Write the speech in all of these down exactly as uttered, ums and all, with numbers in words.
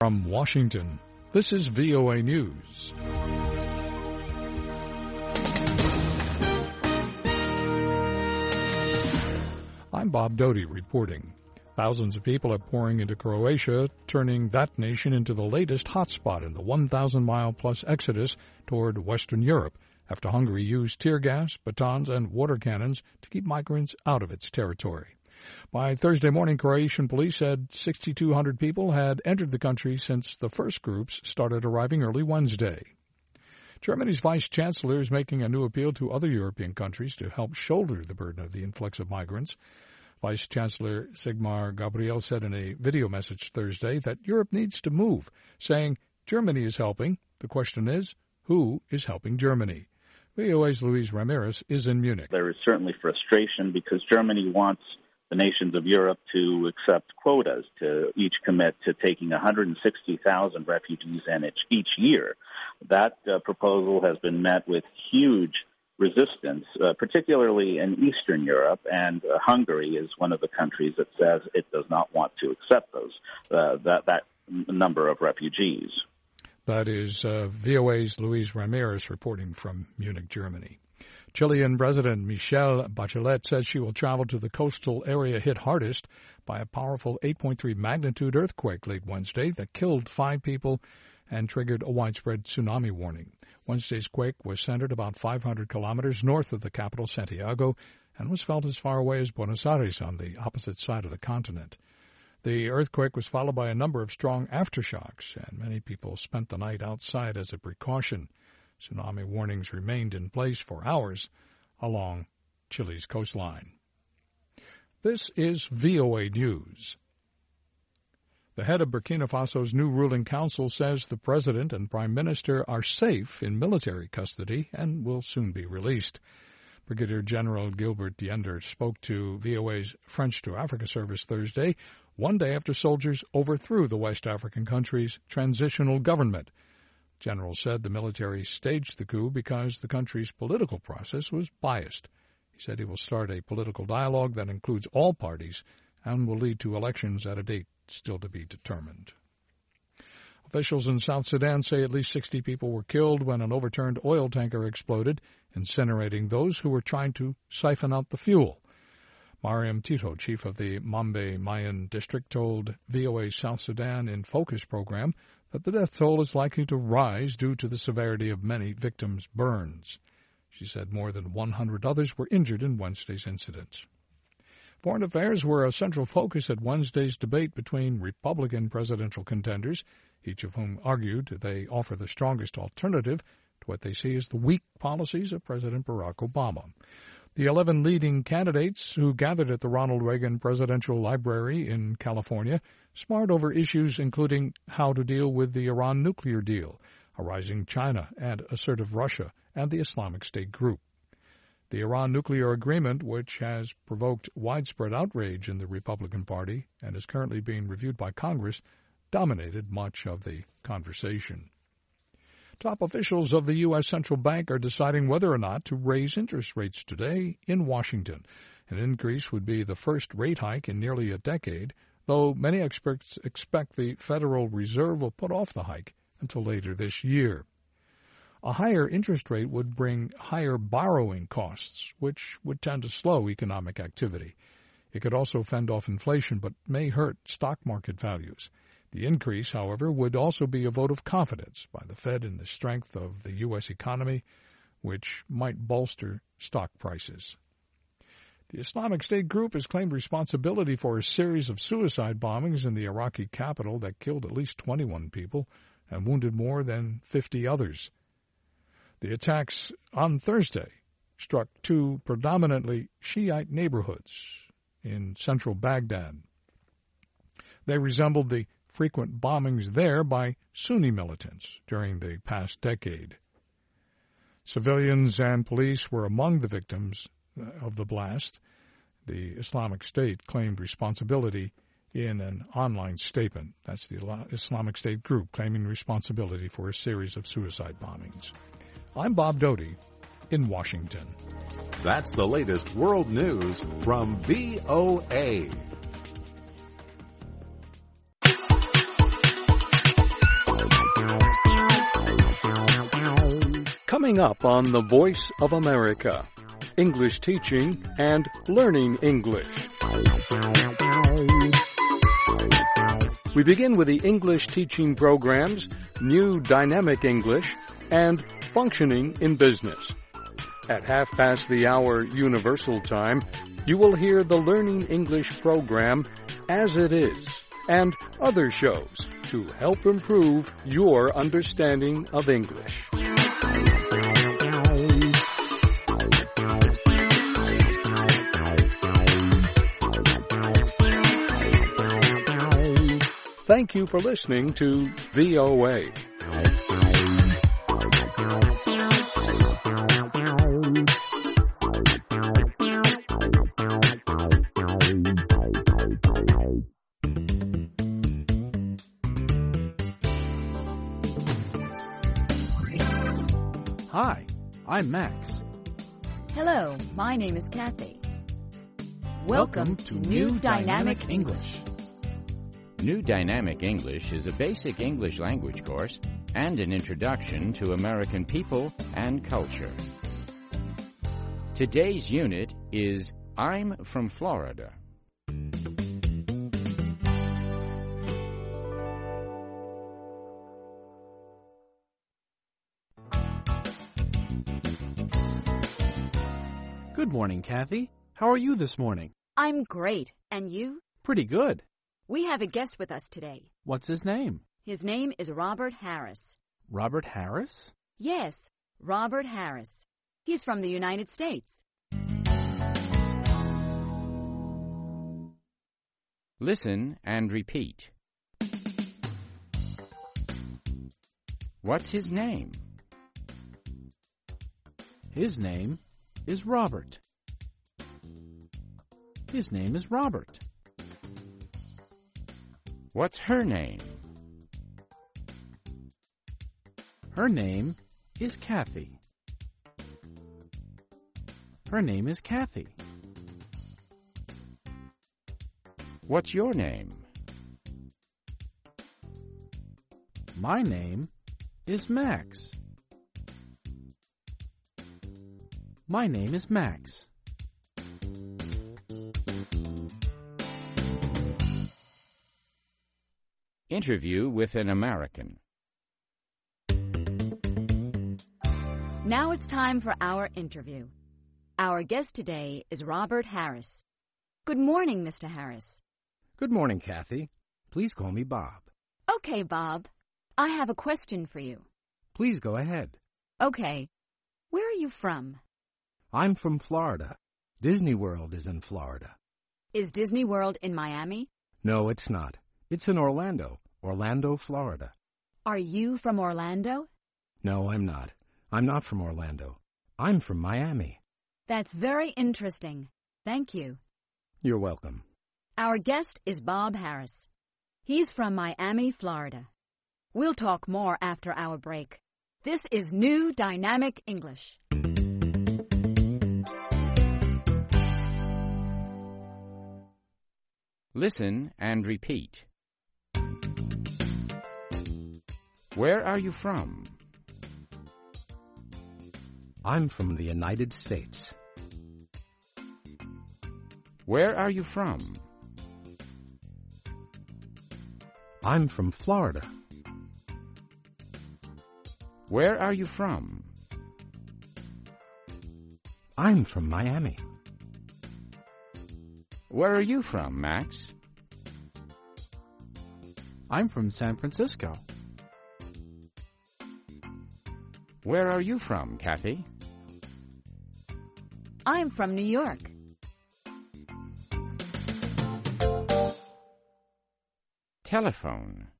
From Washington, this is V O A News. I'm Bob Doty reporting. Thousands of people are pouring into Croatia, turning that nation into the latest hotspot in the one thousand mile plus exodus toward Western Europe after Hungary used tear gas, batons, and water cannons to keep migrants out of its territory. By Thursday morning, Croatian police said six thousand two hundred people had entered the country since the first groups started arriving early Wednesday. Germany's vice chancellor is making a new appeal to other European countries to help shoulder the burden of the influx of migrants. Vice Chancellor Sigmar Gabriel said in a video message Thursday that Europe needs to move, saying Germany is helping. The question is, who is helping Germany? V O A's Luis Ramirez is in Munich. There is certainly frustration because Germany wants the nations of Europe to accept quotas, to each commit to taking one hundred sixty thousand refugees in each year. That uh, proposal has been met with huge resistance, uh, particularly in Eastern Europe, and uh, Hungary is one of the countries that says it does not want to accept those uh, that that number of refugees. That is uh, V O A's Luis Ramirez reporting from Munich, Germany. Chilean President Michelle Bachelet says she will travel to the coastal area hit hardest by a powerful eight point three magnitude earthquake late Wednesday that killed five people and triggered a widespread tsunami warning. Wednesday's quake was centered about five hundred kilometers north of the capital, Santiago, and was felt as far away as Buenos Aires on the opposite side of the continent. The earthquake was followed by a number of strong aftershocks, and many people spent the night outside as a precaution. Tsunami warnings remained in place for hours along Chile's coastline. This is V O A News. The head of Burkina Faso's new ruling council says the president and prime minister are safe in military custody and will soon be released. Brigadier General Gilbert Diender spoke to V O A's French to Africa service Thursday, one day after soldiers overthrew the West African country's transitional government. General said the military staged the coup because the country's political process was biased. He said he will start a political dialogue that includes all parties and will lead to elections at a date still to be determined. Officials in South Sudan say at least sixty people were killed when an overturned oil tanker exploded, incinerating those who were trying to siphon out the fuel. Mariam Tito, chief of the Mambe Mayan district, told V O A's South Sudan in Focus program that the death toll is likely to rise due to the severity of many victims' burns. She said more than one hundred others were injured in Wednesday's incident. Foreign affairs were a central focus at Wednesday's debate between Republican presidential contenders, each of whom argued they offer the strongest alternative to what they see as the weak policies of President Barack Obama. The eleven leading candidates who gathered at the Ronald Reagan Presidential Library in California sparred over issues including how to deal with the Iran nuclear deal, a rising China and assertive Russia, and the Islamic State group. The Iran nuclear agreement, which has provoked widespread outrage in the Republican Party and is currently being reviewed by Congress, dominated much of the conversation. Top officials of the U S Central Bank are deciding whether or not to raise interest rates today in Washington. An increase would be the first rate hike in nearly a decade, though many experts expect the Federal Reserve will put off the hike until later this year. A higher interest rate would bring higher borrowing costs, which would tend to slow economic activity. It could also fend off inflation, but may hurt stock market values. The increase, however, would also be a vote of confidence by the Fed in the strength of the U S economy, which might bolster stock prices. The Islamic State group has claimed responsibility for a series of suicide bombings in the Iraqi capital that killed at least twenty-one people and wounded more than fifty others. The attacks on Thursday struck two predominantly Shiite neighborhoods in central Baghdad. They resembled the frequent bombings there by Sunni militants during the past decade. Civilians and police were among the victims of the blast. The Islamic State claimed responsibility in an online statement. That's the Islamic State group claiming responsibility for a series of suicide bombings. I'm Bob Doty in Washington. That's the latest world news from V O A. Coming up on The Voice of America, English teaching and learning English. We begin with the English teaching programs, New Dynamic English, and Functioning in Business. At half past the hour Universal Time, you will hear the Learning English program, As It Is, and other shows to help improve your understanding of English. Thank you for listening to V O A. Hi, I'm Max. Hello, my name is Kathy. Welcome, Welcome to New Dynamic, Dynamic English. New Dynamic English is a basic English language course and an introduction to American people and culture. Today's unit is I'm from Florida. Good morning, Kathy. How are you this morning? I'm great. And you? Pretty good. We have a guest with us today. What's his name? His name is Robert Harris. Robert Harris? Yes, Robert Harris. He's from the United States. Listen and repeat. What's his name? His name is Robert. His name is Robert. What's her name? Her name is Kathy. Her name is Kathy. What's your name? My name is Max. My name is Max. Interview with an American. Now it's time for our interview. Our guest today is Robert Harris. Good morning, Mister Harris. Good morning, Kathy. Please call me Bob. Okay, Bob. I have a question for you. Please go ahead. Okay. Where are you from? I'm from Florida. Disney World is in Florida. Is Disney World in Miami? No, it's not. It's in Orlando, Orlando, Florida. Are you from Orlando? No, I'm not. I'm not from Orlando. I'm from Miami. That's very interesting. Thank you. You're welcome. Our guest is Bob Harris. He's from Miami, Florida. We'll talk more after our break. This is New Dynamic English. Listen and repeat. Where are you from? I'm from the United States. Where are you from? I'm from Florida. Where are you from? I'm from Miami. Where are you from, Max? I'm from San Francisco. Where are you from, Kathy? I'm from New York. Telephone.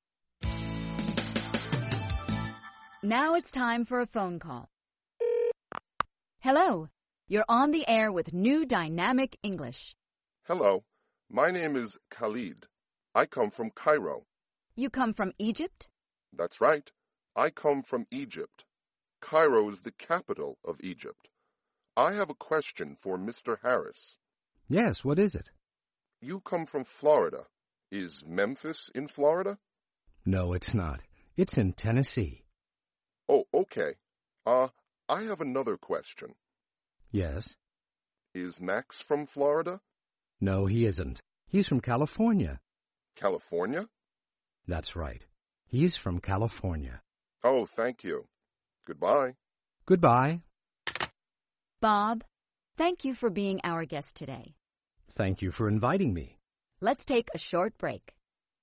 Now it's time for a phone call. Hello. You're on the air with New Dynamic English. Hello. My name is Khalid. I come from Cairo. You come from Egypt? That's right. I come from Egypt. Cairo is the capital of Egypt. I have a question for Mister Harris. Yes, what is it? You come from Florida. Is Memphis in Florida? No, it's not. It's in Tennessee. Oh, okay. Uh, I have another question. Yes? Is Max from Florida? No, he isn't. He's from California. California? That's right. He's from California. Oh, thank you. Goodbye. Goodbye. Bob, thank you for being our guest today. Thank you for inviting me. Let's take a short break.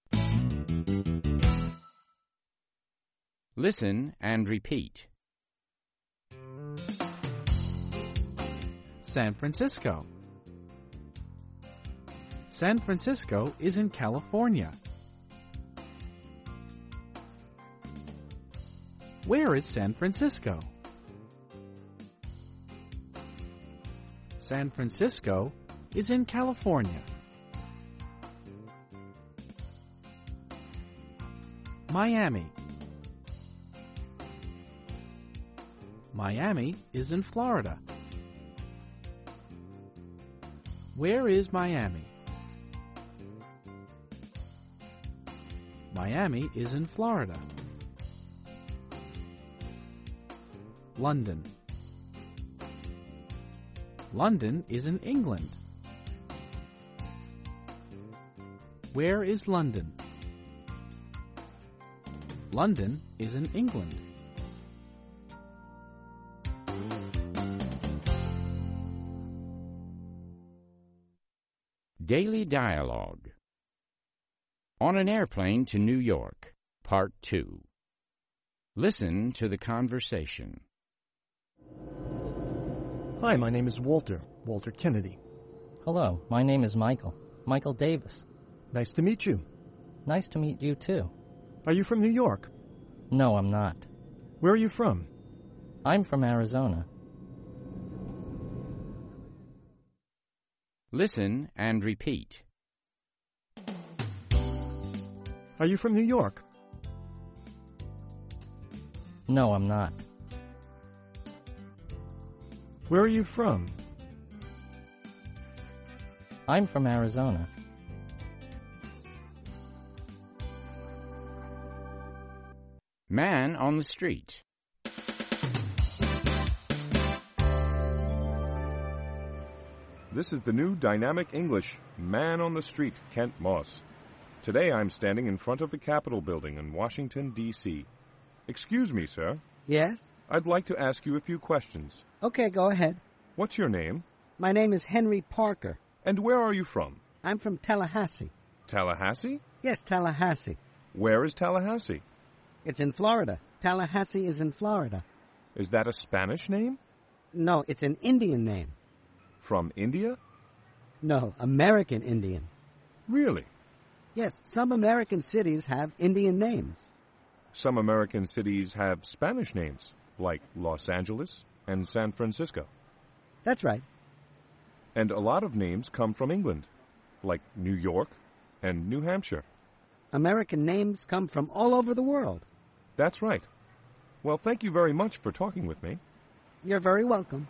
Listen and repeat. San Francisco. San Francisco is in California. Where is San Francisco? San Francisco is in California. Miami. Miami is in Florida. Where is Miami? Miami is in Florida. London. London is in England. Where is London? London is in England. Daily Dialogue. On an Airplane to New York, Part two. Listen to the conversation. Hi, my name is Walter, Walter Kennedy. Hello, my name is Michael, Michael Davis. Nice to meet you. Nice to meet you, too. Are you from New York? No, I'm not. Where are you from? I'm from Arizona. Listen and repeat. Are you from New York? No, I'm not. Where are you from? I'm from Arizona. Man on the street. This is the new Dynamic English, Man on the Street, Kent Moss. Today I'm standing in front of the Capitol building in Washington, D C Excuse me, sir. Yes? I'd like to ask you a few questions. Okay, go ahead. What's your name? My name is Henry Parker. And where are you from? I'm from Tallahassee. Tallahassee? Yes, Tallahassee. Where is Tallahassee? It's in Florida. Tallahassee is in Florida. Is that a Spanish name? No, it's an Indian name. From India? No, American Indian. Really? Yes, some American cities have Indian names. Some American cities have Spanish names, like Los Angeles and San Francisco. That's right. And a lot of names come from England, like New York and New Hampshire. American names come from all over the world. That's right. Well, thank you very much for talking with me. You're very welcome.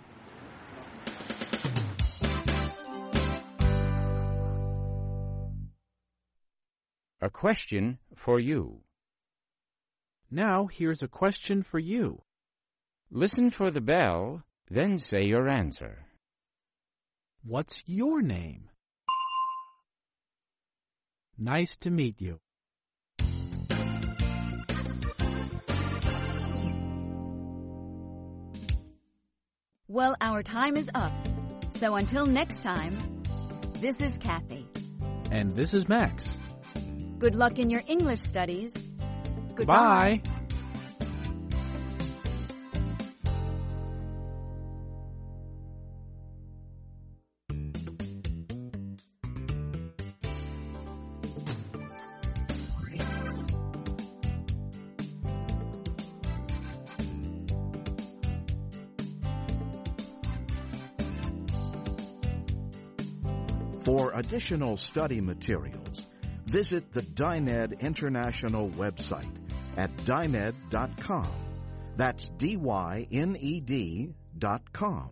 A question for you. Now here's a question for you. Listen for the bell, then say your answer. What's your name? Nice to meet you. Well, our time is up. So until next time, this is Kathy. And this is Max. Good luck in your English studies. Goodbye. Bye. For additional study materials, visit the Dyned International website at dyned dot com. That's D Y N E D dot com.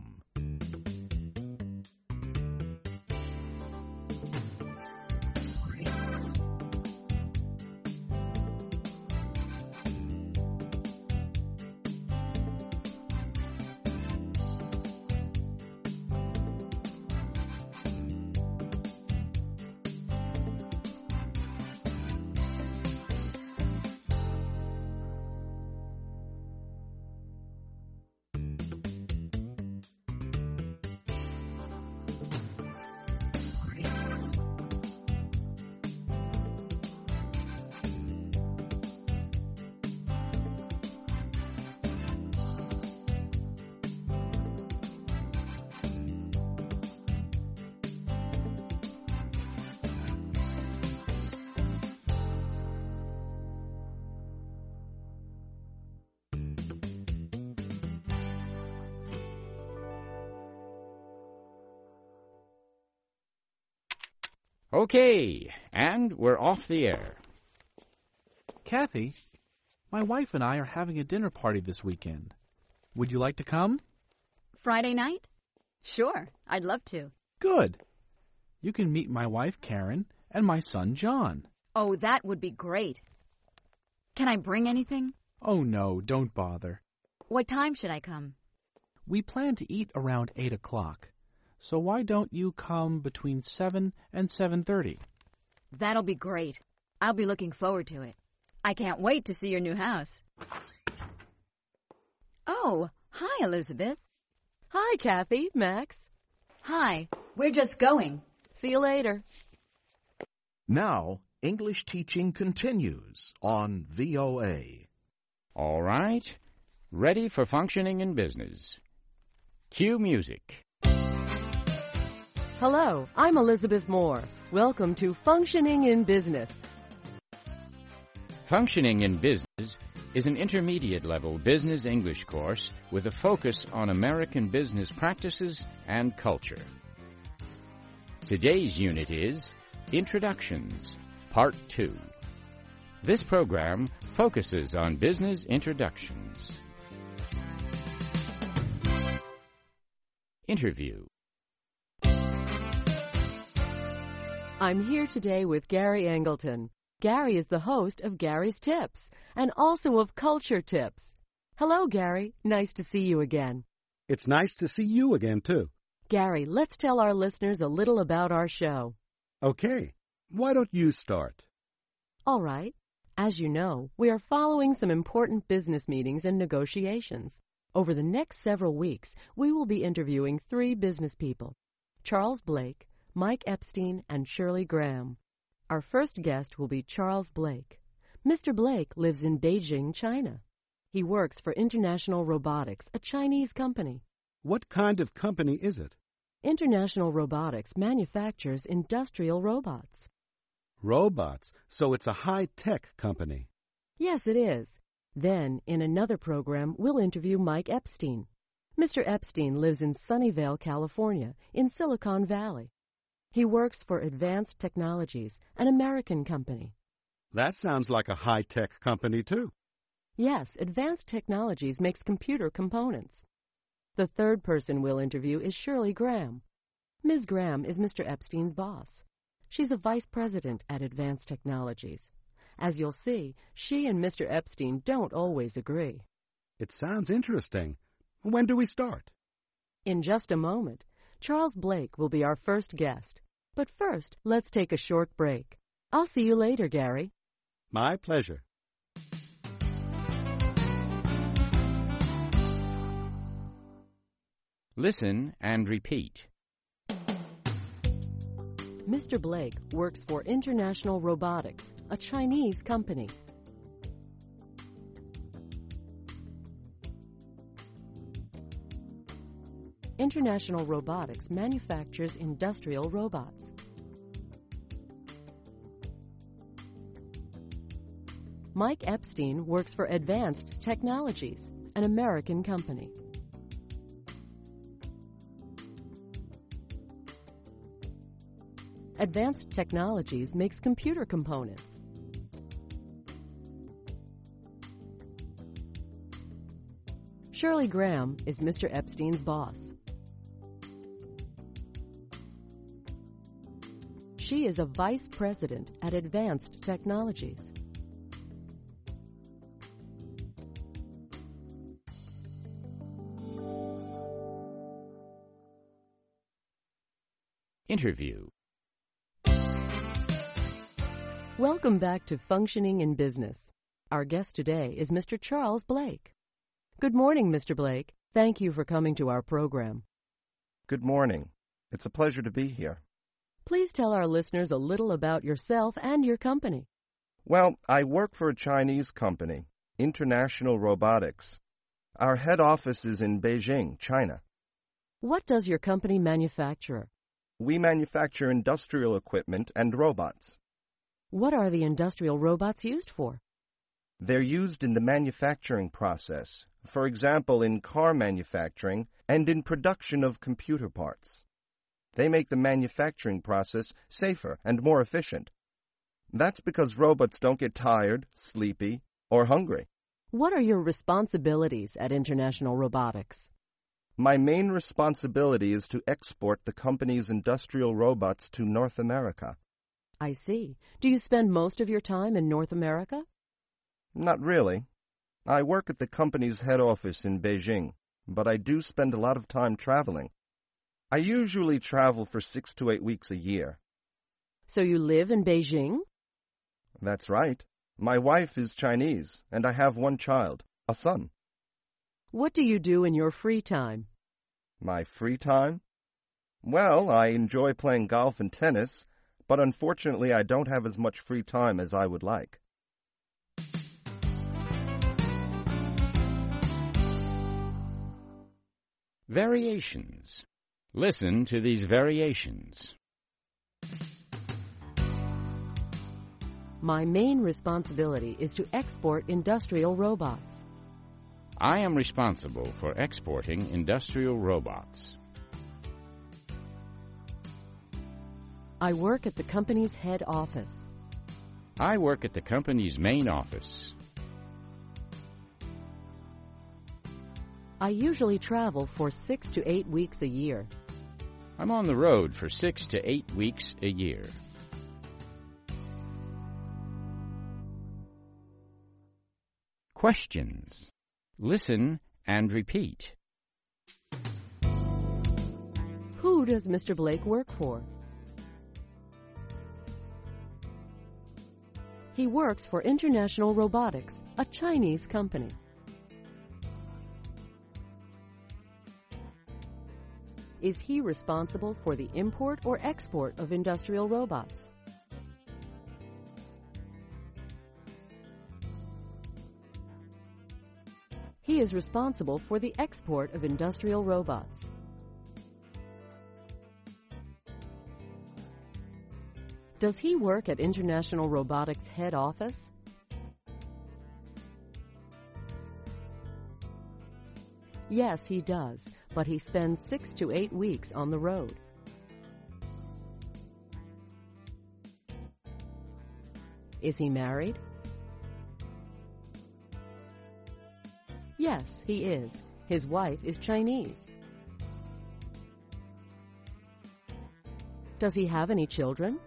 Okay, and we're off the air. Kathy, my wife and I are having a dinner party this weekend. Would you like to come? Friday night? Sure, I'd love to. Good. You can meet my wife, Karen, and my son, John. Oh, that would be great. Can I bring anything? Oh, no, don't bother. What time should I come? We plan to eat around eight o'clock, so why don't you come between seven and seven thirty? That'll be great. I'll be looking forward to it. I can't wait to see your new house. Oh, hi, Elizabeth. Hi, Kathy, Max. Hi, we're just going. See you later. Now, English teaching continues on V O A. All right, ready for functioning in business. Cue music. Hello, I'm Elizabeth Moore. Welcome to Functioning in Business. Functioning in Business is an intermediate-level business English course with a focus on American business practices and culture. Today's unit is Introductions, Part two. This program focuses on business introductions. Interview. I'm here today with Gary Angleton. Gary is the host of Gary's Tips and also of Culture Tips. Hello, Gary. Nice to see you again. It's nice to see you again, too. Gary, let's tell our listeners a little about our show. Okay. Why don't you start? All right. As you know, we are following some important business meetings and negotiations. Over the next several weeks, we will be interviewing three business people: Charles Blake, Mike Epstein, and Shirley Graham. Our first guest will be Charles Blake. Mister Blake lives in Beijing, China. He works for International Robotics, a Chinese company. What kind of company is it? International Robotics manufactures industrial robots. Robots, so it's a high-tech company. Yes, it is. Then, in another program, we'll interview Mike Epstein. Mister Epstein lives in Sunnyvale, California, in Silicon Valley. He works for Advanced Technologies, an American company. That sounds like a high-tech company, too. Yes, Advanced Technologies makes computer components. The third person we'll interview is Shirley Graham. Miz Graham is Mister Epstein's boss. She's a vice president at Advanced Technologies. As you'll see, she and Mister Epstein don't always agree. It sounds interesting. When do we start? In just a moment. Charles Blake will be our first guest. But first, let's take a short break. I'll see you later, Gary. My pleasure. Listen and repeat. Mister Blake works for International Robotics, a Chinese company. International Robotics manufactures industrial robots. Mike Epstein works for Advanced Technologies, an American company. Advanced Technologies makes computer components. Shirley Graham is Mister Epstein's boss. She is a vice president at Advanced Technologies. Interview. Welcome back to Functioning in Business. Our guest today is Mister Charles Blake. Good morning, Mister Blake. Thank you for coming to our program. Good morning. It's a pleasure to be here. Please tell our listeners a little about yourself and your company. Well, I work for a Chinese company, International Robotics. Our head office is in Beijing, China. What does your company manufacture? We manufacture industrial equipment and robots. What are the industrial robots used for? They're used in the manufacturing process, for example, in car manufacturing and in production of computer parts. They make the manufacturing process safer and more efficient. That's because robots don't get tired, sleepy, or hungry. What are your responsibilities at International Robotics? My main responsibility is to export the company's industrial robots to North America. I see. Do you spend most of your time in North America? Not really. I work at the company's head office in Beijing, but I do spend a lot of time traveling. I usually travel for six to eight weeks a year. So you live in Beijing? That's right. My wife is Chinese, and I have one child, a son. What do you do in your free time? My free time? Well, I enjoy playing golf and tennis, but unfortunately I don't have as much free time as I would like. Variations. Listen to these variations. My main responsibility is to export industrial robots. I am responsible for exporting industrial robots. I work at the company's head office. I work at the company's main office. I usually travel for six to eight weeks a year. I'm on the road for six to eight weeks a year. Questions. Listen and repeat. Who does Mister Blake work for? He works for International Robotics, a Chinese company. Is he responsible for the import or export of industrial robots? He is responsible for the export of industrial robots. Does he work at International Robotics head office? Yes, he does, but he spends six to eight weeks on the road. Is he married? Yes, he is. His wife is Chinese. Does he have any children?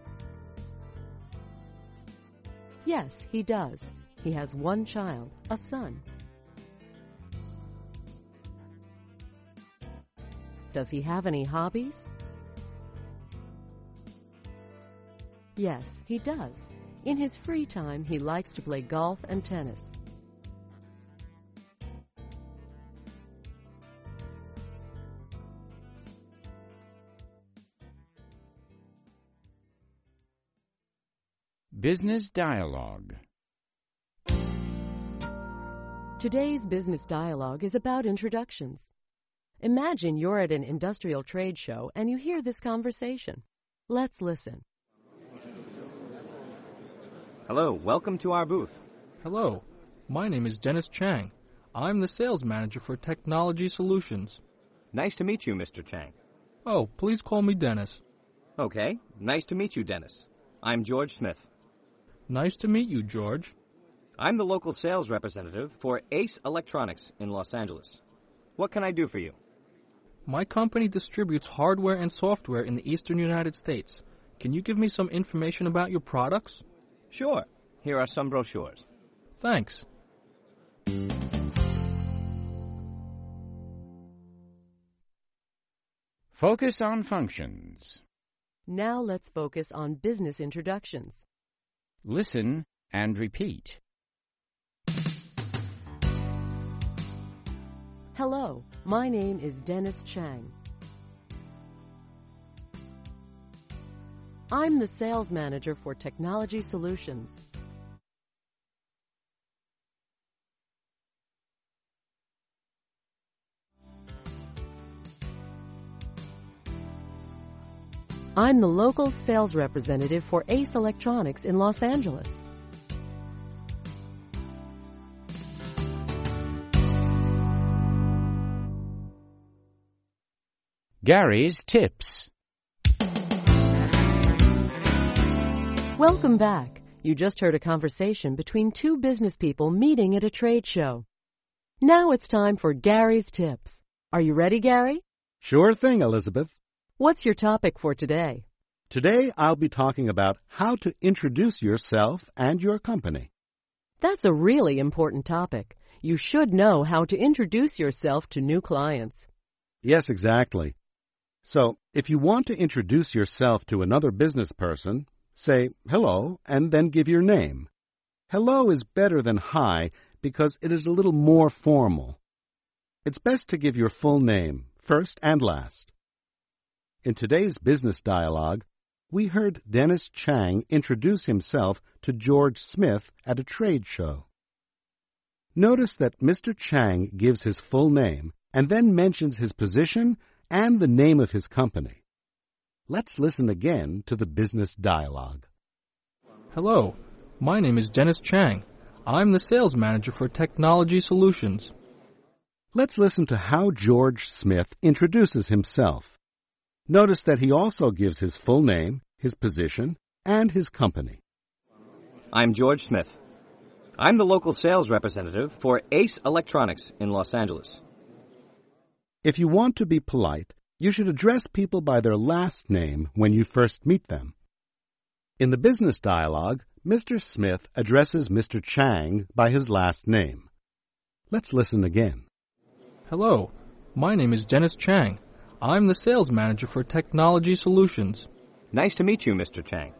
Yes, he does. He has one child, a son. Does he have any hobbies? Yes, he does. In his free time, he likes to play golf and tennis. Business Dialogue. Today's business dialogue is about introductions. Imagine you're at an industrial trade show and you hear this conversation. Let's listen. Hello, welcome to our booth. Hello, my name is Dennis Chang. I'm the sales manager for Technology Solutions. Nice to meet you, Mister Chang. Oh, please call me Dennis. Okay, nice to meet you, Dennis. I'm George Smith. Nice to meet you, George. I'm the local sales representative for Ace Electronics in Los Angeles. What can I do for you? My company distributes hardware and software in the eastern United States. Can you give me some information about your products? Sure. Here are some brochures. Thanks. Focus on functions. Now let's focus on business introductions. Listen and repeat. Hello, my name is Dennis Chang. I'm the sales manager for Technology Solutions. I'm the local sales representative for Ace Electronics in Los Angeles. Gary's Tips. Welcome back. You just heard a conversation between two business people meeting at a trade show. Now it's time for Gary's Tips. Are you ready, Gary? Sure thing, Elizabeth. What's your topic for today? Today I'll be talking about how to introduce yourself and your company. That's a really important topic. You should know how to introduce yourself to new clients. Yes, exactly. So, if you want to introduce yourself to another business person, say hello and then give your name. Hello is better than hi because it is a little more formal. It's best to give your full name, first and last. In today's business dialogue, we heard Dennis Chang introduce himself to George Smith at a trade show. Notice that Mister Chang gives his full name and then mentions his position and the name of his company. Let's listen again to the business dialogue. Hello, my name is Dennis Chang. I'm the sales manager for Technology Solutions. Let's listen to how George Smith introduces himself. Notice that he also gives his full name, his position, and his company. I'm George Smith. I'm the local sales representative for Ace Electronics in Los Angeles. If you want to be polite, you should address people by their last name when you first meet them. In the business dialogue, Mister Smith addresses Mister Chang by his last name. Let's listen again. Hello, my name is Dennis Chang. I'm the sales manager for Technology Solutions. Nice to meet you, Mister Chang.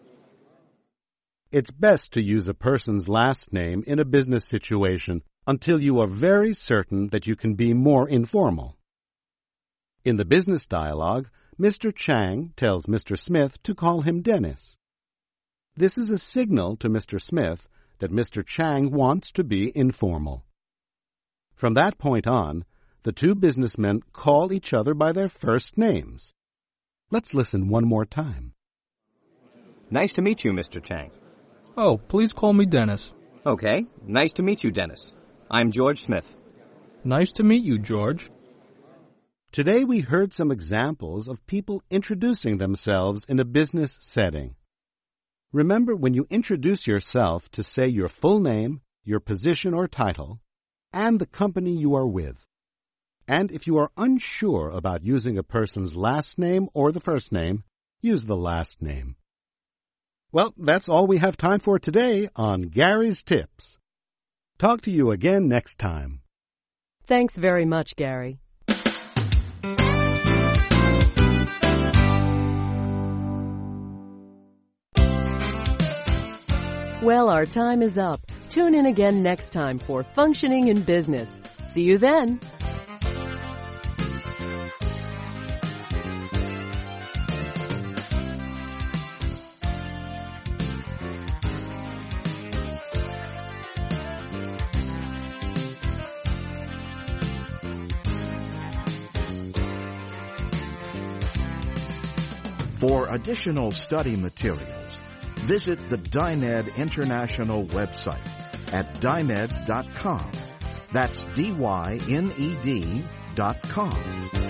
It's best to use a person's last name in a business situation until you are very certain that you can be more informal. In the business dialogue, Mister Chang tells Mister Smith to call him Dennis. This is a signal to Mister Smith that Mister Chang wants to be informal. From that point on, the two businessmen call each other by their first names. Let's listen one more time. Nice to meet you, Mister Chang. Oh, please call me Dennis. Okay, nice to meet you, Dennis. I'm George Smith. Nice to meet you, George. Today we heard some examples of people introducing themselves in a business setting. Remember, when you introduce yourself, to say your full name, your position or title, and the company you are with. And if you are unsure about using a person's last name or the first name, use the last name. Well, that's all we have time for today on Gary's Tips. Talk to you again next time. Thanks very much, Gary. Well, our time is up. Tune in again next time for Functioning in Business. See you then. For additional study materials, visit the Dyned International website at dyned dot com. That's D Y N E D dot com.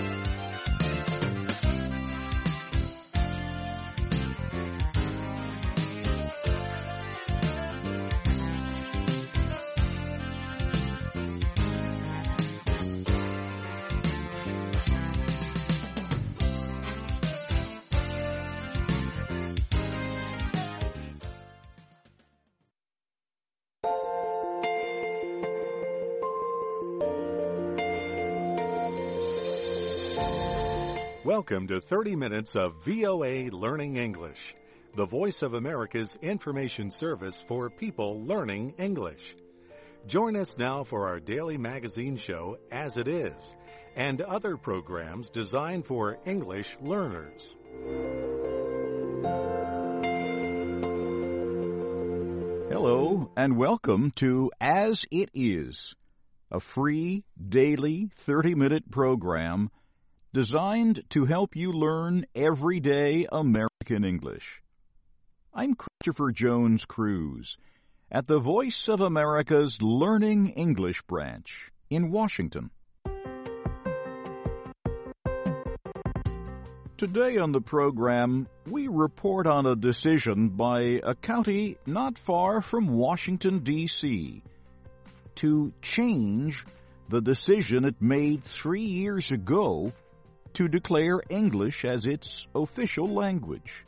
Welcome to thirty minutes of V O A Learning English, the voice of America's information service for people learning English. Join us now for our daily magazine show, As It Is, and other programs designed for English learners. Hello, and welcome to As It Is, a free, daily, thirty-minute program designed to help you learn everyday American English. I'm Christopher Jones Cruz at the Voice of America's Learning English branch in Washington. Today on the program, we report on a decision by a county not far from Washington, D C to change the decision it made three years ago to declare English as its official language.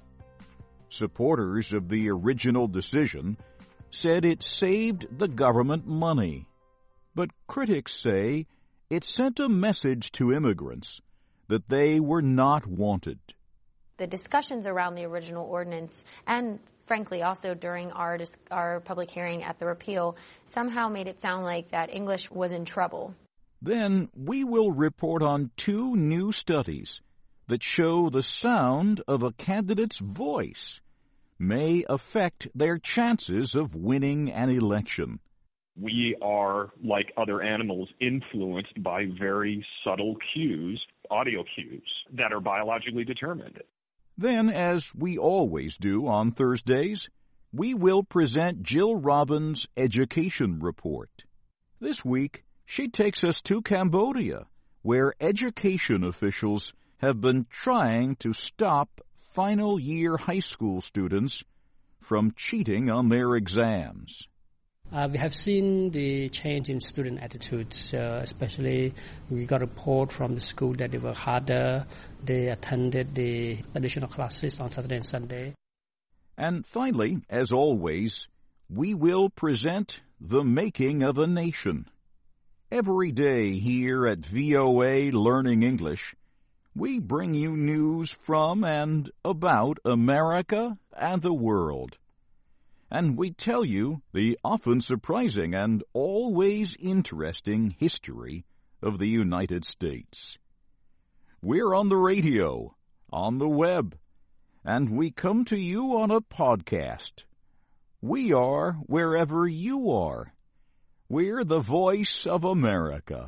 Supporters of the original decision said it saved the government money, but critics say it sent a message to immigrants that they were not wanted. The discussions around the original ordinance, and frankly also during our our public hearing at the repeal, somehow made it sound like that English was in trouble. Then we will report on two new studies that show the sound of a candidate's voice may affect their chances of winning an election. We are, like other animals, influenced by very subtle cues, audio cues, that are biologically determined. Then, as we always do on Thursdays, we will present Jill Robbins' Education Report. This week, she takes us to Cambodia, where education officials have been trying to stop final-year high school students from cheating on their exams. Uh, we have seen the change in student attitudes, uh, especially we got a report from the school that they were harder, they attended the additional classes on Saturday and Sunday. And finally, as always, we will present The Making of a Nation. Every day here at V O A Learning English, we bring you news from and about America and the world. And we tell you the often surprising and always interesting history of the United States. We're on the radio, on the web, and we come to you on a podcast. We are wherever you are. We're the voice of America.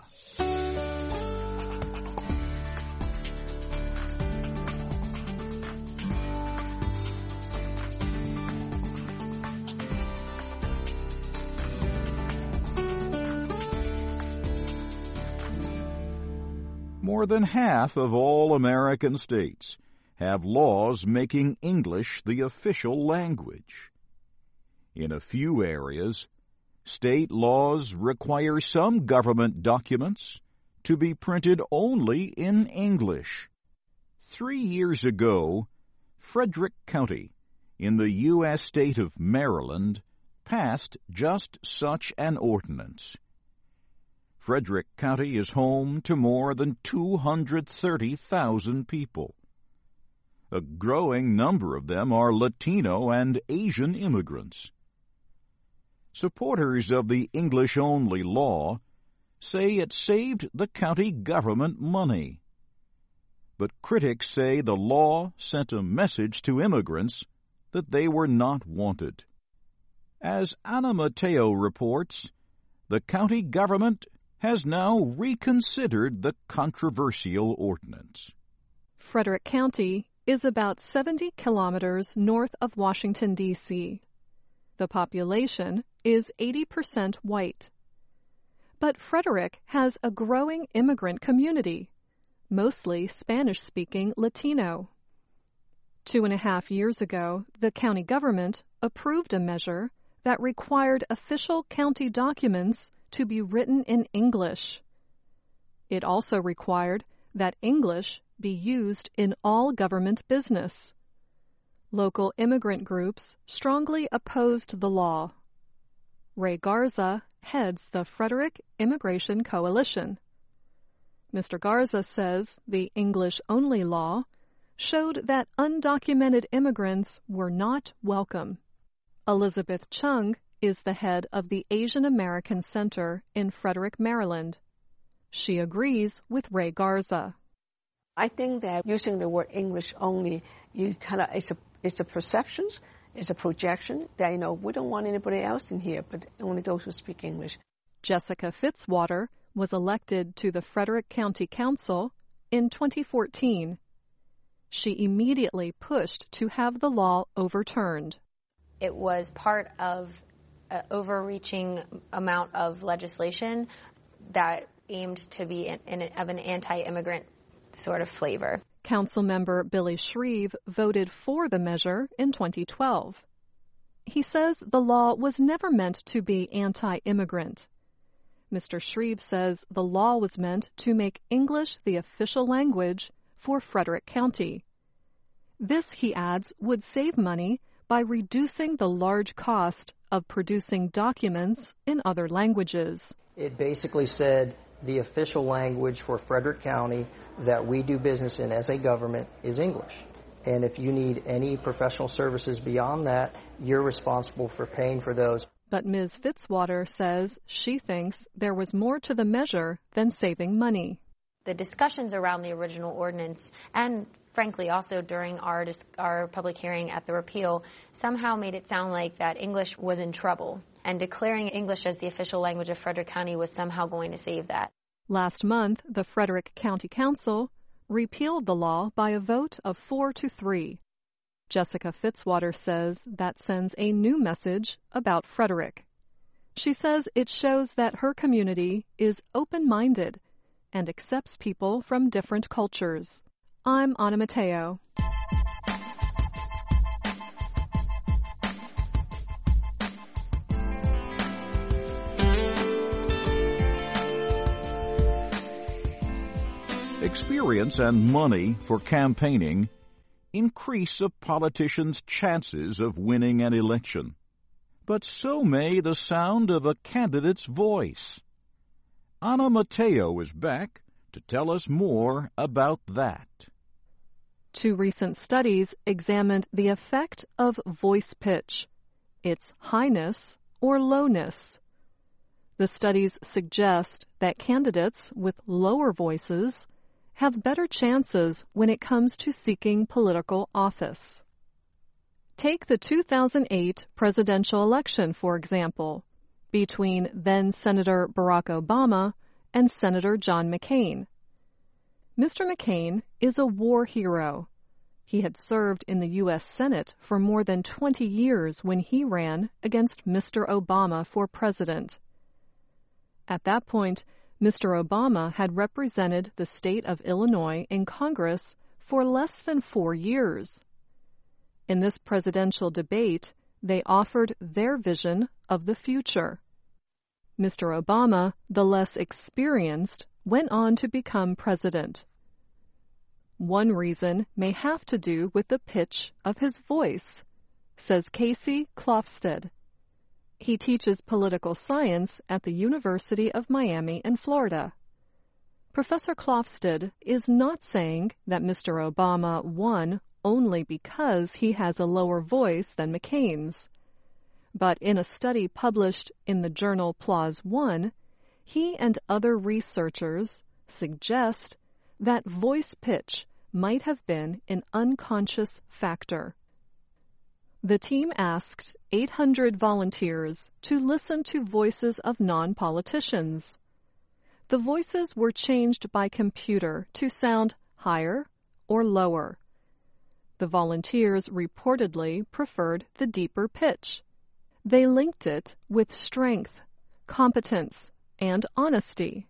More than half of all American states have laws making English the official language. In a few areas, state laws require some government documents to be printed only in English. Three years ago, Frederick County, in the U S state of Maryland, passed just such an ordinance. Frederick County is home to more than two hundred thirty thousand people. A growing number of them are Latino and Asian immigrants. Supporters of the English-only law say it saved the county government money. But critics say the law sent a message to immigrants that they were not wanted. As Anna Mateo reports, the county government has now reconsidered the controversial ordinance. Frederick County is about seventy kilometers north of Washington, D C The population is eighty percent white. But Frederick has a growing immigrant community, mostly Spanish-speaking Latino. Two and a half years ago, the county government approved a measure that required official county documents to be written in English. It also required that English be used in all government business. Local immigrant groups strongly opposed the law. Ray Garza heads the Frederick Immigration Coalition. Mister Garza says the English-only law showed that undocumented immigrants were not welcome. Elizabeth Chung is the head of the Asian American Center in Frederick, Maryland. She agrees with Ray Garza. I think that using the word English only, you kind of it's a it's a perception, it's a projection that, you know, we don't want anybody else in here, but only those who speak English. Jessica Fitzwater was elected to the Frederick County Council in twenty fourteen. She immediately pushed to have the law overturned. It was part of an overreaching amount of legislation that aimed to be in, in, of an anti-immigrant sort of flavor. Councilmember Billy Shreve voted for the measure in twenty twelve. He says the law was never meant to be anti-immigrant. Mister Shreve says the law was meant to make English the official language for Frederick County. This, he adds, would save money by reducing the large cost of producing documents in other languages. It basically said the official language for Frederick County that we do business in as a government is English. And if you need any professional services beyond that, you're responsible for paying for those. But Miz Fitzwater says she thinks there was more to the measure than saving money. The discussions around the original ordinance and frankly also during our our public hearing at the repeal somehow made it sound like that English was in trouble, and declaring English as the official language of Frederick County was somehow going to save that. Last month, the Frederick County Council repealed the law by a vote of four to three. Jessica Fitzwater says that sends a new message about Frederick. She says it shows that her community is open-minded and accepts people from different cultures. I'm Anna Mateo. Experience and money for campaigning increase a politician's chances of winning an election. But so may the sound of a candidate's voice. Anna Mateo is back to tell us more about that. Two recent studies examined the effect of voice pitch, its highness or lowness. The studies suggest that candidates with lower voices have better chances when it comes to seeking political office. Take the two thousand eight presidential election, for example, between then-Senator Barack Obama and Senator John McCain. Mister McCain is a war hero. He had served in the U S Senate for more than twenty years when he ran against Mister Obama for president. At that point, Mister Obama had represented the state of Illinois in Congress for less than four years. In this presidential debate, they offered their vision of the future. Mister Obama, the less experienced, went on to become president. One reason may have to do with the pitch of his voice, says Casey Klofstad. He teaches political science at the University of Miami in Florida. Professor Klofstad is not saying that Mister Obama won only because he has a lower voice than McCain's. But in a study published in the journal PLOS One, he and other researchers suggest that voice pitch might have been an unconscious factor. The team asked eight hundred volunteers to listen to voices of non-politicians. The voices were changed by computer to sound higher or lower. The volunteers reportedly preferred the deeper pitch. They linked it with strength, competence, and honesty.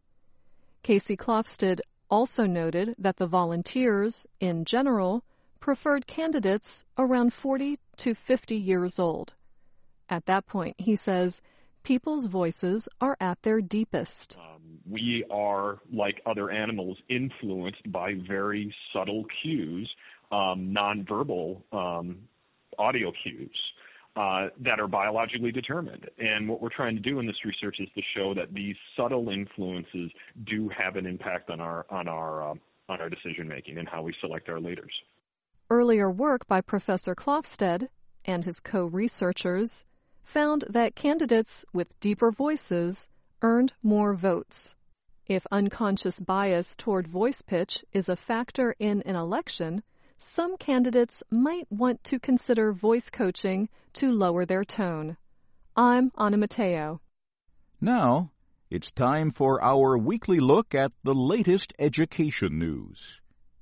Casey Klofstad also noted that the volunteers, in general, preferred candidates around forty to fifty years old. At that point, he says, people's voices are at their deepest. Um, we are, like other animals, influenced by very subtle cues, um, nonverbal um, audio cues. Uh, that are biologically determined. And what we're trying to do in this research is to show that these subtle influences do have an impact on our on our uh, on our decision making and how we select our leaders. Earlier work by Professor Klofstad and his co-researchers found that candidates with deeper voices earned more votes. If unconscious bias toward voice pitch is a factor in an election, some candidates might want to consider voice coaching to lower their tone. I'm Anna Mateo. Now, it's time for our weekly look at the latest education news.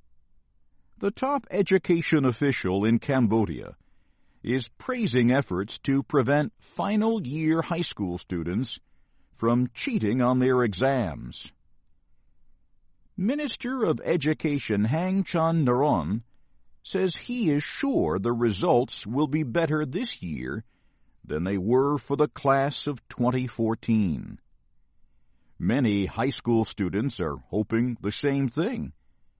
The top education official in Cambodia is praising efforts to prevent final-year high school students from cheating on their exams. Minister of Education Hang Chun-naron says he is sure the results will be better this year than they were for the class of twenty fourteen. Many high school students are hoping the same thing.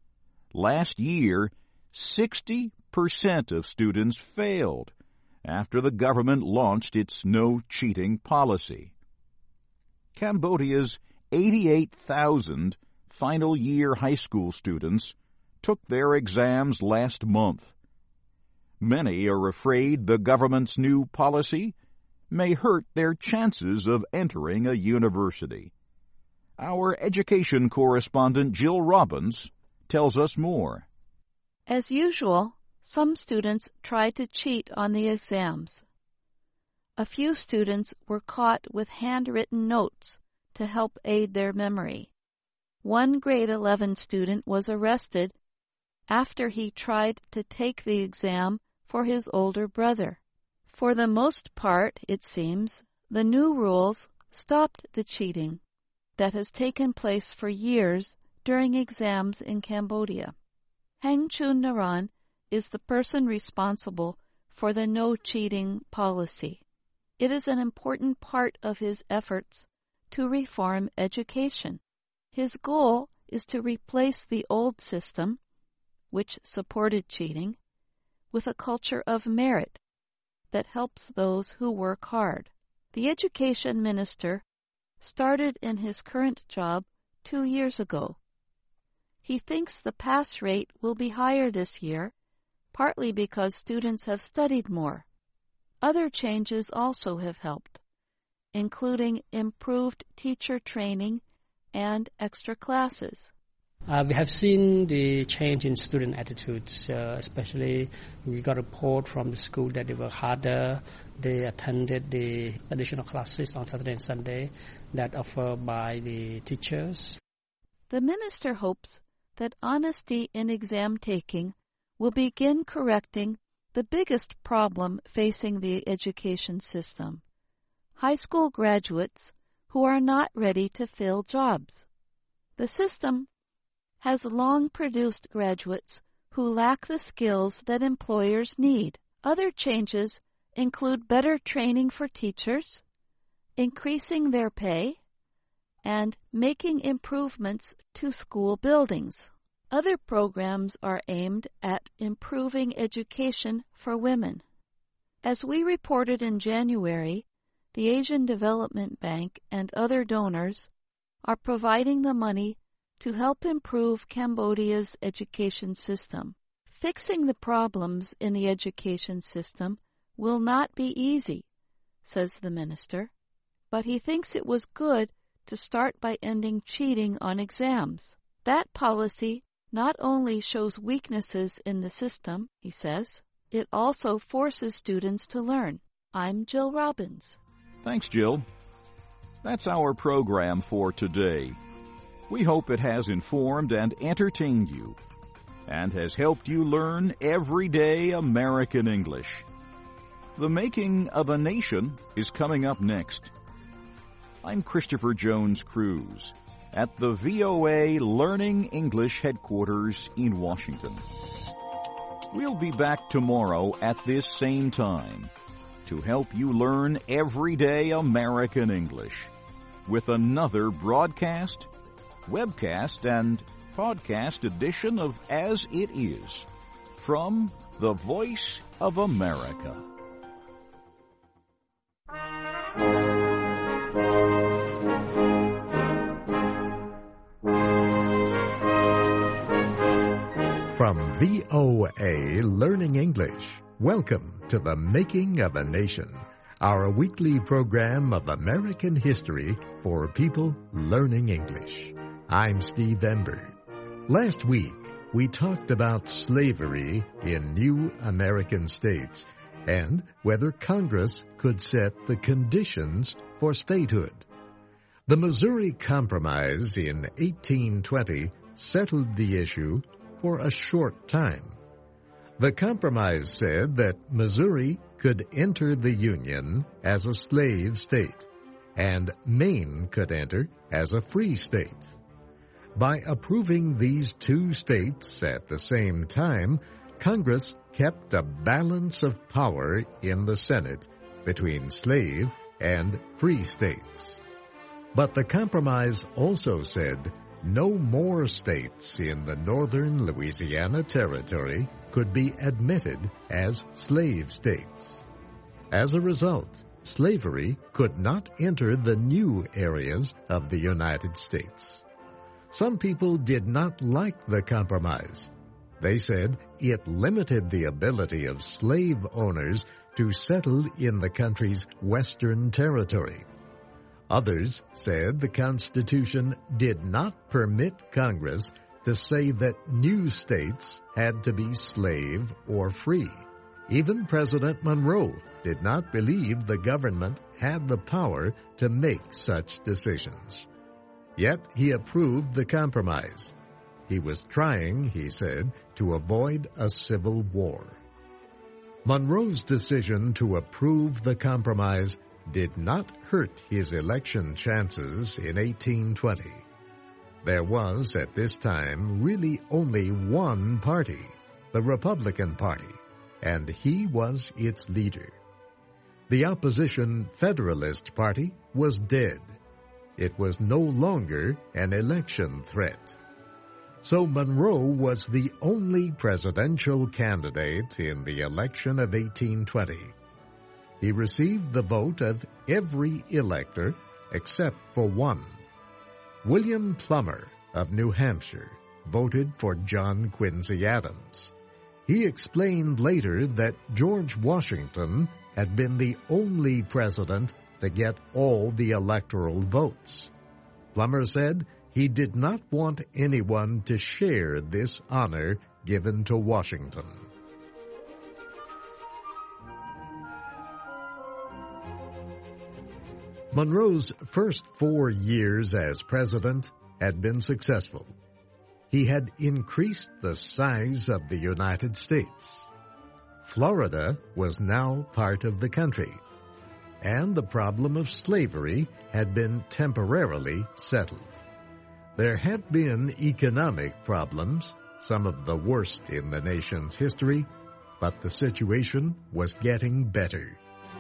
Last year, sixty percent of students failed after the government launched its no-cheating policy. Cambodia's eighty-eight thousand final-year high school students took their exams last month. Many are afraid the government's new policy may hurt their chances of entering a university. Our education correspondent Jill Robbins tells us more. As usual, some students tried to cheat on the exams. A few students were caught with handwritten notes to help aid their memory. One grade eleven student was arrested after he tried to take the exam for his older brother. For the most part, it seems, the new rules stopped the cheating that has taken place for years during exams in Cambodia. Hang Chun-naron is the person responsible for the no-cheating policy. It is an important part of his efforts to reform education. His goal is to replace the old system, which supported cheating, with a culture of merit that helps those who work hard. The education minister started in his current job two years ago. He thinks the pass rate will be higher this year, partly because students have studied more. Other changes also have helped, including improved teacher training and extra classes. Uh, we have seen the change in student attitudes, uh, especially we got a report from the school that they were harder. They attended the additional classes on Saturday and Sunday that offered by the teachers. The minister hopes that honesty in exam taking will begin correcting the biggest problem facing the education system: high school graduates who are not ready to fill jobs. The system has long produced graduates who lack the skills that employers need. Other changes include better training for teachers, increasing their pay, and making improvements to school buildings. Other programs are aimed at improving education for women. As we reported in January, the Asian Development Bank and other donors are providing the money to help improve Cambodia's education system. Fixing the problems in the education system will not be easy, says the minister, but he thinks it was good to start by ending cheating on exams. That policy not only shows weaknesses in the system, he says, it also forces students to learn. I'm Jill Robbins. Thanks, Jill. That's our program for today. We hope it has informed and entertained you and has helped you learn everyday American English. The Making of a Nation is coming up next. I'm Christopher Jones Cruz at the V O A Learning English headquarters in Washington. We'll be back tomorrow at this same time to help you learn everyday American English with another broadcast, webcast, and podcast edition of As It Is from the Voice of America. From V O A Learning English, welcome to The Making of a Nation, our weekly program of American history for people learning English. I'm Steve Ember. Last week, we talked about slavery in new American states and whether Congress could set the conditions for statehood. The Missouri Compromise in eighteen twenty settled the issue for a short time. The compromise said that Missouri could enter the Union as a slave state, and Maine could enter as a free state. By approving these two states at the same time, Congress kept a balance of power in the Senate between slave and free states. But the compromise also said no more states in the northern Louisiana Territory could be admitted as slave states. As a result, slavery could not enter the new areas of the United States. Some people did not like the compromise. They said it limited the ability of slave owners to settle in the country's western territory. Others said the Constitution did not permit Congress to say that new states had to be slave or free. Even President Monroe did not believe the government had the power to make such decisions. Yet he approved the compromise. He was trying, he said, to avoid a civil war. Monroe's decision to approve the compromise did not hurt his election chances in eighteen twenty. There was, at this time, really only one party, the Republican Party, and he was its leader. The opposition Federalist Party was dead. It was no longer an election threat. So Monroe was the only presidential candidate in the election of eighteen twenty. He received the vote of every elector except for one. William Plummer of New Hampshire voted for John Quincy Adams. He explained later that George Washington had been the only president to get all the electoral votes. Plummer said he did not want anyone to share this honor given to Washington. Monroe's first four years as president had been successful. He had increased the size of the United States. Florida was now part of the country, and the problem of slavery had been temporarily settled. There had been economic problems, some of the worst in the nation's history, but the situation was getting better.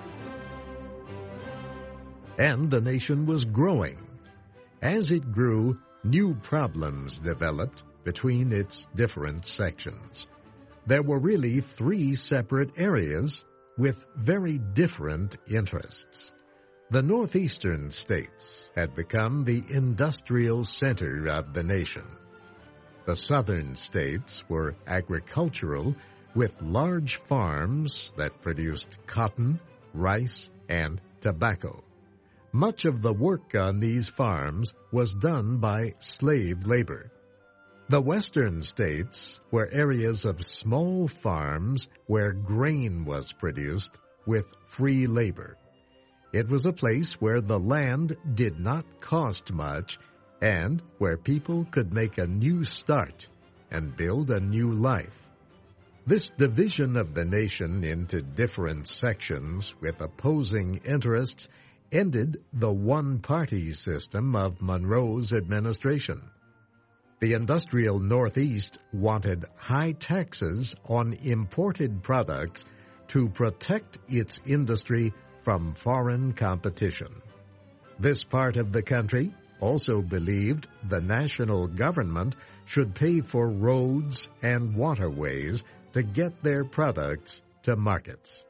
And the nation was growing. As it grew, new problems developed between its different sections. There were really three separate areas with very different interests. The northeastern states had become the industrial center of the nation. The southern states were agricultural, with large farms that produced cotton, rice, and tobacco. Much of the work on these farms was done by slave labor. The western states were areas of small farms where grain was produced with free labor. It was a place where the land did not cost much and where people could make a new start and build a new life. This division of the nation into different sections with opposing interests ended the one-party system of Monroe's administration. The industrial Northeast wanted high taxes on imported products to protect its industry from foreign competition. This part of the country also believed the national government should pay for roads and waterways to get their products to markets.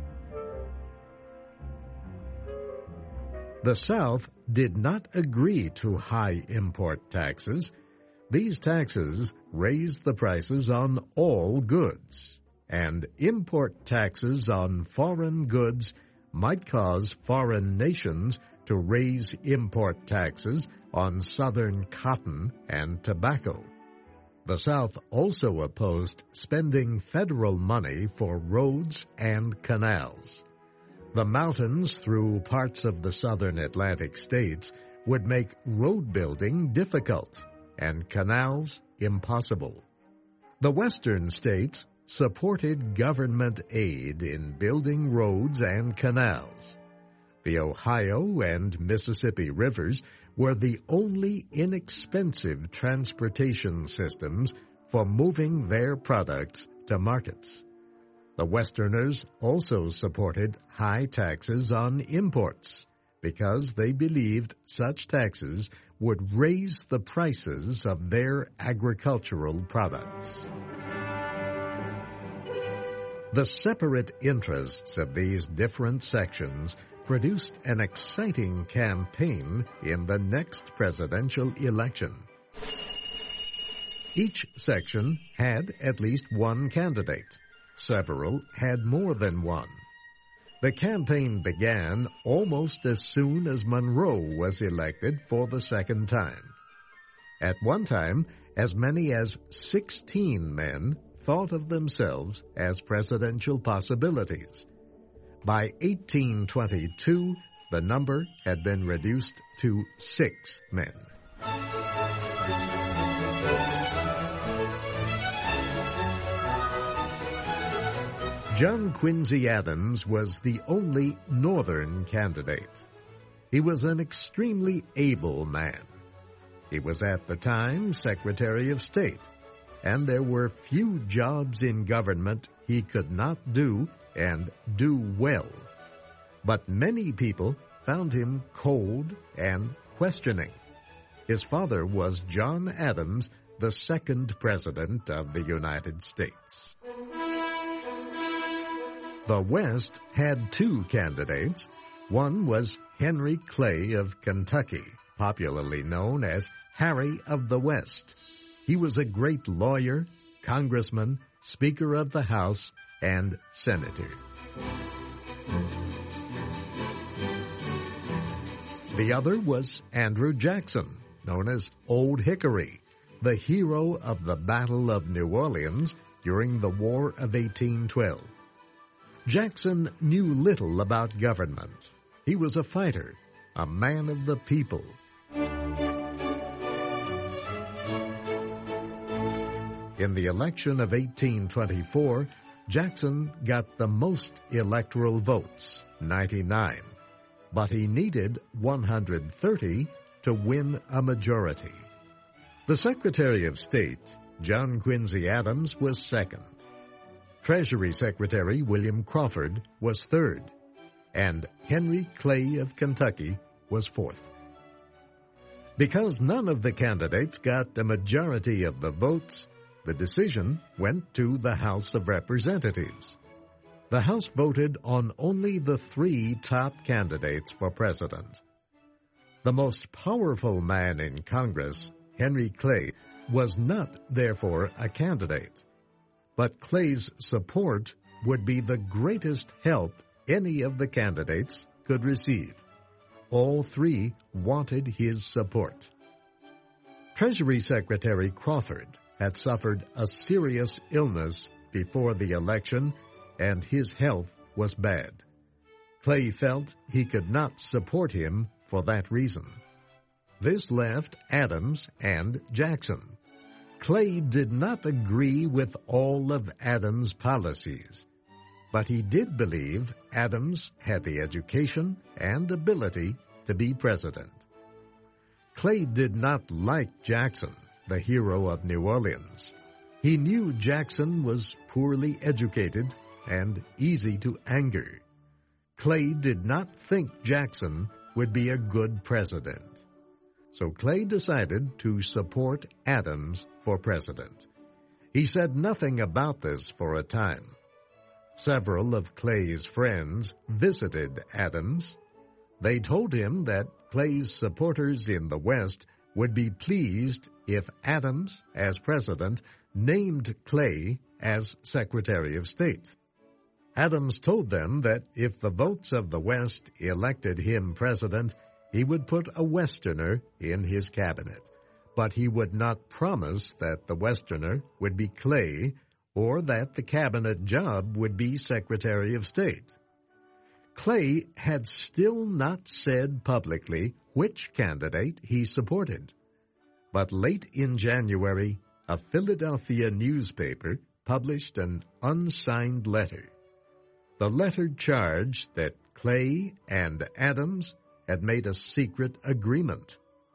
The South did not agree to high import taxes. These taxes raised the prices on all goods, and import taxes on foreign goods might cause foreign nations to raise import taxes on southern cotton and tobacco. The South also opposed spending federal money for roads and canals. The mountains through parts of the southern Atlantic states would make road building difficult and canals impossible. The western states supported government aid in building roads and canals. The Ohio and Mississippi rivers were the only inexpensive transportation systems for moving their products to markets. The Westerners also supported high taxes on imports because they believed such taxes would raise the prices of their agricultural products. The separate interests of these different sections produced an exciting campaign in the next presidential election. Each section had at least one candidate. Several had more than one. The campaign began almost as soon as Monroe was elected for the second time. At one time, as many as sixteen men thought of themselves as presidential possibilities. By eighteen twenty-two, the number had been reduced to six men. John Quincy Adams was the only Northern candidate. He was an extremely able man. He was at the time Secretary of State, and there were few jobs in government he could not do and do well. But many people found him cold and questioning. His father was John Adams, the second President of the United States. The West had two candidates. One was Henry Clay of Kentucky, popularly known as Harry of the West. He was a great lawyer, congressman, Speaker of the House, and senator. The other was Andrew Jackson, known as Old Hickory, the hero of the Battle of New Orleans during the War of eighteen twelve. Jackson knew little about government. He was a fighter, a man of the people. In the election of eighteen twenty-four, Jackson got the most electoral votes, ninety-nine, but he needed one hundred thirty to win a majority. The Secretary of State, John Quincy Adams, was second. Treasury Secretary William Crawford was third, and Henry Clay of Kentucky was fourth. Because none of the candidates got a majority of the votes, the decision went to the House of Representatives. The House voted on only the three top candidates for president. The most powerful man in Congress, Henry Clay, was not therefore a candidate. But Clay's support would be the greatest help any of the candidates could receive. All three wanted his support. Treasury Secretary Crawford had suffered a serious illness before the election, and his health was bad. Clay felt he could not support him for that reason. This left Adams and Jackson. Clay did not agree with all of Adams' policies, but he did believe Adams had the education and ability to be president. Clay did not like Jackson, the hero of New Orleans. He knew Jackson was poorly educated and easy to anger. Clay did not think Jackson would be a good president. So Clay decided to support Adams for president. He said nothing about this for a time. Several of Clay's friends visited Adams. They told him that Clay's supporters in the West would be pleased if Adams, as president, named Clay as Secretary of State. Adams told them that if the votes of the West elected him president, he would put a Westerner in his cabinet, but he would not promise that the Westerner would be Clay or that the cabinet job would be Secretary of State. Clay had still not said publicly which candidate he supported, but late in January, a Philadelphia newspaper published an unsigned letter. The letter charged that Clay and Adams had made a secret agreement.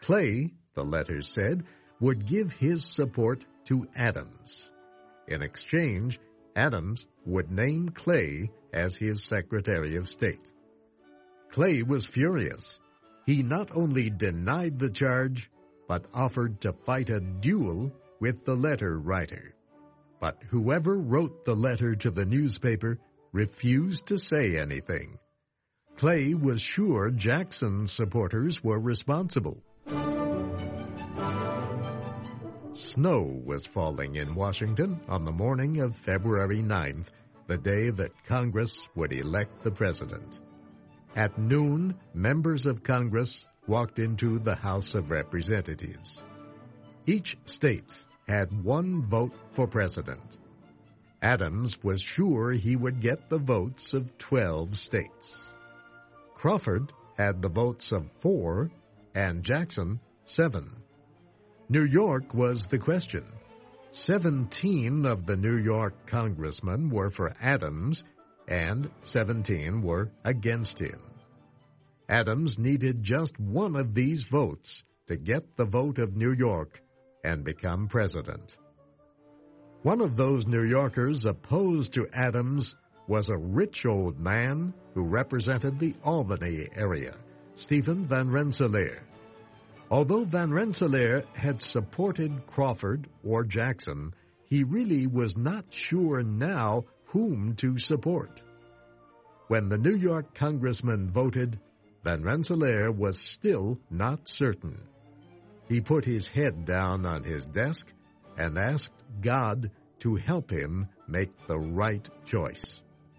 Clay, the letters said, would give his support to Adams. In exchange, Adams would name Clay as his Secretary of State. Clay was furious. He not only denied the charge, but offered to fight a duel with the letter writer. But whoever wrote the letter to the newspaper refused to say anything. Clay was sure Jackson's supporters were responsible. Snow was falling in Washington on the morning of February ninth, the day that Congress would elect the president. At noon, members of Congress walked into the House of Representatives. Each state had one vote for president. Adams was sure he would get the votes of twelve states. Crawford had the votes of four, and Jackson seven. New York was the question. Seventeen of the New York congressmen were for Adams, and seventeen were against him. Adams needed just one of these votes to get the vote of New York and become president. One of those New Yorkers opposed to Adams was a rich old man who represented the Albany area, Stephen Van Rensselaer. Although Van Rensselaer had supported Crawford or Jackson, he really was not sure now whom to support. When the New York congressman voted, Van Rensselaer was still not certain. He put his head down on his desk and asked God to help him make the right choice.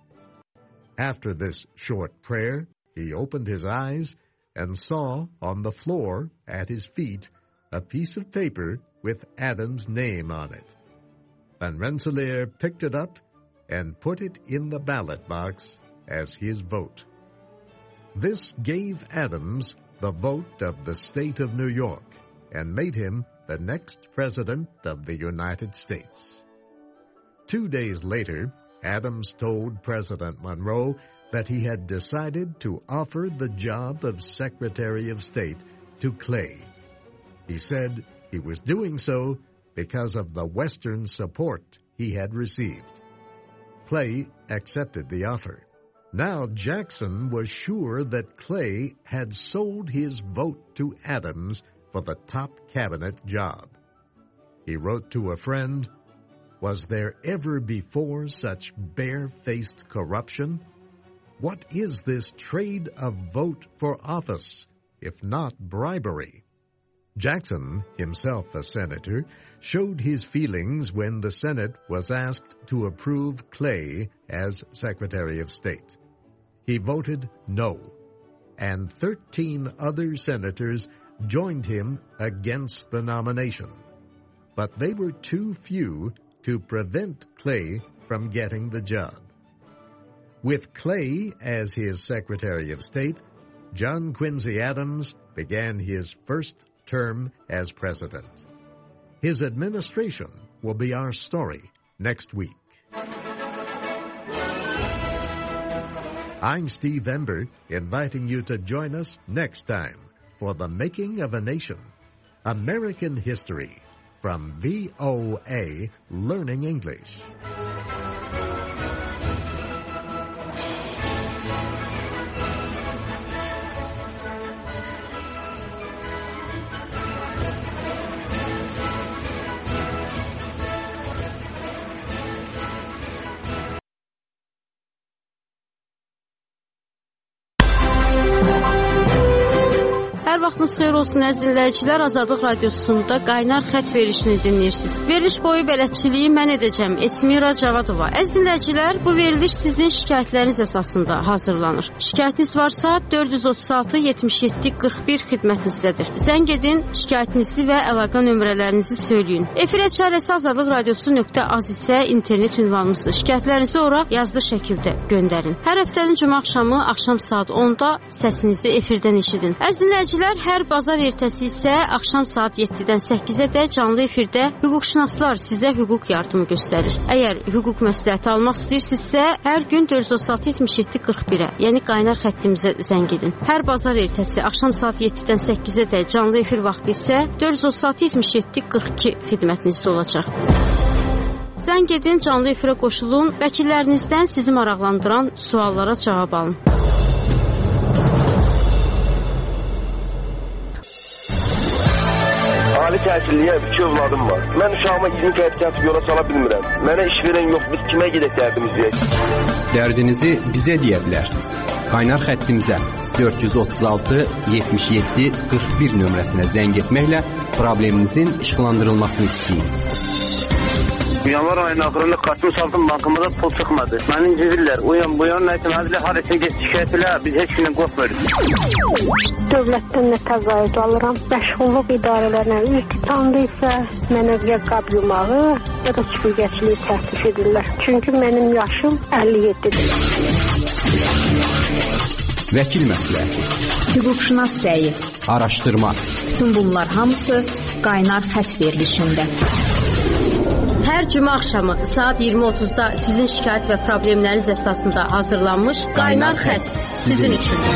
After this short prayer, he opened his eyes and saw on the floor at his feet a piece of paper with Adams' name on it. Van Rensselaer picked it up and put it in the ballot box as his vote. This gave Adams the vote of the state of New York and made him the next president of the United States. Two days later, Adams told President Monroe that he had decided to offer the job of Secretary of State to Clay. He said he was doing so because of the Western support he had received. Clay accepted the offer. Now Jackson was sure that Clay had sold his vote to Adams for the top cabinet job. He wrote to a friend, "Was there ever before such bare-faced corruption? What is this trade of vote for office, if not bribery?" Jackson, himself a senator, showed his feelings when the Senate was asked to approve Clay as Secretary of State. He voted no, and thirteen other senators joined him against the nomination. But they were too few to prevent Clay from getting the job. With Clay as his Secretary of State, John Quincy Adams began his first term as president. His administration will be our story next week. I'm Steve Ember, inviting you to join us next time for The Making of a Nation, American History, from V O A Learning English. Hər vaxtınız xeyir olsun əziz dinləyicilər, Azadlıq Radiosunda qaynar xətt verilişini dinləyirsiniz. Veriliş boyu bələdçiliyi mən edəcəm, Esmira Cavadova. Əziz dinləyicilər, bu veriliş sizin şikayətləriniz əsasında hazırlanır. Şikayətiniz varsa dörd yüz otuz altı yetmiş yeddi qırx bir xidmətinizdədir. Zəng edin, şikayətinizi və əlaqə nömrələrinizi söyləyin. Efirə çarəsi azadlıq radiosu nöqtə az isə internet ünvanımızdır. Şikayətlərinizi ora yazılı şəkildə göndərin. Hər həftənin cümə axşamı axşam saat onda səsinizi efirdən eşidin. Əziz dinləyicilər, İzləyicilər, hər bazar ertəsi isə axşam saat yeddidən səkkizədək canlı efirdə hüquqşünaslar sizə hüquq yardımı göstərir. Əgər hüquq məsləhəti almaq istəyirsinizsə, hər gün dörd yüz otuz altı yetmiş yeddi qırx birə, yəni qaynar xəttimizə zəng edin. Hər bazar ertəsi axşam saat yeddidən səkkizədək canlı efir vaxtı isə dörd yüz otuz altı yetmiş yeddi qırx iki xidmətinizdə olacaq. Zəng edin, canlı efirə qoşulun, vəkillərinizdən sizi maraqlandıran suallara cavab alın. Ali təhsilliyə iki övladım var. Mən uşağıma yirmi faiz yola sala bilmirəm. Mənə iş verən yox, biz kimə gedək dərdimiz deyək? Dərdinizi bizə deyə bilərsiniz. Qaynar xəttimizə dörd yüz otuz altı yetmiş yeddi qırx bir nömrəsinə zəng etməklə probleminizin işıqlandırılmasını istəyin. Yanvar ayının axırında kartını saldım, bankamıza pul çıxmadı. Məni incidirlər. Uyan, bu yan, nəysə, həzlə harəsin geç şikayət elə, biz heç gündən qorxmuyoruz. Dövlətdən nə təzayüd alıram. Məşğulluq idarələrlə iltitamda isə mənə ya qab yumağı, ya da süpürgəçiliyi təklif edirlər. Çünki mənim yaşım əlli yeddidir. Vəkil məsləhəti, hüquqşünas rəyi, araşdırma. Bütün bunlar hamısı qaynar xətt verilişində. Hər cümə axşamı saat iyirmi otuzda sizin şikayət və problemləriniz əsasında hazırlanmış Qaynar Xətt sizin üçün.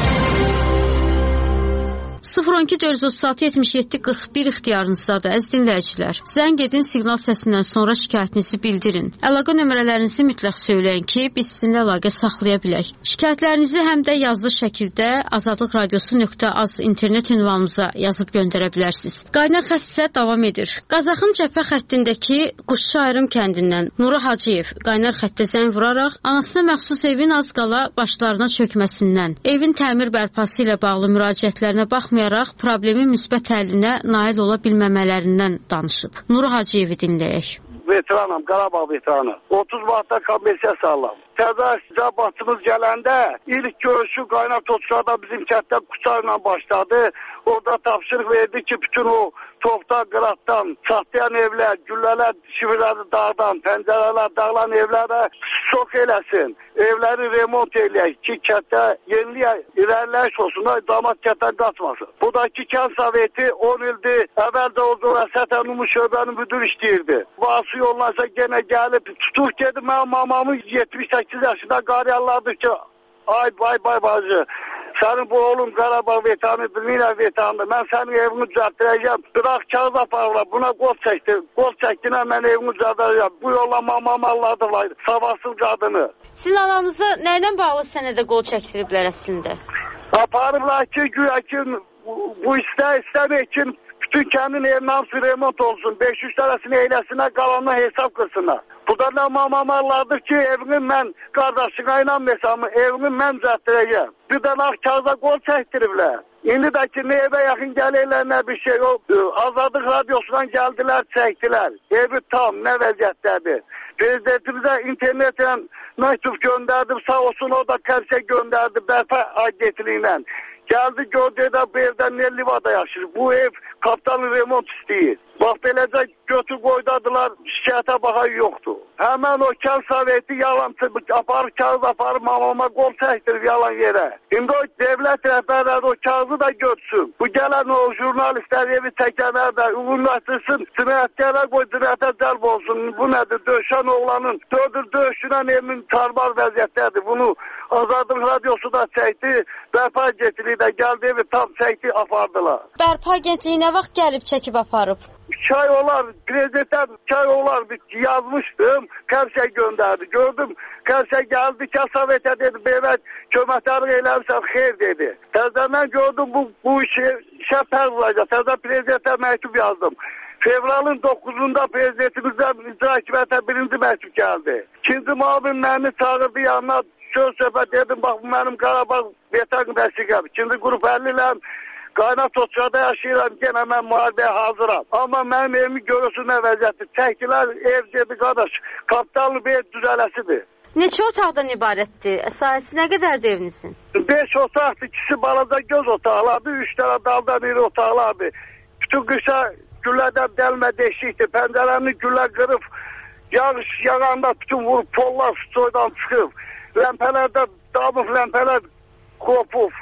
sıfır on iki dörd yüz otuz altı yetmiş yeddi qırx bir ixtiyarınızdadır, əziz dinləyicilər. Zəng edin, siqnal səsindən sonra şikayətinizi bildirin. Əlaqə nömrələrinizi mütləq söyləyin ki, biz sizinlə əlaqə saxlaya bilək. Şikayətlərinizi həm də yazılı şəkildə azadlıq radiosu nöqtə az internet ünvanımıza yazıb göndərə bilərsiniz. Qaynar xətt isə davam edir. Qazaxın cəbhə xəttindəki Quşçu Ayrım kəndindən Nuru Hacıyev qaynar xəttə zəng vuraraq anasına məxsus evin az qala başlarına çökməsindən, evin təmir bərpası ilə bağlı müraciətlərinə baxmayaraq problemin müsbət həllinə nail ola bilməmələrindən danışıb. Nuru Hacıyevi dinləyək. Veteranım, Qarabağ veteranı. otuz vaxtda kommersiya sağlam. Təzə isticabatçımız gələndə ilk görüşü Qaynar Toçlarda bizim kətdə Quçarla başladı. Orada tapşırıq verdi ki, bütün o tofta, qıratdan, çatlayan evlər, güllələr, şifrləri dağdan, pəncərələr, dağılan evlərə şok eləsin. Evləri remont eləyək ki, kətdə yenilik, irəliləyiş olsun, damat kətdən qaçmasın. Budakı kənd soveti on ildir, əvvəldə oldu və Sətən Umu şöbənin müdür işləyirdi. Vası yollansa gene gəlib, tutur gedim, mənim mamamın yetmiş səkkiz yaşında qariyarlardır ki, ay bay bay bacı, sənin bu oğlum Qarabağ veteranıdır, Nina veteranıdır, mən sənin evini düzəltdirəcəm, bıraq kağız aparırlar, buna qol çəkdi, qol çəkdinə mən evimi düzəltdirəcəm, bu yolla mamam Allah'dırlar, savasız qadını. Sizin ananıza nəylə bağlı sənədə qol çəkdiriblər əslində? Aparıblar ki, güya ki, bu istə istəmək ki, bütün kəndin evinin hamısı remont olsun, beş yüz tərəsini eyləsinə, qalanına hesab qırsınlar. Bu da nə mamamarlardır ki, evini mən, qardaşına inanmırsam, evini mən düzəltdirəcəm. Bir də laq kağıza qol çəkdiriblər. İndi də ki, nə evə yaxın gəlirlər, nə bir şey o, Azadlıq radiosundan gəldilər, çəkdilər. Evi tam, nə vəziyyətdədir. Prezidentimizə internetlə məktub göndərdim, sağ olsun o da kəmsə göndərdi, bərpa agentliyi ilə. Gəldi gördü də bu evdən nə livada yaşır. Bu ev kaptanın remont istəyir. Bax beləcə götür qoydadılar, şikayətə baxan yoxdur. Həmən o kənd soveti yalançı aparır, kağız aparır, mamama qol çəkdirir yalan yerə. İndi o devlət rəhbərləri o kağızı da götsün. Bu gələn o jurnalistlər evi çəkənlər də ünləşdirsin, cinayətkara qoy, cinayətə cəlb olsun. Bu nədir? Döşən oğlanın dördür döşünən evin tarbar vəziyyətdədir. Bunu Azadlıq radiosu da çəkdi, bərpa agentliyi də gəldi evi tam çəkdi, apardılar. Bərpa agentliyi nə vaxt gəlib çəkib aparıb? İki ay olar, prezidentlər iki ay olar yazmışdım, Kərsək göndərdi. Gördüm, Kərsək gəldi, Kəsavetə dedi, belə köməklərini eləmişsən, xeyr dedi. Təzədən gördüm, bu, bu işi işə pər vuracaq. Təzə prezidentə məktub yazdım. Fevralın doqquzunda prezidentimizdən icra hakimiyyətə birinci məktub gəldi. İkinci müavin məni çağırdı yanına, söz söhbət dedim, bax bu mənim Qarabağ veteran vəsiqəm. İkinci qrup əllilərəm. Qaynar Toçlarda yaşayıram, genə mən müharibəyə hazıram. Amma mənim evimi görürsün nə vəziyyətdir. Çəkdilər, ev dedi, qardaş, kapitallı bir ev düzələsidir. Neçə otaqdan ibarətdir? Sahəsi nə qədərdir evinizin? Beş otaqdır, ikisi balaca göz otaqlardır, üç dənə daldan iri otaqlardır. Bütün qışa güllədən dəlmə deşikdir, pəncərəni güllə qırıb, yağış yağanda bütün vurub, pollar soydan çıxıb, ləmpələrdə damıb, ləmpələr kopub.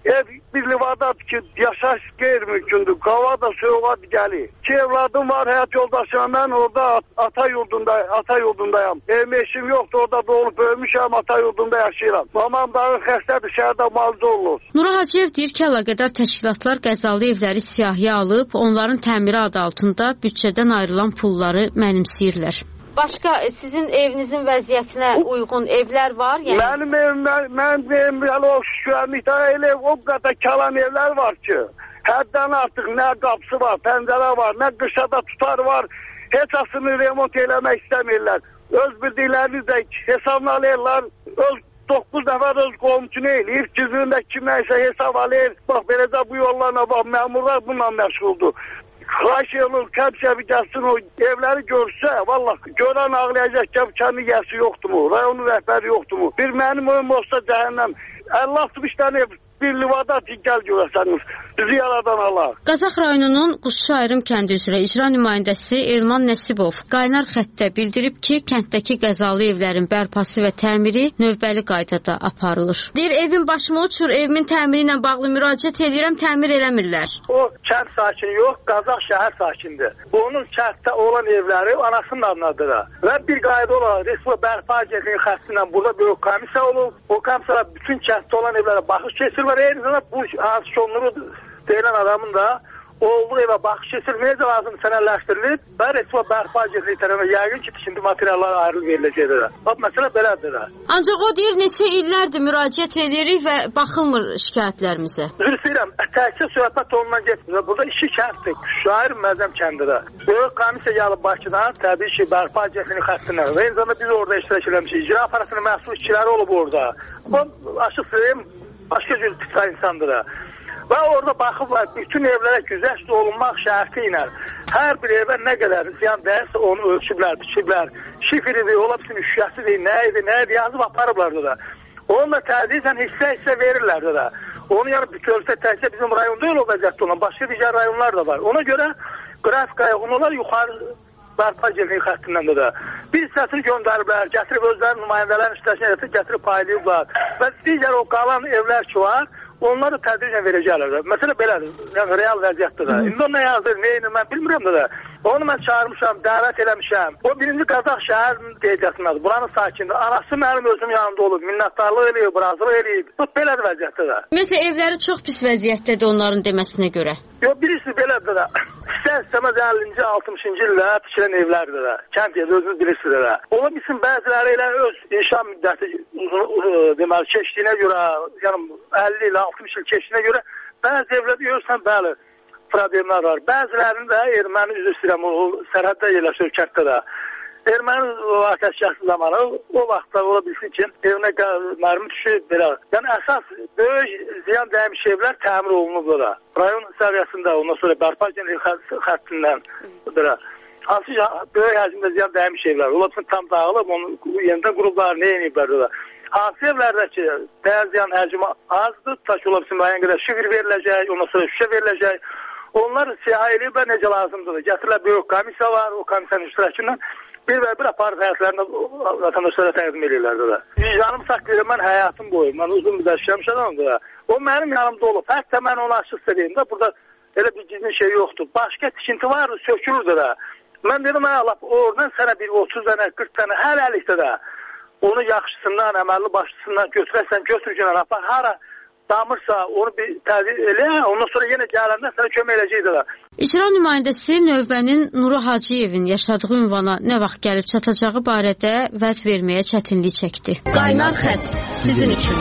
ev bir livadadır ki yaşayış qeyri-mümkündür. Qava da soğuğa gəlir. İki evladım var, həyat yoldaşım. Mən orada ata yurdunda, ata yurdundayam. Evim eşim yoxdur, orada doğulub böyümüşəm, ata yurdunda yaşayıram. Mamam dağı xəstədir, şəhərdə müalicə olunur. Nura Hacıyev deyir ki, əlaqədar təşkilatlar qəzalı evləri siyahıya alıb, onların təmiri adı altında büdcədən ayrılan pulları mənimsəyirlər. Başqa sizin evinizin vəziyyətinə uyğun evlər var? Yəni... Mənim evim, mənim evim hələ o şükürlükdə elə o qədər kalan evlər var ki, həddən artıq nə qapısı var, pəncərə var, nə qışada tutar var, heç asını remont eləmək istəmirlər. Öz bildiklərini də hesablayırlar, öz doqquz nəfər öz qolumçunu eləyir, cüzündə kimə isə hesab alır, bax beləcə bu yollarına bax, məmurlar bununla məşğuldur. Xahiş edilir, kəbşəbi gəlsin o evləri görsə, vallahi görən ağlayacaq ki, kəndi yəsi yoxdur mu, rayonun rəhbəri yoxdur mu? Bir mənim oyum olsa cəhənnəm, əlli altmış dənə ev, bir livada gəl görəsəniz, bizi yaradan Allah. Qazax rayonunun Quşçu Ayrım kəndi üzrə icra nümayəndəsi Elman Nəsibov qaynar xəttdə bildirib ki, kənddəki qəzalı evlərin bərpası və təmiri növbəli qaydada aparılır. Deyir, evin başıma uçur, evimin təmiri ilə bağlı müraciət edirəm, təmir eləmirlər. O kənd sakini yox, Qazax şəhər sakindir. Onun kənddə olan evləri anasının adınadır. Və bir qayda olaraq Respublika Bərpa Agentliyi xəstindən burada böyük komissiya olub. O komissiyalar bütün kənddə olan evlərə baxış keçir. Eyni zamanda bu hansı sonları deyilən adamın da olduğu evə baxış keçirilməyəcə lazım sənədləşdirilib və Respublika Bərpa Agentliyi tərəfindən yəqin ki, tikinti materialları ayrılıb veriləcəkdir. Bax, məsələ belədir. Ancaq o deyir, neçə illərdir müraciət edirik və baxılmır şikayətlərimizə. Üzr istəyirəm, təkcə söhbət ondan getmir. Burada iki kənddir, Şair Məzəm kəndidir. Böyük komissiya gəlib Bakıdan, təbii ki, Bərpa Agentliyinin xəttindən. Və eyni zamanda biz orada iştirak eləmişik. İcra aparatının məhsul işçiləri olub orada. Bu, açıq söyləyim, başqa cür ticari insandır. Və orada baxıblar, bütün evlərə güzəşt olunmaq şərti ilə hər bir evə nə qədər ziyan dəyərsə onu ölçüblər, biçiblər. Şifiridir, ola bilsin üşüyəsidir, nə idi, nə idi, yazıb aparıblar da. Onu da tədricən hissə-hissə verirlər də. Onu yəni bütövlükdə təkcə bizim rayonda elə o vəziyyətdə olan, başqa digər rayonlar da var. Ona görə qrafikaya onlar yuxarı Bərpa Agentliyi xəttindən də. Bir hissəsini göndəriblər, gətirib özlərinin nümayəndələrin işləşini gətirib paylayıblar. Və digər o qalan evlər ki var, onları tədricən verəcəklər. Məsələ belədir, yəni real vəziyyətdir də. İndi o nə yazdır, neyini mən bilmirəm də. Onu mən çağırmışam, dəvət eləmişəm. O birinci Qazax şəhərinin qeydiyyatındadır. Buranın sakindir. Anası mənim özüm yanımda olub, minnətdarlıq eləyib, razılıq eləyib. Bu belədir vəziyyətdir də. Ümumiyyətlə evləri çox pis vəziyyətdədir onların deməsinə görə. Yox, birisi belədir də. İstər-istəməz əllinci, altmışıncı ildə tikilən evlərdir də. Kənd yeri özünüz bilirsiniz də. Ola bilsin bəziləri elə öz inşa müddəti deməli keçdiyinə görə, yəni əlli ilə altmış il keçdiyinə görə bəzi evlərdə görürsən, bəli, problemlər var. Bəzilərinin də erməni üzr istəyirəm, o sərhəddə yerləşir kənddə də. Erməni ateşkəsi zamanı o vaxtda ola bilsin ki, evinə mərmi düşüb, belə. Yəni əsas böyük ziyan dəymiş evlər təmir olunub da. Rayon səviyyəsində, ondan sonra Bərpa Agentliyi xəttindən belə. Hansı böyük həcmdə ziyan dəymiş evlər. Ola bilsin tam dağılıb, onu yenidən qurublar, nə yeniblər da. Hansı evlərdə ki, dəyər ziyan həcmi azdır, ta ki, ola bilsin müəyyən qədər şifir veriləcək, ondan sonra şüşə veriləcək. Onlar siyah eləyiblər necə lazımdır. Gətirirlər böyük komissiya var, o komissiyanın iştirakından bir və bir aparıb həyatlarını vətəndaşlara təqdim edirlər də. Vicdanım saxlayır, mən həyatım boyu, mən uzun bir dəşkəmiş adamım da. O mənim yanımda olub. Hətta mən onu açıq söyləyim də, burada elə bir gizli şey yoxdur. Başqa tikinti var, sökülürdür də. Mən dedim, Allah, oradan sənə bir otuz dənə, qırx dənə, hər əlikdə də onu yaxşısından, əməlli başçısından götürəsən, götürgünən apar, hara damırsa onu bir təzir elə, ondan sonra yenə gələndə sənə kömək eləyəcək də. İcra nümayəndəsi növbənin Nuru Hacıyevin yaşadığı ünvana nə vaxt gəlib çatacağı barədə vəd verməyə çətinlik çəkdi. Qaynar xətt sizin üçün.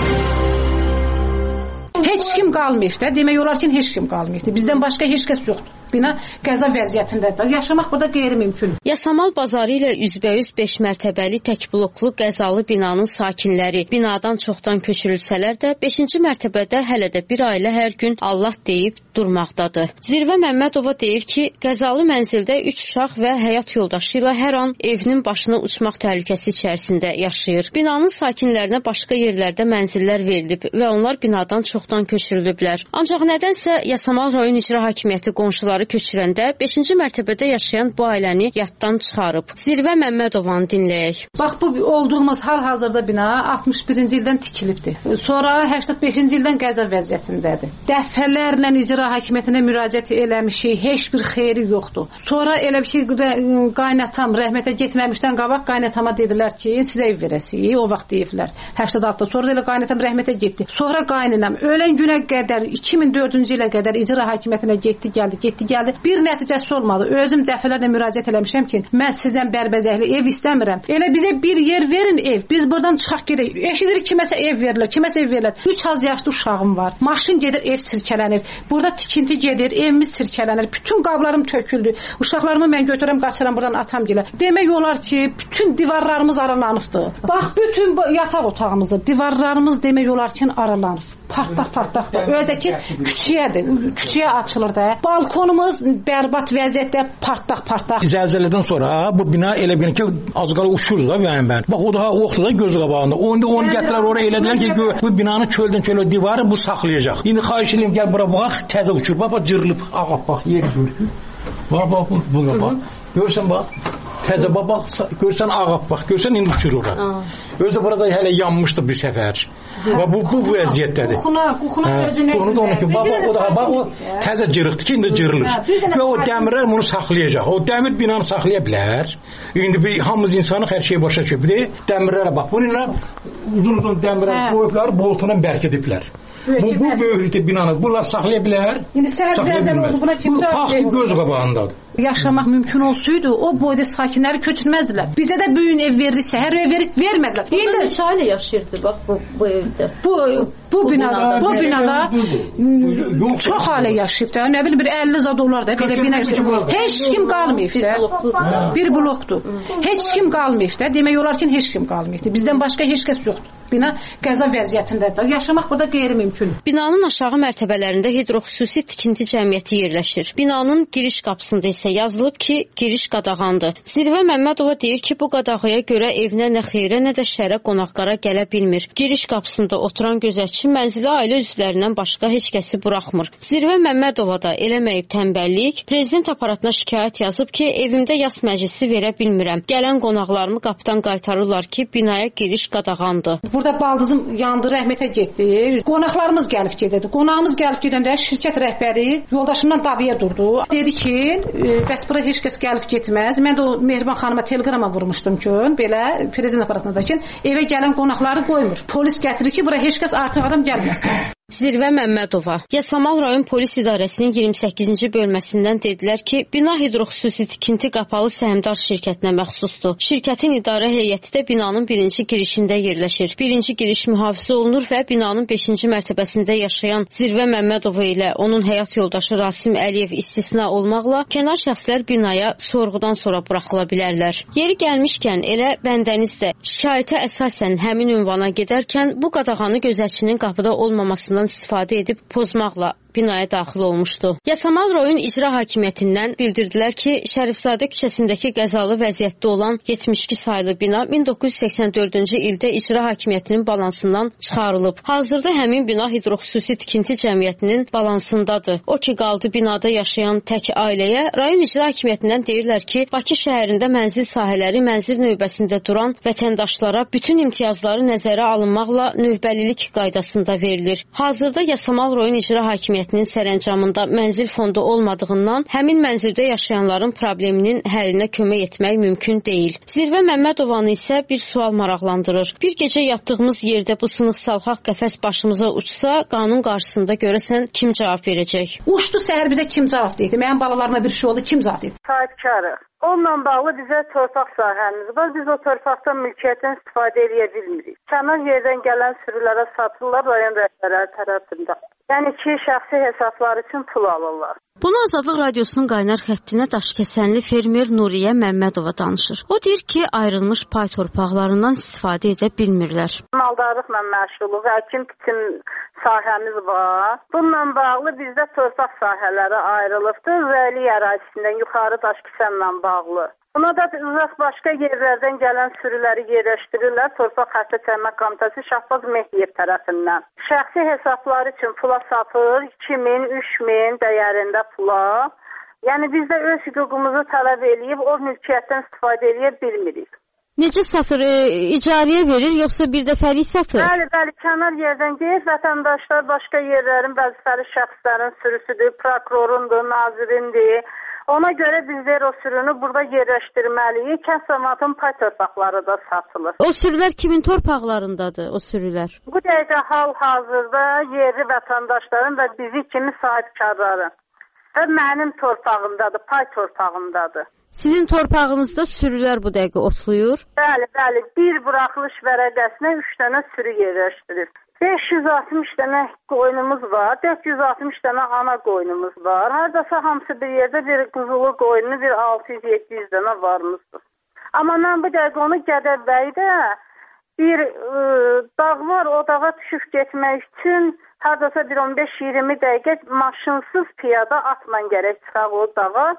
Heç kim qalmayıb da, demək olar ki, heç kim qalmayıb. Bizdən başqa heç kəs yoxdur. Bina qəza vəziyyətindədir. Yaşamaq burada qeyri-mümkün. Yasamal bazarı ilə üzbəüz beş mərtəbəli tək bloklu qəzalı binanın sakinləri binadan çoxdan köçürülsələr də beşinci mərtəbədə hələ də bir ailə hər gün Allah deyib durmaqdadır. Zirvə Məmmədova deyir ki, qəzalı mənzildə üç uşaq və həyat yoldaşı ilə hər an evinin başına uçmaq təhlükəsi içərisində yaşayır. Binanın sakinlərinə başqa yerlərdə mənzillər verilib və onlar binadan çoxdan köçürülüblər. Ancaq nədənsə Yasamal rayon icra hakimiyyəti qonşuları uşaqları köçürəndə beşinci mərtəbədə yaşayan bu ailəni yaddan çıxarıb. Zirvə Məmmədovanı dinləyək. Bax, bu olduğumuz hal-hazırda bina altmış birinci ildən tikilibdir. Sonra səksən beşinci ildən qəza vəziyyətindədir. Dəfələrlə icra hakimiyyətinə müraciət eləmişik, heç bir xeyri yoxdur. Sonra elə bir şey, qaynatam rəhmətə getməmişdən qabaq qaynatama dedilər ki, sizə ev verəsik, o vaxt deyiblər. səksən altıda sonra elə qaynatam rəhmətə getdi. Sonra qaynanam ölən günə qədər iki min dördüncü ilə qədər icra hakimiyyətinə getdi, gəldi, getdi, gəldi. Bir nəticəsi olmadı. Özüm dəfələrlə müraciət eləmişəm ki, mən sizdən bərbəzəkli ev istəmirəm. Elə bizə bir yer verin ev. Biz buradan çıxaq gedək. Eşidirik kiməsə ev verirlər, kiməsə ev verirlər. üç az yaşlı uşağım var. Maşın gedir, ev sirkələnir. Burada tikinti gedir, evimiz sirkələnir. Bütün qablarım töküldü. Uşaqlarımı mən götürəm, qaçıram buradan atam gilə. Demək olar ki, bütün divarlarımız aralanıbdı. Bax, bütün yataq otağımızda divarlarımız demək olar ki, aralanıb. Partlaq partlaqda. Özəki küçüyədir. Küçüyə açılır da. Balkonumuz bərbad vəziyyətdə partlaq partlaq. Zəlzələdən sonra bu bina elə bir ki, az qala uçurdu da yəni mən. Bax o da oxtu da göz qabağında. Onu onu gətirər oraya elədilər ki, bu binanı çöldən çölə divarı bu saxlayacaq. İndi xahiş edirəm gəl bura bax, təzə uçur. Bax, bax cırılıb. Ağa bax, yer görür. Bax, bax, buna bax. Görsən bax. Təzə bax, görsən ağa bax. Görsən indi uçur ora. Özü burada hələ yanmışdı bir səfər. Və bu bu vəziyyətdədir. Qoxuna, qoxuna özünə. Qoxunu da onu ki, bax o da bax o təzə cırıqdı ki, indi cırılır. Və o dəmirlər bunu saxlayacaq. O dəmir binanı saxlaya bilər. İndi bir hamımız insanı hər şey başa düşür. Dəmirlərə bax. Bununla uzun-uzun dəmirlər qoyublar, boltuna bərkidiblər. Bu bu böyüklükdə binanı bunlar saxlaya bilər. İndi səhər zəlzələ oldu, buna kim cavab verir? Göz qabağındadır. Yaşamaq mümkün olsaydı, o boyda sakinləri köçürməzdilər. Bizə də böyük ev verirsə, hər ev verib vermədilər. İndi neçə ailə yaşayırdı bax bu, bu evdə? Bu bu binada, bu binada çox ailə yaşayıb da. Nə bilim bir əlli zad olar da belə bina. Heç kim qalmayıb da. Bir blokdur. Heç kim qalmayıb da. Demək olar ki, heç kim qalmayıb. Bizdən başqa heç kəs yoxdur. Bina qəza vəziyyətindədir. Yaşamaq burada qeyri-mümkün. Binanın aşağı mərtəbələrində hidroxüsusi tikinti cəmiyyəti yerləşir. Binanın giriş qapısında isə yazılıb ki, giriş qadağandır. Zirvə Məmmədova deyir ki, bu qadağaya görə evinə nə xeyrə, nə də şərə qonaqlara gələ bilmir. Giriş qapısında oturan gözətçi mənzili ailə üzvlərindən başqa heç kəsi buraxmır. Zirvə Məmmədova da eləməyib tənbəllik, prezident aparatına şikayət yazıb ki, evimdə yas məclisi verə bilmirəm. Gələn qonaqlarımı qapıdan qaytarırlar ki, binaya giriş qadağandır. Burada baldızım yandı, rəhmətə getdi. Qonaqlarımız gəlib gedirdi. Qonağımız gəlib gedəndə şirkət rəhbəri yoldaşımdan davaya durdu. Dedi ki, bəs bura heç kəs gəlib getməz. Mən də o Mehriban xanıma teleqrama vurmuşdum ki, belə prezident aparatında ki, evə gələn qonaqları qoymur. Polis gətirir ki, bura heç kəs artıq adam gəlməsin. Zirvə Məmmədova. Yasamal rayon polis idarəsinin iyirmi səkkizinci bölməsindən dedilər ki, bina hidroxüsusi tikinti qapalı səhmdar şirkətinə məxsusdur. Şirkətin idarə heyəti də binanın birinci girişində yerləşir. Birinci giriş mühafizə olunur və binanın beşinci mərtəbəsində yaşayan Zirvə Məmmədova ilə onun həyat yoldaşı Rasim Əliyev istisna olmaqla kənar şəxslər binaya sorğudan sonra buraxıla bilərlər. Yeri gəlmişkən elə bəndəniz də şikayətə əsasən həmin ünvana gedərkən bu qadağanı gözətçinin qapıda olmamasını istifadə edib pozmaqla binaya daxil olmuşdu. Yasamal rayon icra hakimiyyətindən bildirdilər ki, Şərifzadə küçəsindəki qəzalı vəziyyətdə olan yetmiş iki saylı bina min doqquz yüz səksən dördüncü ildə icra hakimiyyətinin balansından çıxarılıb. Hazırda həmin bina hidroxüsusi tikinti cəmiyyətinin balansındadır. O ki, qaldı binada yaşayan tək ailəyə, rayon icra hakimiyyətindən deyirlər ki, Bakı şəhərində mənzil sahələri mənzil növbəsində duran vətəndaşlara bütün imtiyazları nəzərə alınmaqla növbəlilik qaydasında verilir. Hazırda Yasamal rayon icra hakimiyyəti sərəncamında mənzil fondu olmadığından həmin mənzildə yaşayanların probleminin həllinə kömək etmək mümkün deyil. Zirvə Məmmədovanı isə bir sual maraqlandırır. Bir gecə yatdığımız yerdə bu sınıq-salxaq qəfəs başımıza uçsa, qanun qarşısında görəsən kim cavab verəcək? Uçdu səhər bizə kim cavab deyildi? Mənim balalarıma bir şey oldu, kim cavab deyildi? Sahibkarıq. Onunla bağlı bizə torpaq sahəmiz var. Biz o torpaqdan mülkiyyətdən istifadə edə bilmirik. Kənar yerdən gələn sürülərə satırlar rayon rəhbərləri tərəfində. Yəni ki, şəxsi hesablar üçün pul alırlar. Bunu Azadlıq Radiosunun qaynar xəttinə daşkəsənli fermer Nuriyə Məmmədova danışır. O deyir ki, ayrılmış pay torpaqlarından istifadə edə bilmirlər. Maldarlıqla məşğuluq, əkin biçim sahəmiz var. Bununla bağlı bizdə torpaq sahələri ayrılıbdır. Vəli ərazisindən yuxarı daşkəsənlə bağlı. Buna da uzaq başqa yerlərdən gələn sürüləri yerləşdirirlər Torpaq Xəstə Təmin Komitəsi Şahbaz Mehdiyev tərəfindən. Şəxsi hesabları üçün pula satır iki min, üç min dəyərində pula. Yəni biz də öz hüququmuzu tələb eləyib o mülkiyyətdən istifadə edə bilmirik. Necə satır? E, icarəyə verir, yoxsa bir dəfəlik satır? Bəli, bəli, kənar yerdən deyir, vətəndaşlar başqa yerlərin vəzifəli şəxslərin sürüsüdür, prokurorundur, nazirindir. Ona görə bizlər o sürünü burada yerləşdirməliyik. Kənd cəmiyyətinin pay torpaqları da satılır. O sürülər kimin torpaqlarındadır, o sürülər? Bu dəqiqə hal-hazırda yerli vətəndaşların və bizi kimi sahibkarların və mənim torpağımdadır, pay torpağımdadır. Sizin torpağınızda sürülər bu dəqiqə otlayır? Bəli, bəli. Bir buraxılış vərəqəsinə üç dənə sürü yerləşdirir. beş yüz altmış dənə qoyunumuz var, dörd yüz altmış dənə ana qoyunumuz var. Haradasa hamısı bir yerdə bir quzulu qoyunu, bir altı yüz yeddi yüz dənə varımızdır. Amma mən bu dəqiqə onu Gədəbəydə bir ə, dağ var, o dağa düşüb getmək üçün haradasa bir on beş iyirmi dəqiqə maşınsız piyada atla gərək çıxaq o dağa.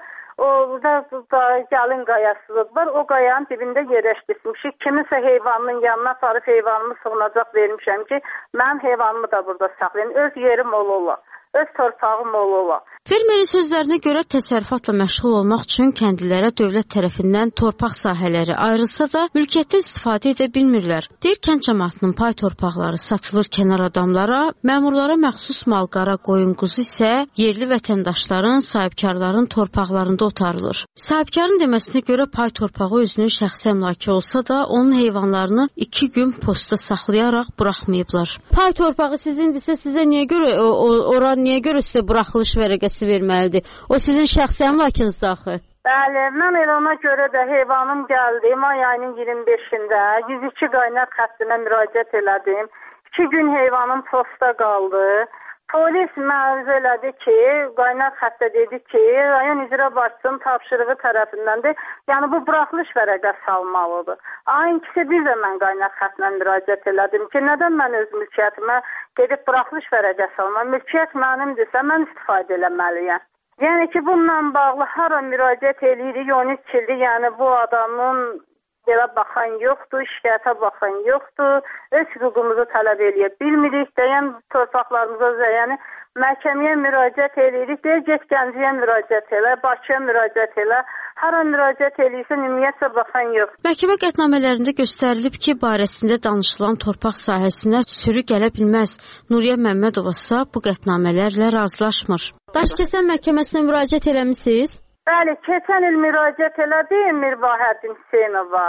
O da, da gəlin qayası var. O qayanın dibində yerləşdirmişik. Kiminsə heyvanının yanına aparıb heyvanımı sığınacaq vermişəm ki, mən heyvanımı da burada saxlayayım. Öz yerim ola, öz torpağım ola. Fermerin sözlərinə görə təsərrüfatla məşğul olmaq üçün kəndlilərə dövlət tərəfindən torpaq sahələri ayrılsa da, mülkiyyətdən istifadə edə bilmirlər. Deyir, kənd cəmiyyətinin pay torpaqları satılır kənar adamlara, məmurlara məxsus mal-qara, qoyun, quzu isə yerli vətəndaşların, sahibkarların torpaqlarında otarılır. Sahibkarın deməsinə görə pay torpağı özünün şəxsi əmlakı olsa da, onun heyvanlarını iki gün postda saxlayaraq buraxmayıblar. Pay torpağı sizindirsə, sizə niyə görə, o, o, ora niyə görə sizə buraxılış vərəqəsi verməlidir? O sizin şəxsi əmlakınızda axı. Bəli, mən elə ona görə də heyvanım gəldi. May ayının iyirmi beşində yüz iki qaynar xəttinə müraciət elədim. iki gün heyvanım postda qaldı. Polis məruzə elədi ki, qaynar xəttə dedi ki, rayon icra başçısının tapşırığı tərəfindəndir. Yəni bu buraxılış vərəqəsi almalıdır. Ayın ikisi bir də mən qaynar xəttinə müraciət elədim ki, nədən mən öz mülkiyyətimə gedib buraxılış vərəqəsi almam? Mülkiyyət mənimdirsə, mən istifadə eləməliyəm. Yəni ki, bununla bağlı hara müraciət eləyirik, on üç ildir, yəni bu adamın belə baxan yoxdur, şikayətə baxan yoxdur, öz hüququmuzu tələb eləyə bilmirik, deyən torpaqlarımıza zəyəni məhkəməyə müraciət eləyirik, deyir, get Gəncəyə müraciət elə, Bakıya müraciət elə, hara müraciət eləyirsə, ümumiyyətlə baxan yox. Məhkəmə qətnamələrində göstərilib ki, barəsində danışılan torpaq sahəsinə sürü gələ bilməz. Nuriyə Məmmədova isə bu qətnamələrlə razılaşmır. Daşkəsən məhkəməsinə müraciət eləmisiniz? Bəli, keçən il müraciət elədim Mirvahəddin Hüseynova.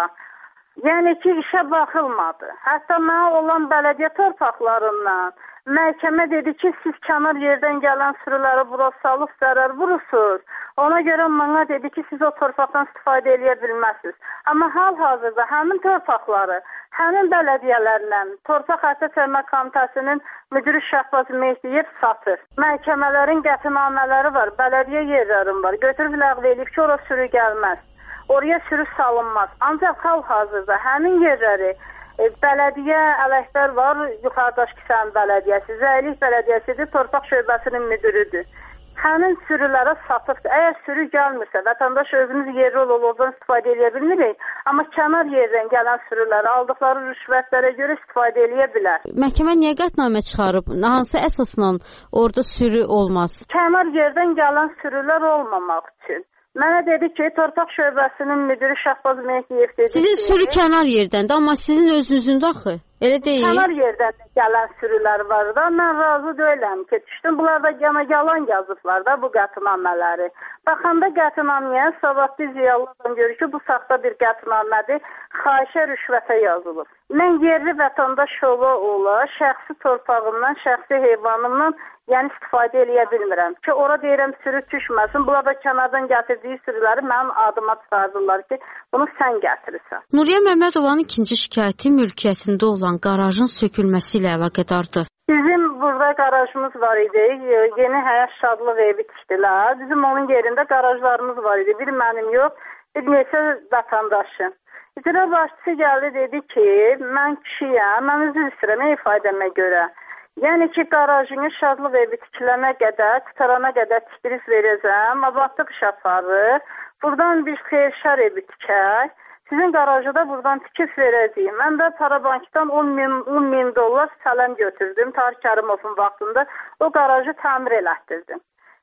Yəni ki, işə baxılmadı. Hətta mənə olan bələdiyyə torpaqlarından məhkəmə dedi ki, siz kənar yerdən gələn sürüləri bura salıb zərər vurursunuz. Ona görə mənə dedi ki, siz o torpaqdan istifadə edə bilməzsiniz. Amma hal-hazırda həmin torpaqları həmin bələdiyyələrlə Torpaq Həyata Sərmə Komitəsinin müdürü Şəhbaz Mehdiyev satır. Məhkəmələrin qətiməmələri var, bələdiyyə yerlərim var. Götürüb ləğv eləyib ki, ora sürü gəlməz. Oraya sürü salınmaz. Ancaq hal-hazırda həmin yerləri e, bələdiyyə ələklər var, yuxarıdaş Kisən bələdiyyəsi, Zəylik bələdiyyəsidir, Torpaq şöbəsinin müdürüdür. Həmin sürülərə satıbdır. Əgər sürü gəlmirsə, vətəndaş özümüz yerli olurdan istifadə edə bilmirik, amma kənar yerdən gələn sürüləri aldıqları rüşvətlərə görə istifadə edə bilər. Məhkəmə niyə qətnamə çıxarıb? Hansı əsasla orada sürü olmaz? Kənar yerdən gələn sürülər olmamaq üçün. Mənə dedi ki, Torpaq şöbəsinin müdürü Şəhbaz Mehdiyev dedi sizin ki... Sizin sürü kənar yerdəndə, amma sizin özünüzün daxı. Elə deyil. Kənar yerdən gələn sürülər var da, mən razı deyiləm ki, düşdüm. Bunlar da yana yalan yazıblar da bu qətnamələri. Baxanda qətnaməyə savadlı ziyalıdan görür ki, bu saxta bir qətnamədir, xahişə rüşvətə yazılır. Mən yerli vətəndaş ola ola, şəxsi torpağımdan, şəxsi heyvanımdan yəni istifadə eləyə bilmirəm ki, ora deyirəm sürü düşməsin. Bunlar da kənardan gətirdiyi sürüləri mənim adıma çıxardırlar ki, bunu sən gətirirsən. Nuriyə Məmmədovanın ikinci şikayəti mülkiyyətində olan qarajın sökülməsi ilə əlaqədardır. Bizim burada qarajımız var idi. Yeni Həyat Şadlıq evi tikdilər. Bizim onun yerində qarajlarımız var idi. Bir mənim yox, bir neçə vətəndaşın. İcra başçısı gəldi dedi ki, mən kişiyəm, mən üzr istəyirəm ifadəmə görə. Yəni ki, qarajını Şadlıq evi tikilənə qədər, qutarana qədər tikdiriz verəcəm, abadlıq iş aparır. Buradan bir xeyirşər evi tikək. Sizin qarajı da buradan tikib verəcəyim. Mən də Parabankdan on min dollar sələm götürdüm. Tarık Kərimovun vaxtında o qarajı təmir elətdirdim.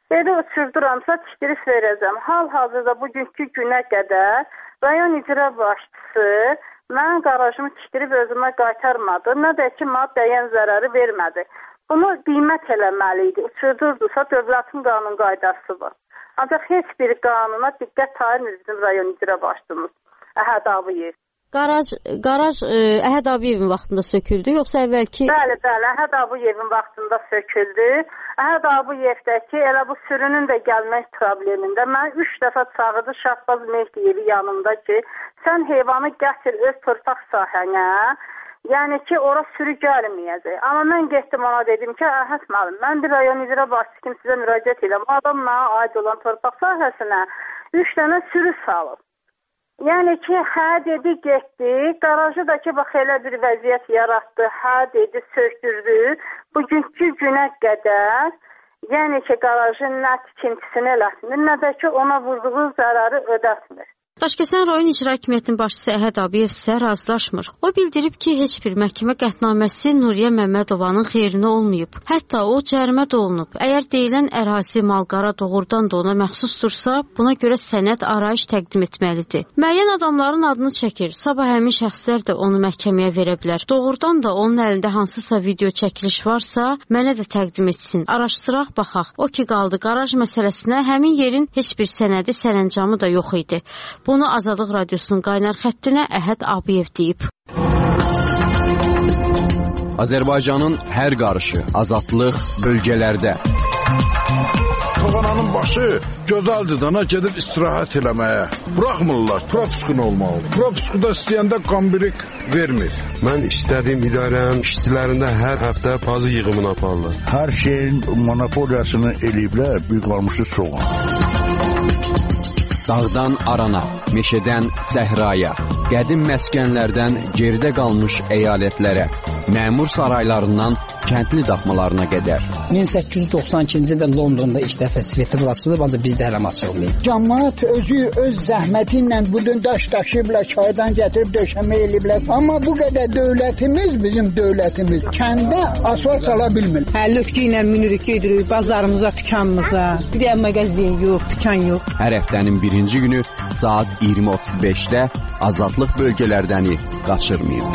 Dedi, uçurduramsa tikdirif verəcəm. Hal-hazırda bugünkü günə qədər rayon icra başçısı mən qarajımı tikdirib özümə qaytarmadı. Nə də ki, mənə dəyən zərəri vermədi. Bunu qiymət eləməli idi. Uçurdurdusa dövlətin qanun qaydası var. Ancaq heç bir qanuna diqqət tayin bizim rayon icra başçımız Əhəd Abiyev. Qaraj, qaraj ə, Əhəd Abiyevin vaxtında söküldü, yoxsa əvvəlki? Bəli, bəli, Əhəd Abiyevin vaxtında söküldü. Əhəd Abiyevdəki elə bu sürünün də gəlmək problemində mən üç dəfə çağırdı Şahbaz Mehdiyevi yanımda ki, sən heyvanı gətir öz torpaq sahənə, yəni ki, ora sürü gəlməyəcək. Amma mən getdim ona dedim ki, Əhəd müəllim, mən bir rayon icra başçısı kimi sizə müraciət edirəm. Adam mənə aid olan torpaq sahəsinə üç dənə sürü salıb. Yəni ki, hə dedi, getdi, qarajı da ki, bax, elə bir vəziyyət yaratdı, hə dedi, söktürdü. Bugünkü günə qədər, yəni ki, qarajın nə tikintisini eləsinir, nə də ki, ona vurduğu zərəri ödətmir. Daşkəsən rayon icra hakimiyyətinin başçısı Əhəd Abiyev isə razılaşmır. O bildirib ki, heç bir məhkəmə qətnaməsi Nuriyə Məmmədovanın xeyrinə olmayıb. Hətta o cərimə də olunub. Əgər deyilən ərazi malqara doğrudan da ona məxsusdursa, buna görə sənəd arayış təqdim etməlidir. Müəyyən adamların adını çəkir. Sabah həmin şəxslər də onu məhkəməyə verə bilər. Doğrudan da onun əlində hansısa video çəkiliş varsa, mənə də təqdim etsin. Araşdıraq, baxaq. O ki qaldı qaraj məsələsinə, həmin yerin heç bir sənədi, sərəncamı da yox idi. Bunu Azadlıq Radiosunun qaynar xəttinə Əhəd Abiyev deyib. Azərbaycanın hər qarışı, azadlıq bölgələrdə. Toğananın başı gözəldir dana gedib istirahət eləməyə. Buraxmırlar, propiskun olmalı. Propiskuda istəyəndə qambirik vermir. Mən istədiyim idarənin işçilərində hər həftə pazı yığımını aparırlar. Hər şeyin monopoliyasını eləyiblər, bir qalmışı soğan. Dağdan arana, meşədən səhraya, qədim məskənlərdən geridə qalmış əyalətlərə, məmur saraylarından kəndli daxmalarına qədər. min səkkiz yüz doxsan ikinci ildə Londonda ilk dəfə svetofor açılıb, ancaq bizdə hələ açılmayıb. Cəmaət özü öz zəhməti ilə budun daş daşıyıblar, çaydan gətirib döşəmə eləyiblər. Amma bu qədər dövlətimiz, bizim dövlətimiz kəndə asfalt sala bilmir. Həllütkü ilə minirik, gedirik bazarımıza, dükanımıza. Bir də mağazin yox, dükan yox. Hər həftənin birinci günü saat iyirmi otuz beşdə azadlıq bölgələrdəni qaçırmayın.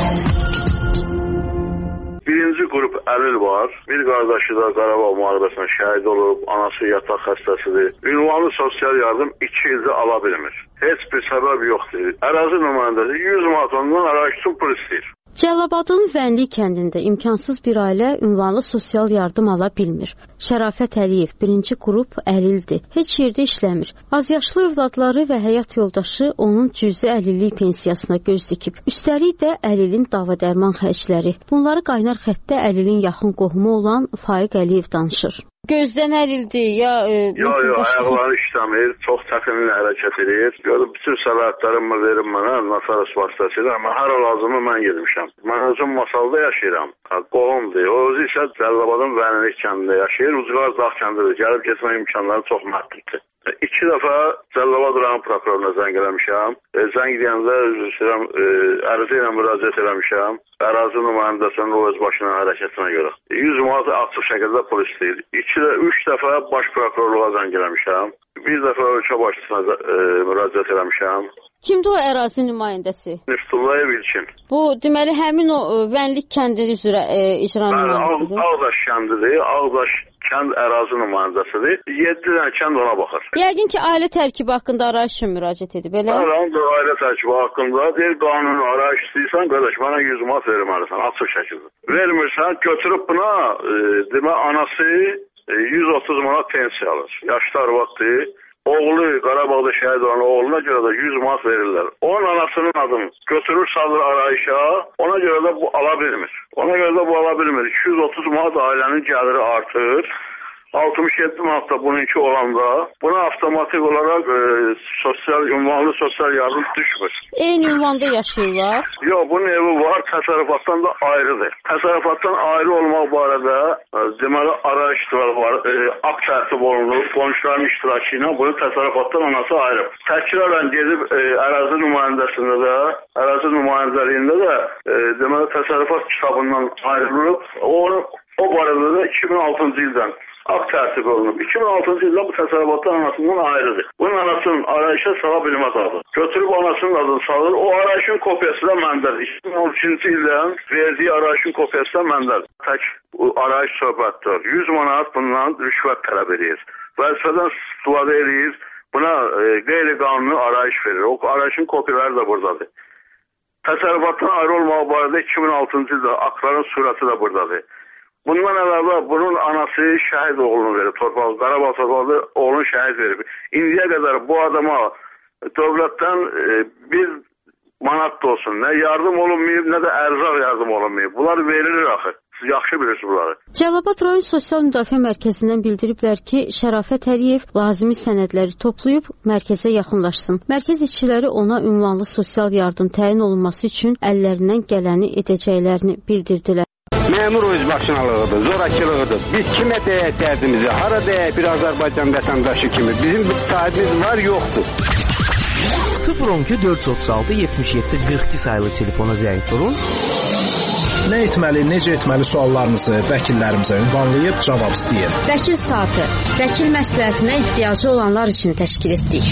Birinci qrup əlil var. Bir qardaşı da Qarabağ müharibəsində şəhid olub, anası yataq xəstəsidir. Ünvanlı sosial yardım iki ildə ala bilmir. Heç bir səbəb yoxdur. Ərazi nümayəndəsi yüz manat ondan arayış üçün pul istəyir. Cəlilabadın Vənli kəndində imkansız bir ailə ünvanlı sosial yardım ala bilmir. Şərafət Əliyev birinci qrup əlildir. Heç yerdə işləmir. Azyaşlı övladları və həyat yoldaşı onun cüzi əlillik pensiyasına göz dikib. Üstəlik də əlilin dava dərman xərcləri. Bunları qaynar xəttdə əlilin yaxın qohumu olan Faiq Əliyev danışır. Gözdən əlildir ya... E, yox, yox, ayaqları işləmir, çox çətinliklə hərəkət edir. Görüb, bütün səlahiyyətlərimi verim mənə, Nasaras vasitəsilə, amma hər lazımı mən gedmişəm. Mən özüm Masalda yaşayıram, qohumdur. O özü isə Cəlilabadın Vənilik kəndində yaşayır, Ucqar Dağ kəndidir, gəlib getmək imkanları çox məhduddur. İki dəfə Cəlilabad rayon prokuroruna zəng eləmişəm. E, zəng deyəndə üzr istəyirəm, e, ərizə ilə müraciət eləmişəm. Ərazi nümayəndəsinin o öz başına hərəkətinə görə. yüz manat açıq şəkildə pul istəyir. İki də, üç dəfə baş prokurorluğa zəng eləmişəm. Bir dəfə ölkə başçısına e, müraciət eləmişəm. Kimdir o ərazi nümayəndəsi? Niftullayev İlkin. Bu, deməli, həmin o Vənlik kəndi üzrə e, icra nümayəndəsidir. Ağdaş kəndidir, Ağdaş kənd ərazi nümayəndəsidir. yeddi dənə kənd ona baxır. Yəqin ki, ailə tərkibi haqqında arayış üçün müraciət edib, elə? Bəli, ailə tərkibi haqqında deyir, qanuni arayış istəyirsən, qardaş, mənə yüz manat verməlisən, açıq şəkildə. Vermirsən, götürüb buna, e, demə, anası e, yüz otuz manat pensiya alır. Yaşlı arvaddır. Oğlu Qarabağda şəhid olan oğluna görə də yüz manat verirlər. Onun anasının adını götürür, salır arayışa, ona görə də bu ala bilmir. Ona görə də bu ala bilmir. iki yüz otuz manat ailənin gəliri artır. altmış yeddi manat da bununki olanda buna avtomatik olaraq e, sosial, ünvanlı sosial yardım düşmür. Eyni ünvanda yaşayırlar? Yox, bunun evi var, təsərrüfatdan da ayrıdır. Təsərrüfatdan ayrı olmaq barədə e, deməli arayış var, e, akt tərtib olunur, qonşuların iştirakı ilə bunu təsərrüfatdan anası ayrı. Təkrar gedib e, ərazi nümayəndəsində də, ərazi nümayəndəliyində də e, deməli təsərrüfat kitabından ayrılıb. Onu o barədə də iki min altıncı ildən akt tərtib olunub. iki min altıncı ildə bu təsərrüfatdan anasından ayrıdır. Bunun anasının arayışa sala bilməz adı. Götürüb anasının adını salır. O arayışın kopyası da məndədir. iki min on üçüncü ildən verdiyi arayışın kopyası da məndədir. Tək arayış söhbətdir. yüz manat bundan rüşvət tələb edir. Vəzifədən istifadə edir. Buna e, qeyri-qanuni arayış verir. O arayışın kopyaları da buradadır. Təsərrüfatdan ayrı olmağı barədə iki min altıncı ildə aktların surəti də buradadır. Bundan əlavə bunun anası şəhid oğlunu verib. Torpaq, Qarabağ torpaqlı oğlunu şəhid verib. İndiyə qədər bu adama dövlətdən e, bir manat da olsun, nə yardım olunmayıb, nə də ərzaq yardım olunmayıb. Bunlar verilir axı. Siz yaxşı bilirsiniz bunları. Cəlilabad rayon Sosial Müdafiə Mərkəzindən bildiriblər ki, Şərafət Əliyev lazımi sənədləri toplayıb mərkəzə yaxınlaşsın. Mərkəz işçiləri ona ünvanlı sosial yardım təyin olunması üçün əllərindən gələni edəcəklərini bildirdilər. Məmur özbaşınalığıdır, zorakılığıdır. Biz kimə deyək dərdimizi, hara deyək bir Azərbaycan vətəndaşı kimi. Bizim bir sahibimiz var, yoxdur. sıfır on iki dörd yüz otuz altı yetmiş yeddi qırx iki sayılı telefona zəng vurun. Nə etməli, necə etməli suallarınızı vəkillərimizə ünvanlayıb cavab istəyin. Vəkil saatı, vəkil məsləhətinə ehtiyacı olanlar üçün təşkil etdik.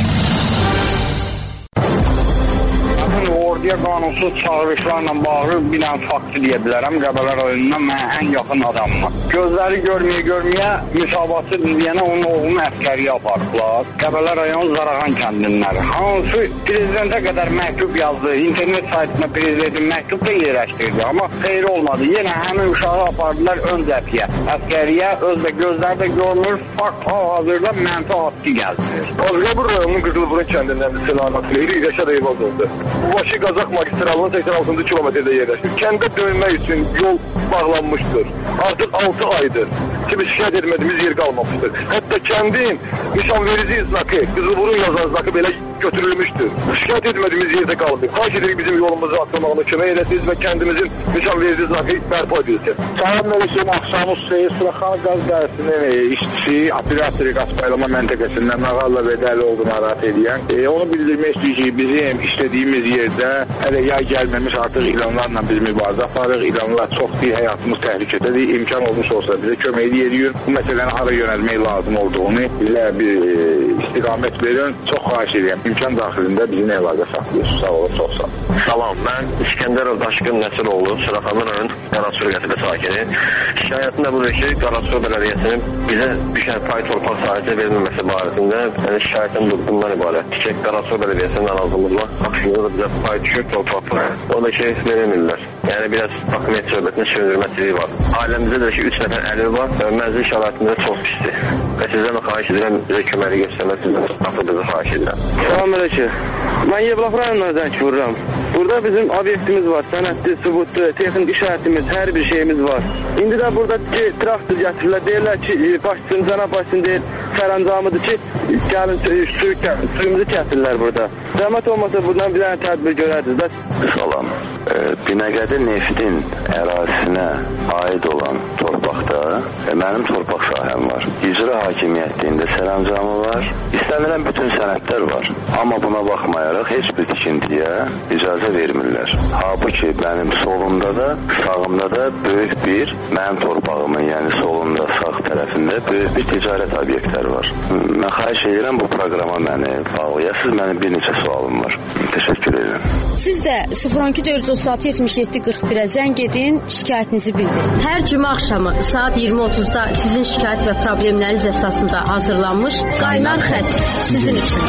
Orduya qanunsuz çağırışlarla bağlı bir dənə faktı deyə bilərəm. Qəbələ rayonundan mənə ən yaxın adamım. Gözləri görməyə görməyə müsabatı deyənə onun oğlunu əskəriyə apardılar. Qəbələ rayon Zarağan kəndinləri. Hansı prezidentə qədər məktub yazdı. İnternet saytına prezidentin məktub da yerləşdirdi. Amma xeyri olmadı. Yenə həmin uşağı apardılar ön cəbhəyə. Əskəriyə özdə gözlər də görmür. Fakt hal-hazırda mənfi haqqı gəldirir. Azqabur rayonunun Qızılburun kəndindən Selamat Leyli Rəşad Eyvaz oldu. Bu başı Qazaq magistralının səksən altıncı kilometrdə yerləşir. Kəndə dönmək üçün yol bağlanmışdır. Artıq altı aydır ki, biz şikayət etmədiyimiz yer qalmamışdır. Hətta kəndin nişanverici znakı, Qızılburun yazan znakı belə götürülmüşdür. Şikayət etmədiyimiz yerdə qalıb. Xahiş edirik bizim yolumuzu açılmağına kömək edəsiniz və kəndimizin nişanverici znakı bərpa edilsin. Sayın Mələkənin axşamı Seyir Suraxan qaz dərsinin işçisi, operatori qaz paylama məntəqəsindən Nağalla və Dəli oldu narahat edən. E, onu bildirmək istəyir ki, bizim işlədiyimiz yerdə hələ yay gəlməmiş artıq ilanlarla biz mübarizə aparırıq. İlanlar çox bir həyatımız təhlükədədir. İmkan olmuş olsa bizə kömək edirik. Bu məsələni hara yönəlmək lazım olduğunu bizə bir e, istiqamət verin. Çox xahiş edirəm. İmkan daxilində bizim əlaqə saxlayırsınız. Sağ olun, çox sağ olun. Salam, mən İskəndərov Daşqın Nəsiroğlu, Suraxanlı rayon Qarasur qəsəbə sakini. Şikayətim də budur ki, Qarasur bələdiyyəsinin bizə düşən pay torpaq sahəsi verilməməsi barəsində yəni şikayətim bundan ibarət. Çiçək Qarasur bələdiyyəsinin narazılıqla aksiyonu da bizə pay düşür torpaqlar. O da ki, verilmirlər. Yəni biraz hakimiyyət söhbətinin söndürməsiliyi var. Ailəmizdə də ki, üç nəfər əliv var və mənzil şəraitində çox pisdir. Və sizdən də xahiş edirəm, bizə köməkli göstərmək, sizdən tapıldığınızı xahiş edirəm. Salam əleykum. Mən Yevlax rayonuna zəng vururam. Burada bizim obyektimiz var, sənədli, sübutlu, texnik işarətimiz, hər bir şeyimiz var. İndi də burada ki, traktor gətirirlər, deyirlər ki, başçısın, cənab başçısın deyir, sərəncamıdır ki, gəlin suyu, suyumuzu kəsirlər burada. Zəhmət olmasa buradan bir dənə tədbir görərdiniz. Bəs... Salam. E, Binəqədi neftin ərazisinə aid olan torpaqda e, mənim torpaq sahəm var. İcra hakimiyyətliğində sərəncamı var. İstənilən bütün sənədlər var. Amma buna baxmayaraq heç bir tikintiyə icazə vermirlər. Halbuki mənim solumda da, sağımda da böyük bir mənim torpağımın, yəni solumda, sağ tərəfində böyük bir ticarət obyektləri var. Mən xahiş edirəm bu proqrama məni bağlayasınız. Mənim bir neçə sualım var. Təşəkkür edirəm. Siz də sıfır on iki dörd yüz otuz altı yetmiş yeddi qırx birə zəng edin, şikayətinizi bildirin. Hər cümə axşamı saat iyirmi otuzda sizin şikayət və problemləriniz əsasında hazırlanmış Qaynar xətt sizin üçün.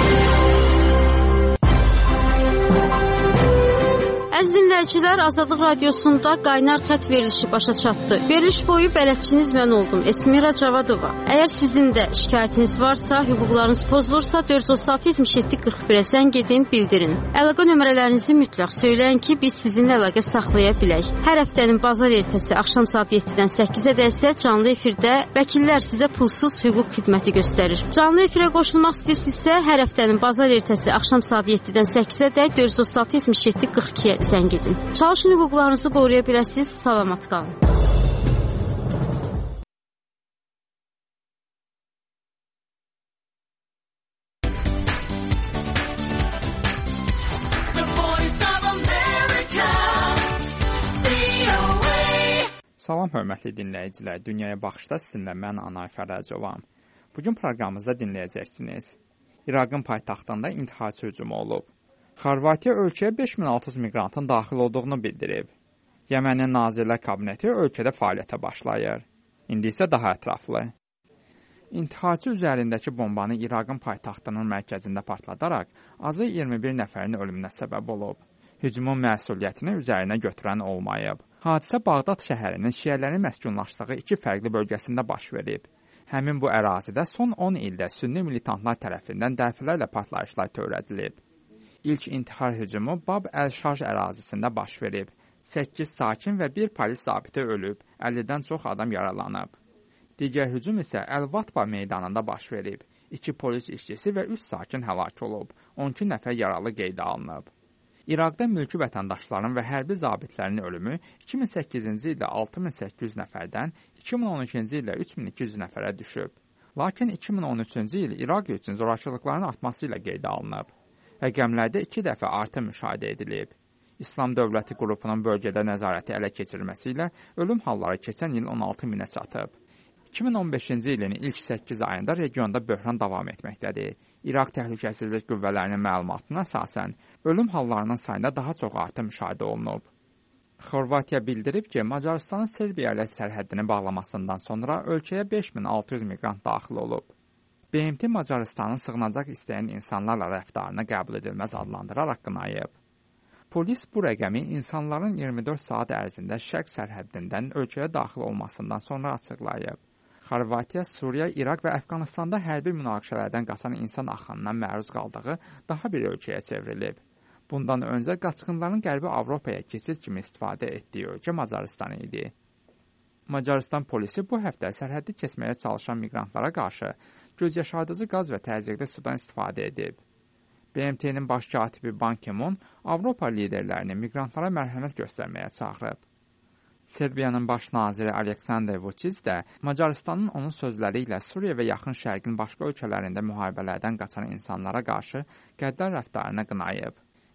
Əziz dinləyicilər, Azadlıq Radiosunda Qaynar xətt verilişi başa çatdı. Veriliş boyu bələdçiniz mən oldum, Esmira Cavadova. Əgər sizin də şikayətiniz varsa, hüquqlarınız pozulursa dörd yüz otuz altı yetmiş yeddi qırx birə zəng edin, bildirin. Əlaqə nömrələrinizi mütləq söyləyin ki, biz sizinlə əlaqə saxlaya bilək. Hər həftənin bazar ertəsi axşam saat yeddidən səkkizədək isə canlı efirdə vəkillər sizə pulsuz hüquq xidməti göstərir. Canlı efirə qoşulmaq istəyirsinizsə, hər həftənin bazar ertəsi axşam saat yeddidən səkkizədək dörd yüz otuz altı yetmiş yeddi qırx ikiyə zəng edin. Çalışın hüquqlarınızı qoruya biləsiniz. Salamat qalın. Salam hörmətli dinləyicilər, Dünyaya Baxışda sizinlə mən Anar Fərəcovam. Bugün proqramımızda dinləyəcəksiniz. İraqın paytaxtında intiharçı hücumu olub. Xorvatiya ölkəyə beş min altı yüz miqrantın daxil olduğunu bildirib. Yəmənin Nazirlər Kabineti ölkədə fəaliyyətə başlayır. İndi isə daha ətraflı. İntiharçı üzərindəki bombanı İraqın paytaxtının mərkəzində partladaraq azı iyirmi bir nəfərin ölümünə səbəb olub. Hücumun məsuliyyətini üzərinə götürən olmayıb. Hadisə Bağdad şəhərinin şiələrin məskunlaşdığı iki fərqli bölgəsində baş verib. Həmin bu ərazidə son on ildə sünni militantlar tərəfindən dəfələrlə partlayışlar törədilib. İlk intihar hücumu Bab Əl-Şarj ərazisində baş verib. səkkiz sakin və bir polis zabiti ölüb, əllidən çox adam yaralanıb. Digər hücum isə Əl-Vatba meydanında baş verib. iki polis işçisi və üç sakin həlak olub, on iki nəfər yaralı qeydə alınıb. İraqda mülki vətəndaşların və hərbi zabitlərin ölümü iki min səkkizinci ildə altı min səkkiz yüz nəfərdən iki min on ikinci ildə üç min iki yüz nəfərə düşüb. Lakin iki min on üçüncü il İraq üçün zorakılıqların artması ilə qeydə alınıb. Rəqəmlərdə iki dəfə artım müşahidə edilib. İslam dövləti qrupunun bölgədə nəzarəti ələ keçirməsi ilə ölüm halları keçən il on altı minə çatıb. iki min on beşinci ilin ilk səkkiz ayında regionda böhran davam etməkdədir. İraq Təhlükəsizlik Qüvvələrinin məlumatına əsasən, ölüm hallarının sayında daha çox artım müşahidə olunub. Xorvatiya bildirib ki, Macarıstanın Serbiya ilə sərhəddini bağlamasından sonra ölkəyə beş min altı yüz miqrant daxil olub. B M T Macarıstanın sığınacaq istəyən insanlarla rəftarını qəbul edilməz adlandıraraq qınayıb. Polis bu rəqəmi insanların iyirmi dörd saat ərzində şərq sərhəddindən ölkəyə daxil olmasından sonra açıqlayıb. Xorvatiya, Suriya, İraq və Əfqanistanda hərbi münaqişələrdən qaçan insan axınına məruz qaldığı daha bir ölkəyə çevrilib. Bundan öncə qaçqınların Qərbi Avropaya keçid kimi istifadə etdiyi ölkə Macarıstan idi. Macarıstan polisi bu həftə sərhəddi keçməyə çalışan miqrantlara qarşı göz yaşardıcı qaz və təzyiqli sudan istifadə edib. B M T-nin baş katibi Ban Ki-moon Avropa liderlərini miqrantlara mərhəmət göstərməyə çağırıb. Serbiyanın baş naziri Aleksandr Vučić də Macarıstanın onun sözləri ilə Suriya və Yaxın Şərqin başqa ölkələrində müharibələrdən qaçan insanlara qarşı qəddar rəftarını qınayıb.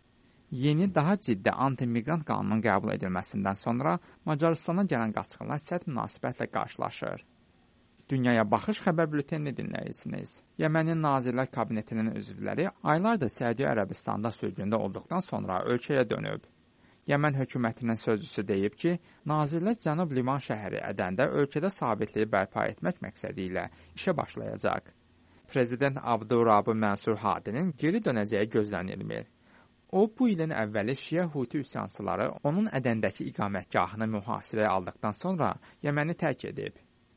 Yeni, daha ciddi anti-miqrant qanunun qəbul edilməsindən sonra Macarıstana gələn qaçqınlar sərt münasibətlə qarşılaşır. Dünyaya Baxış xəbər bültenini dinləyirsiniz. Yəmənin Nazirlər Kabinetinin üzvləri aylardır Səudiyyə Ərəbistanda sürgündə olduqdan sonra ölkəyə dönüb. Yəmən hökumətinin sözçüsü deyib ki, nazirlər Cənub Liman şəhəri Ədəndə ölkədə sabitliyi bərpa etmək məqsədi ilə işə başlayacaq. Prezident Abdurabu Mənsur Hadinin geri dönəcəyi gözlənilmir. O, bu ilin əvvəli Şiə Huti üsyançıları onun Ədəndəki iqamətgahını mühasirəyə aldıqdan sonra Yəməni tərk edib.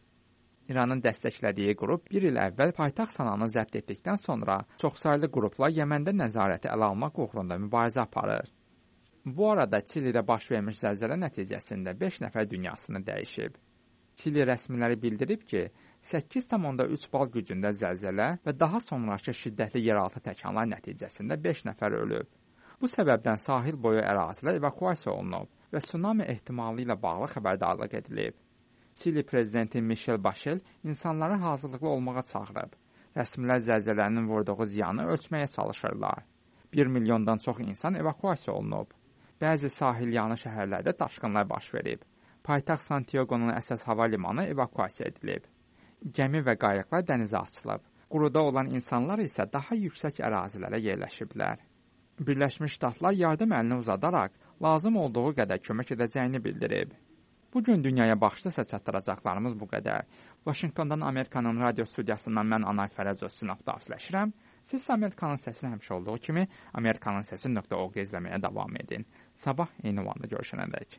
İranın dəstəklədiyi qrup bir il əvvəl paytaxt Sananı zəbt etdikdən sonra çoxsaylı qruplar Yəməndə nəzarəti ələ almaq uğrunda mübarizə aparır. Bu arada Çilidə baş vermiş zəlzələ nəticəsində beş nəfər dünyasını dəyişib. Çili rəsmiləri bildirib ki, səkkiz tam üç bal gücündə zəlzələ və daha sonrakı şiddətli yeraltı təkanlar nəticəsində beş nəfər ölüb. Bu səbəbdən sahil boyu ərazilər evakuasiya olunub və tsunami ehtimalı ilə bağlı xəbərdarlıq edilib. Çili prezidenti Michel Bachelet insanları hazırlıqlı olmağa çağırıb. Rəsmilər zəlzələnin vurduğu ziyanı ölçməyə çalışırlar. Bir milyondan çox insan evakuasiya olunub. Bəzi sahil yanı şəhərlərdə daşqınlar baş verib. Paytaxt Santiago'nun əsas hava limanı evakuasiya edilib. Gəmi və qayıqlar dənizə açılıb. Quruda olan insanlar isə daha yüksək ərazilərə yerləşiblər. Birləşmiş Ştatlar yardım əlini uzadaraq lazım olduğu qədər kömək edəcəyini bildirib. Bugün Dünyaya Baxışda isə çatdıracaqlarımız bu qədər. Vaşinqtondan Amerikanın radio studiyasından mən Anar Fərəcov sinopdafləşirəm. Siz Amerikanın səsini həmişə olduğu kimi amerikanın səsi nöqtə org izləməyə davam edin. Sabah eyni vanda görüşənədək.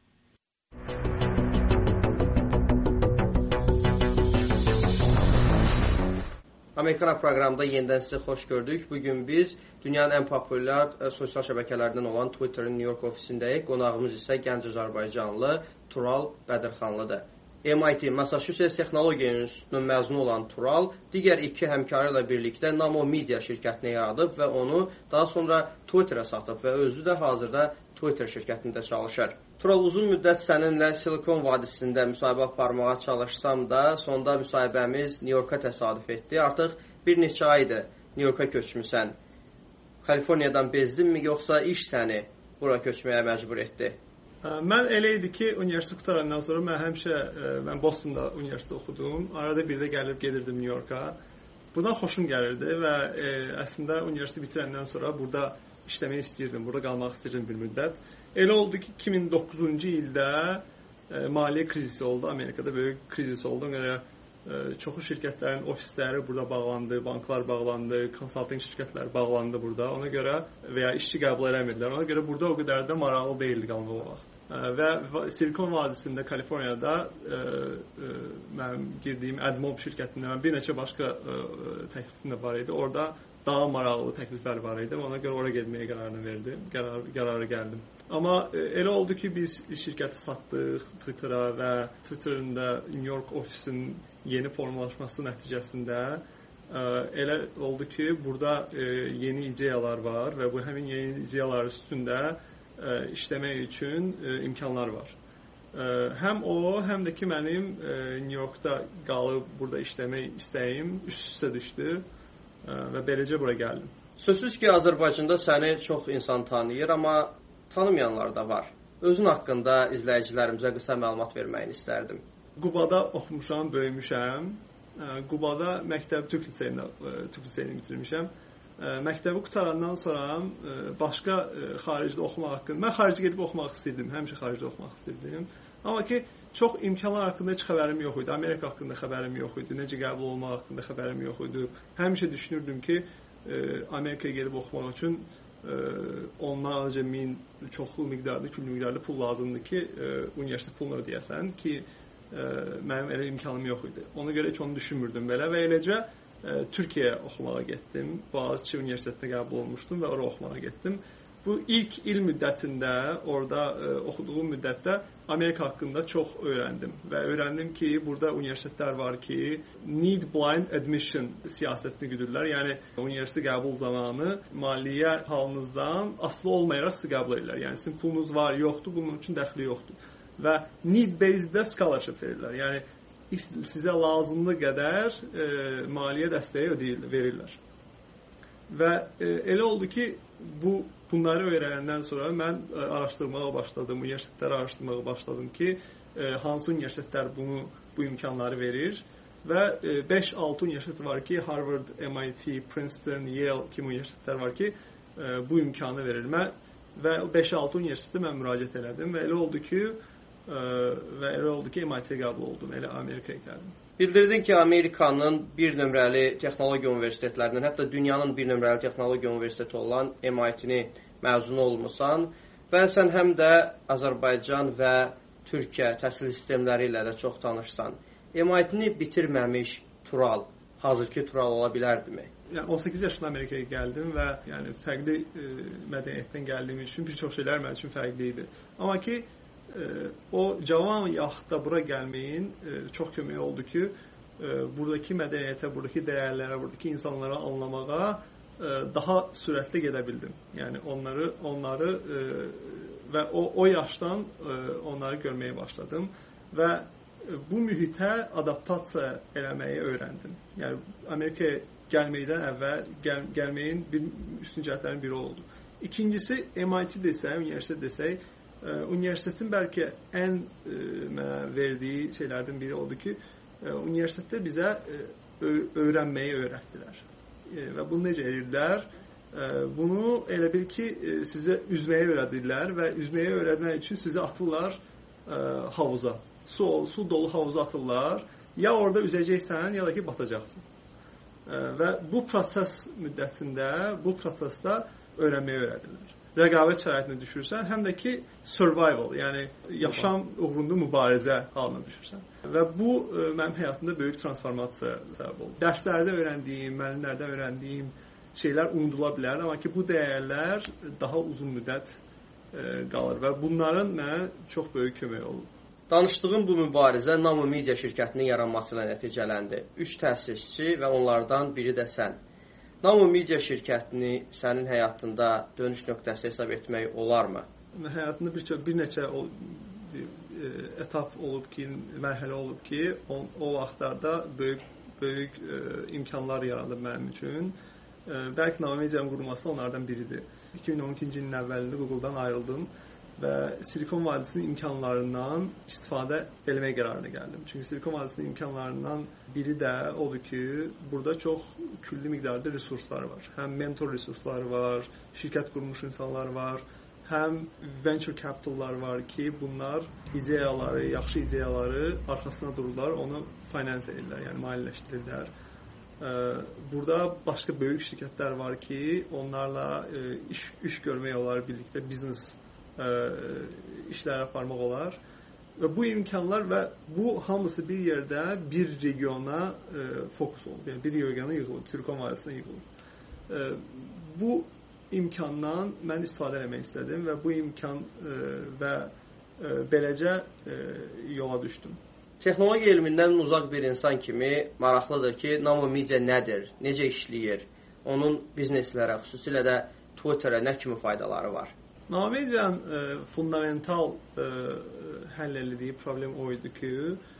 Amerikana proqramında yenidən sizi xoş gördük. Bugün biz dünyanın ən populyar ə, sosial şəbəkələrindən olan Twitterin New York ofisindəyik. Qonağımız isə gənc Azərbaycanlı Tural Bədirxanlıdır. M I T Massachusetts Texnologiya İnstitutunun məzunu olan Tural digər iki həmkarı ilə birlikdə Namo Media şirkətini yaradıb və onu daha sonra Twitter'a satıb və özü də hazırda Twitter şirkətində çalışır. Tural, uzun müddət səninlə Silikon vadisində müsahibə aparmağa çalışsam da, sonda müsahibəmiz New York'a təsadüf etdi. Artıq bir neçə aydır New York'a köçmüsən. Kaliforniyadan bezdinmi, yoxsa iş səni bura köçməyə məcbur etdi? Mən elə idi ki, universitet qutarandan sonra mən həmişə mən Bostonda universitetdə oxudum. Arada bir də gəlib gedirdim New Yorka. Bundan xoşum gəlirdi və e, əslində universiteti bitirəndən sonra burada işləmək istəyirdim, burada qalmaq istəyirdim bir müddət. Elə oldu ki, iki min doqquzuncu ildə e, maliyyə krizisi oldu, Amerikada böyük krizis oldu. Ona görə e, çoxu şirkətlərin ofisləri burada bağlandı, banklar bağlandı, konsalting şirkətləri bağlandı burada. Ona görə və ya işçi qəbul eləmirdilər. Ona görə burada o qədər də maraqlı deyildi qalmaq o vaxt. Və Silikon vadisində, Kaliforniyada e, e, mənim girdiyim Admob şirkətində bir neçə başqa e, təklifim də var idi. Orada daha maraqlı təkliflər var idi. Ona görə oraya getməyə qərarını verdim, qərar, qərara gəldim. Amma e, elə oldu ki, biz şirkəti satdıq Twitter-a və Twitter-ın da New York ofisinin yeni formalaşması nəticəsində e, elə oldu ki, burada e, yeni ideyalar var və bu həmin yeni ideyalar üstündə işləmək üçün e, imkanlar var. E, həm o, həm də ki mənim e, New Yorkda qalıb burada işləmək istəyim üst-üstə düşdü e, və beləcə bura gəldim. Sözsüz ki, Azərbaycanda səni çox insan tanıyır, amma tanımayanlar da var. Özün haqqında izləyicilərimizə qısa məlumat verməyini istərdim. Qubada oxumuşam, böyümüşəm. E, Qubada məktəb Türk liseyini, e, Türk liseyini bitirmişəm. Məktəbi qutarandan sonra başqa xaricdə oxumaq haqqında, mən xaricə gedib oxumaq istəyirdim, həmişə xaricdə oxumaq istəyirdim. Amma ki, çox imkanlar haqqında heç xəbərim yox idi, Amerika haqqında xəbərim yox idi, necə qəbul olmaq haqqında xəbərim yox idi. Həmişə düşünürdüm ki, Amerikaya gedib oxumaq üçün onlarca min çoxlu miqdarda, küllü miqdarda pul lazımdır ki, universitet pulunu ödəyəsən ki, mənim elə imkanım yox idi. Ona görə heç onu düşünmürdüm belə və eləcə Türkiyəyə oxumağa getdim. Boğaziçi Universitetinə qəbul olmuşdum və oraya oxumağa getdim. Bu ilk il müddətində, orada e, oxuduğum müddətdə Amerika haqqında çox öyrəndim və öyrəndim ki, burada universitetlər var ki, need blind admission siyasətini güdürlər. Yəni universitet qəbul zamanı maliyyə halınızdan asılı olmayaraq sizi qəbul edirlər. Yəni sizin pulunuz var, yoxdur, bunun üçün dəxli yoxdur. Və need based-də scholarship verirlər. Yəni sizə lazımlı qədər e, maliyyə dəstəyi ödəyir, verirlər. Və e, elə oldu ki, bu bunları öyrənəndən sonra mən e, araşdırmağa başladım, universitetləri araşdırmağa başladım ki, e, hansı universitetlər bunu bu imkanları verir və e, beş altı universitet var ki, Harvard, M I T, Princeton, Yale kimi universitetlər var ki, e, bu imkanı verir. Mən və beş altı universitetə mən müraciət elədim və elə oldu ki, və elə oldu ki, M I T-yə qəbul oldum, elə Amerikaya gəldim. Bildirdin ki, Amerikanın bir nömrəli texnologiya universitetlərindən, hətta dünyanın bir nömrəli texnologiya universiteti olan M I T-ni məzunu olmusan və sən həm də Azərbaycan və Türkiyə təhsil sistemləri ilə də çox tanışsan. M I T-ni bitirməmiş Tural, hazırki Tural ola bilərdimi? Yəni on səkkiz yaşında Amerikaya gəldim və yəni fərqli e, mədəniyyətdən gəldiyim üçün bir çox şeylər mənim üçün fərqli idi. Amma ki, o cavan yaxda bura gəlməyin çox kömək oldu ki, buradakı mədəniyyətə, buradakı dəyərlərə, buradakı insanlara anlamağa daha sürətli gedə bildim. Yəni onları onları və o o yaşdan onları görməyə başladım və bu mühitə adaptasiya eləməyi öyrəndim. Yəni Amerikaya gəlməkdən əvvəl gəl gəlməyin bir üstün cəhətlərindən biri oldu. İkincisi M I T desək, universitet desək, universitetin bəlkə ən e, mənə verdiyi şeylərdən biri oldu ki, e, universitetdə bizə e, öyrənməyi öyrətdilər. E, və bunu necə edirdilər? E, bunu elə bil ki, e, sizə üzməyi öyrədirlər və üzməyi öyrətmək üçün sizə atırlar e, havuza. Su, su dolu havuza atırlar. Ya orada üzəcəksən, ya da ki, batacaqsın. E, və bu proses müddətində, bu prosesdə öyrənməyi öyrədirlər. Rəqabət şəraitində düşürsən, həm də ki survival, yəni yaşam uğrunda mübarizə halına düşürsən. Və bu mənim həyatımda böyük transformasiya səbəb oldu. Dərslərdə öyrəndiyim, müəllimlərdən öyrəndiyim şeylər unudula bilər, amma ki bu dəyərlər daha uzun müddət qalır və bunların mənə çox böyük kömək oldu. Danışdığım bu mübarizə Namo Media şirkətinin yaranması ilə nəticələndi. Üç təsisçi və onlardan biri də sən. Namo Media şirkətini sənin həyatında dönüş nöqtəsi hesab etmək olarmı? Həyatımda bir, bir neçə o, bir, e, etap olub ki, mərhələ olub ki, o, o vaxtlarda böyük böyük e, imkanlar yaradıb mənim üçün. E, bəlkə Namo Medianın qurulması onlardan biridir. iki min on ikinci ilin əvvəlində Google-dan ayrıldım və Silikon vadisinin imkanlarından istifadə etməyə qərarına gəldim. Çünki Silikon vadisinin imkanlarından biri də odur ki, burada çox külli miqdarda resurslar var. Həm mentor resursları var, şirkət qurmuş insanlar var, həm venture capitallar var ki, bunlar ideyaları, yaxşı ideyaları arxasına dururlar, onu finance edirlər, yəni maliyyələşdirirlər. Burada başqa böyük şirkətlər var ki, onlarla iş, iş görmək olar, birlikdə biznes işlər aparmaq olar. Və bu imkanlar və bu hamısı bir yerdə bir regiona fokus olub. Yəni bir regiona yığılıb, Silikon vadisine yığılıb. Bu imkandan mən istifadə etmək istədim və bu imkan və beləcə yola düşdüm. Texnologiya elmindən uzaq bir insan kimi maraqlıdır ki, nano media nədir, necə işləyir, onun bizneslərə, xüsusilə də Twitter'a nə kimi faydaları var? Nano medianın e, fundamental e, həll etdiyi problem o idi ki,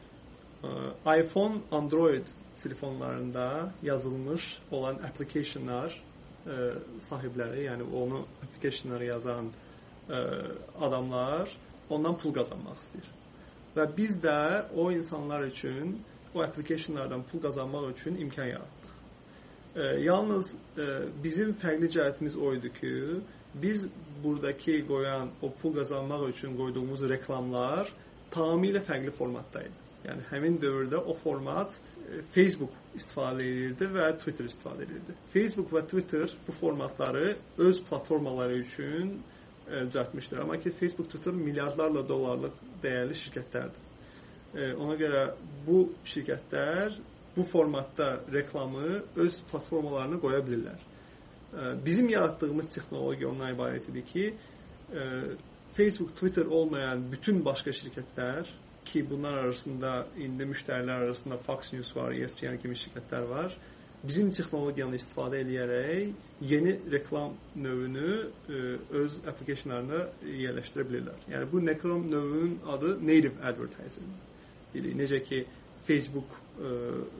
e, iPhone, Android telefonlarında yazılmış olan applicationlar e, sahibləri, yəni onu applicationları yazan e, adamlar ondan pul qazanmaq istəyir. Və biz də o insanlar üçün, o applicationlardan pul qazanmaq üçün imkan yaratdıq. E, yalnız e, bizim fərqli cəhətimiz o idi ki, biz buradakı qoyan, o pul qazanmaq üçün qoyduğumuz reklamlar tamamilə fərqli formatdaydı. Yəni həmin dövrdə o format e, Facebook istifadə edirdi və Twitter istifadə edirdi. Facebook və Twitter bu formatları öz platformaları üçün düzəltmişdir. Amma ki, Facebook, Twitter milyardlarla dollarlıq dəyərli şirkətlərdir. E, ona görə bu şirkətlər bu formatda reklamı öz platformalarına qoya bilirlər. E, bizim yaratdığımız texnologiya ondan ibarət idi ki, e, Facebook, Twitter olmayan bütün başqa şirkətlər ki, bunlar arasında indi müştərilər arasında Fox News var, E S P N kimi şirkətlər var, bizim texnologiyanı istifadə edərək yeni reklam növünü e, öz applicationlarına yerləşdirə bilirlər. Yəni bu reklam növünün adı native advertising. Deyilik. Necə ki Facebook e,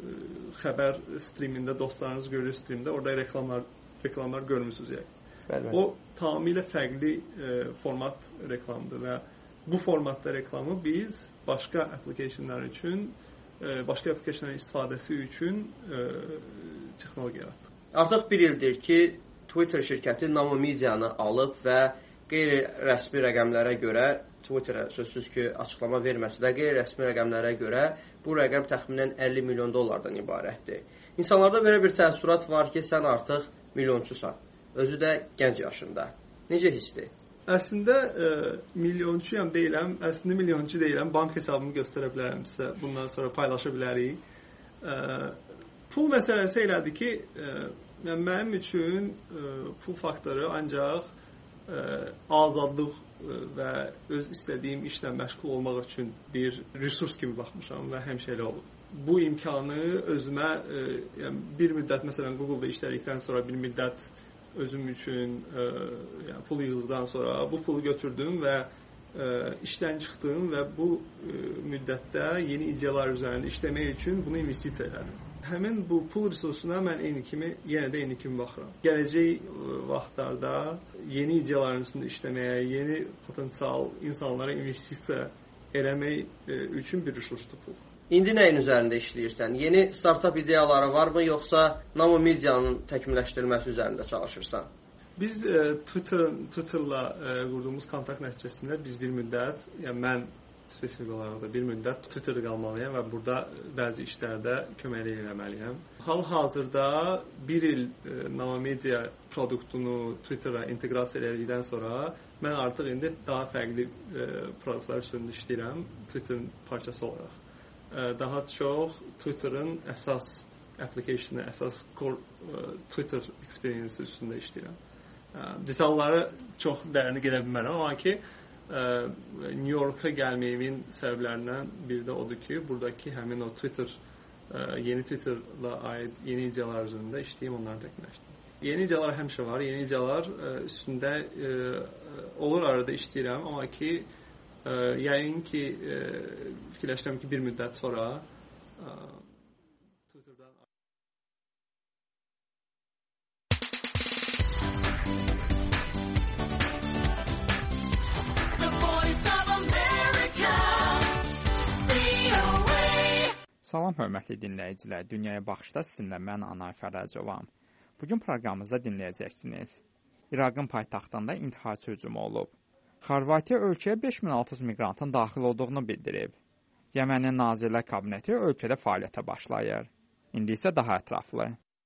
xəbər streamində dostlarınız görür streamdə, orada reklamlar reklamlar görmüsünüz yəni. Bəli. O tamamilə fərqli e, format reklamdır və bu formatda reklamı biz başqa applicationlar üçün başqa applicationların istifadəsi üçün e, texnologiya yaratdıq. Artıq bir ildir ki, Twitter şirkəti nano medianı alıb və qeyri-rəsmi rəqəmlərə görə, Twitter'a sözsüz ki, açıqlama verməsə də, qeyri-rəsmi rəqəmlərə görə bu rəqəm təxminən əlli milyon dollardan ibarətdir. İnsanlarda belə bir təəssürat var ki, sən artıq milyonçusan, özü də gənc yaşında. Necə hissdir? Əslində e, milyonçuyam deyiləm, əslində milyonçu deyiləm, bank hesabımı göstərə bilərəm sizə, bundan sonra paylaşa bilərik. E, pul məsələsi elədir ki, e, mənim üçün e, pul faktoru ancaq e, azadlıq e, və öz istədiyim işlə məşğul olmaq üçün bir resurs kimi baxmışam və həmişə elə olub. Bu imkanı özümə e, yəni bir müddət, məsələn, Google-da işlədikdən sonra bir müddət özüm üçün e, yəni pul yığdıqdan sonra bu pulu götürdüm və e, işdən çıxdım və bu e, müddətdə yeni ideyalar üzərində işləmək üçün bunu investisiya elədim. Həmin bu pul resursuna mən eyni kimi, yenə də eyni kimi baxıram. Gələcək e, vaxtlarda yeni ideyaların üstündə işləməyə, yeni potensial insanlara investisiya eləmək e, üçün bir resursdur pul. İndi nəyin üzərində işləyirsən? Yeni startup ideyaları varmı, yoxsa nano medianın təkmilləşdirilməsi üzərində çalışırsan? Biz e, Twitter, Twitter'la e, qurduğumuz kontakt nəticəsində biz bir müddət, yəni mən spesifik olaraq da bir müddət Twitter'da qalmalıyam və burada bəzi işlərdə köməklik eləməliyəm. Hal-hazırda bir il e, nano media produktunu Twitter'a inteqrasiya elədikdən sonra mən artıq indi daha fərqli e, produktlar üstündə işləyirəm Twitter'ın parçası olaraq. Daha çox Twitter'ın əsas application'ı, əsas core Twitter experience üstündə işləyirəm. Detalları çox dərinə gedə bilmərəm, amma ki New York'a gəlməyimin səbəblərindən biri də odur ki, buradakı həmin o Twitter, yeni Twitter'la aid yeni ideyalar üzərində işləyim, onları təkmilləşdirdim. Yeni ideyalar həmişə var, yeni ideyalar üstündə olur arada işləyirəm, amma ki Ə, yəqin ki, ə, fikirləşirəm ki, bir müddət sonra ə, Twitter'dan Salam hörmətli dinləyicilər, Dünyaya Baxışda sizinlə mən Anar Fərəcovam. Bugün proqramımızda dinləyəcəksiniz. İraqın paytaxtında intiharçı hücumu olub. Xorvatiya ölkəyə beş min altı yüz miqrantın daxil olduğunu bildirib. Yəmənin Nazirlər Kabineti ölkədə fəaliyyətə başlayır. İndi isə daha ətraflı.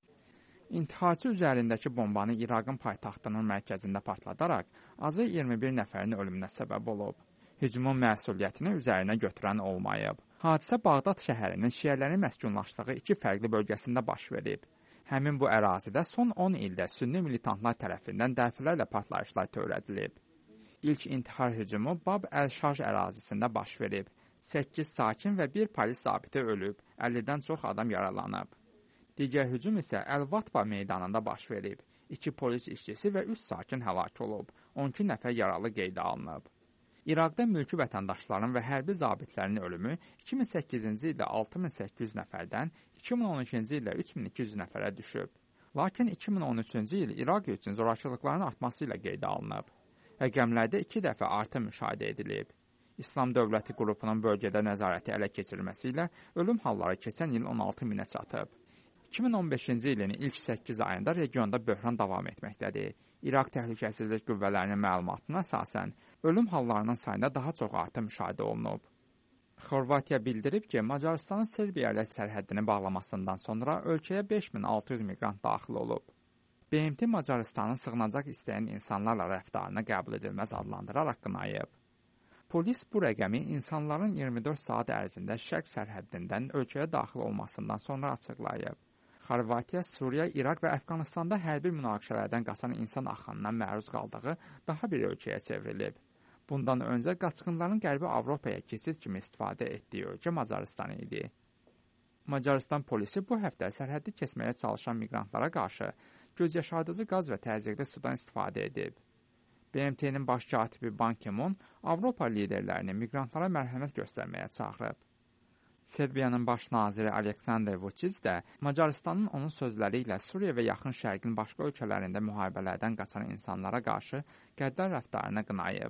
İntiharçı üzərindəki bombanı İraqın paytaxtının mərkəzində partladaraq azı iyirmi bir nəfərin ölümünə səbəb olub. Hücumun məsuliyyətini üzərinə götürən olmayıb. Hadisə Bağdad şəhərinin şiələrin məskunlaşdığı iki fərqli bölgəsində baş verib. Həmin bu ərazidə son on ildə sünni militantlar tərəfindən dəfələrlə partlayışlar törədilib. İlk intihar hücumu Bab əl-Şarj ərazisində baş verib. səkkiz sakin və bir polis zabiti ölüb, əllidən çox adam yaralanıb. Digər hücum isə Əl-Vatba meydanında baş verib. iki polis işçisi və üç sakin həlak olub, on iki nəfər yaralı qeydə alınıb. İraqda mülki vətəndaşların və hərbi zabitlərin ölümü iki min səkkizinci ildə altı min səkkiz yüz nəfərdən iki min on ikinci ildə üç min iki yüz nəfərə düşüb. Lakin iki min on üçüncü il İraq üçün zorakılıqların artması ilə qeydə alınıb. Rəqəmlərdə iki dəfə artım müşahidə edilib. İslam dövləti qrupunun bölgədə nəzarəti ələ keçirməsi ilə ölüm halları keçən il on altı minə çatıb. iki min on beşinci ilin ilk səkkiz ayında regionda böhran davam etməkdədir. İraq Təhlükəsizlik Qüvvələrinin məlumatına əsasən ölüm hallarının sayında daha çox artım müşahidə olunub. Xorvatiya bildirib ki, Macarıstanın Serbiya ilə sərhəddini bağlamasından sonra ölkəyə beş min altı yüz miqrant daxil olub. B M T Macarıstanın sığınacaq istəyən insanlarla rəftarını qəbul edilməz adlandıraraq qınayıb. Polis bu rəqəmi insanların iyirmi dörd saat ərzində şərq sərhəddindən ölkəyə daxil olmasından sonra açıqlayıb. Xorvatiya, Suriya, İraq və Əfqanistanda hərbi münaqişələrdən qaçan insan axınına məruz qaldığı daha bir ölkəyə çevrilib. Bundan öncə qaçqınların Qərbi Avropaya keçid kimi istifadə etdiyi ölkə Macarıstan idi. Macarıstan polisi bu həftə sərhəddi keçməyə çalışan miqrantlara qarşı göz yaşardıcı qaz və təzyiqli sudan istifadə edib. B M T-nin baş katibi Ban Ki-moon Avropa liderlərini miqrantlara mərhəmət göstərməyə çağırıb. Serbiyanın baş naziri Aleksandr Vučić də Macarıstanın onun sözləri ilə Suriya və Yaxın Şərqin başqa ölkələrində müharibələrdən qaçan insanlara qarşı qəddar rəftarını qınayıb.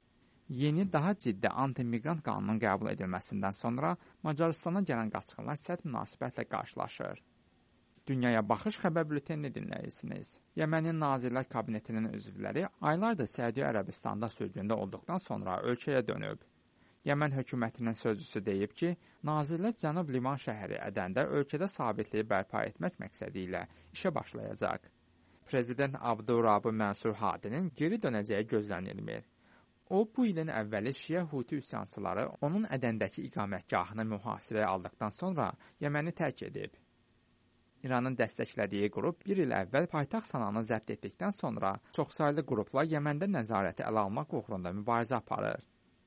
Yeni, daha ciddi anti-miqrant qanunun qəbul edilməsindən sonra Macarıstana gələn qaçqınlar sərt münasibətlə qarşılaşır. Dünyaya Baxış xəbər bültenini dinləyirsiniz. Yəmənin Nazirlər Kabinetinin üzvləri aylardır Səudiyyə Ərəbistanda sürgündə olduqdan sonra ölkəyə dönüb. Yəmən hökumətinin sözcüsü deyib ki, nazirlər Cənub Liman şəhəri Ədəndə ölkədə sabitliyi bərpa etmək məqsədi ilə işə başlayacaq. Prezident Abdurabu Mənsur Hadinin geri dönəcəyi gözlənilmir. O, bu ilin əvvəli Şiə Huti üsyançıları onun Ədəndəki iqamətgahını mühasirəyə aldıqdan sonra Yəməni tərk edib. İranın dəstəklədiyi qrup bir il əvvəl paytaxt Sananı zəbt etdikdən sonra çoxsaylı qruplar Yəməndə nəzarəti ələ almaq uğrunda mübarizə aparır.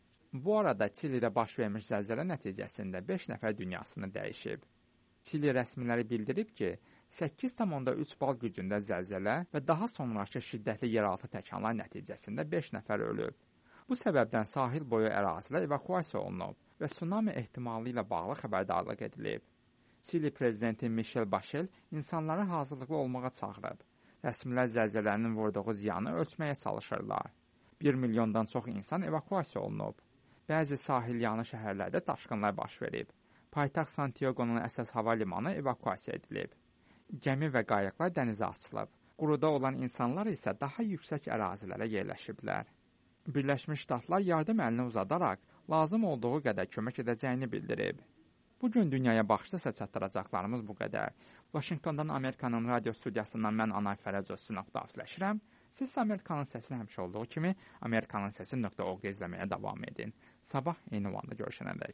Bu arada Çilidə baş vermiş zəlzələ nəticəsində beş nəfər dünyasını dəyişib. Çili rəsmiləri bildirib ki, səkkiz tam onda üç bal gücündə zəlzələ və daha sonraki şiddətli yeraltı təkanlar nəticəsində beş nəfər ölüb. Bu səbəbdən sahil boyu ərazilər evakuasiya olunub və tsunami ehtimalı ilə bağlı xəbərdarlıq edilib. Çili prezidenti Michel Bachelet insanları hazırlıqlı olmağa çağırıb. Rəsmilər zəlzələnin vurduğu ziyanı ölçməyə çalışırlar. Bir milyondan çox insan evakuasiya olunub. Bəzi sahil yanı şəhərlərdə daşqınlar baş verib. Paytaxt Santiago'nun əsas hava limanı evakuasiya edilib. Gəmi və qayıqlar dənizə açılıb. Quruda olan insanlar isə daha yüksək ərazilərə yerləşiblər. Birləşmiş Ştatlar yardım əlini uzadaraq lazım olduğu qədər kömək edəcəyini bildirib. Bugün Dünyaya Baxışda isə çatdıracaqlarımız bu qədər. Vaşinqtondan Amerikanın radio studiyasından mən Anar Fərəcov sizlə xudahafizləşirəm. Siz Amerikanın səsini həmişə olduğu kimi amerikanın səsi nöqtə org izləməyə davam edin. Sabah eyni vanda görüşənədək.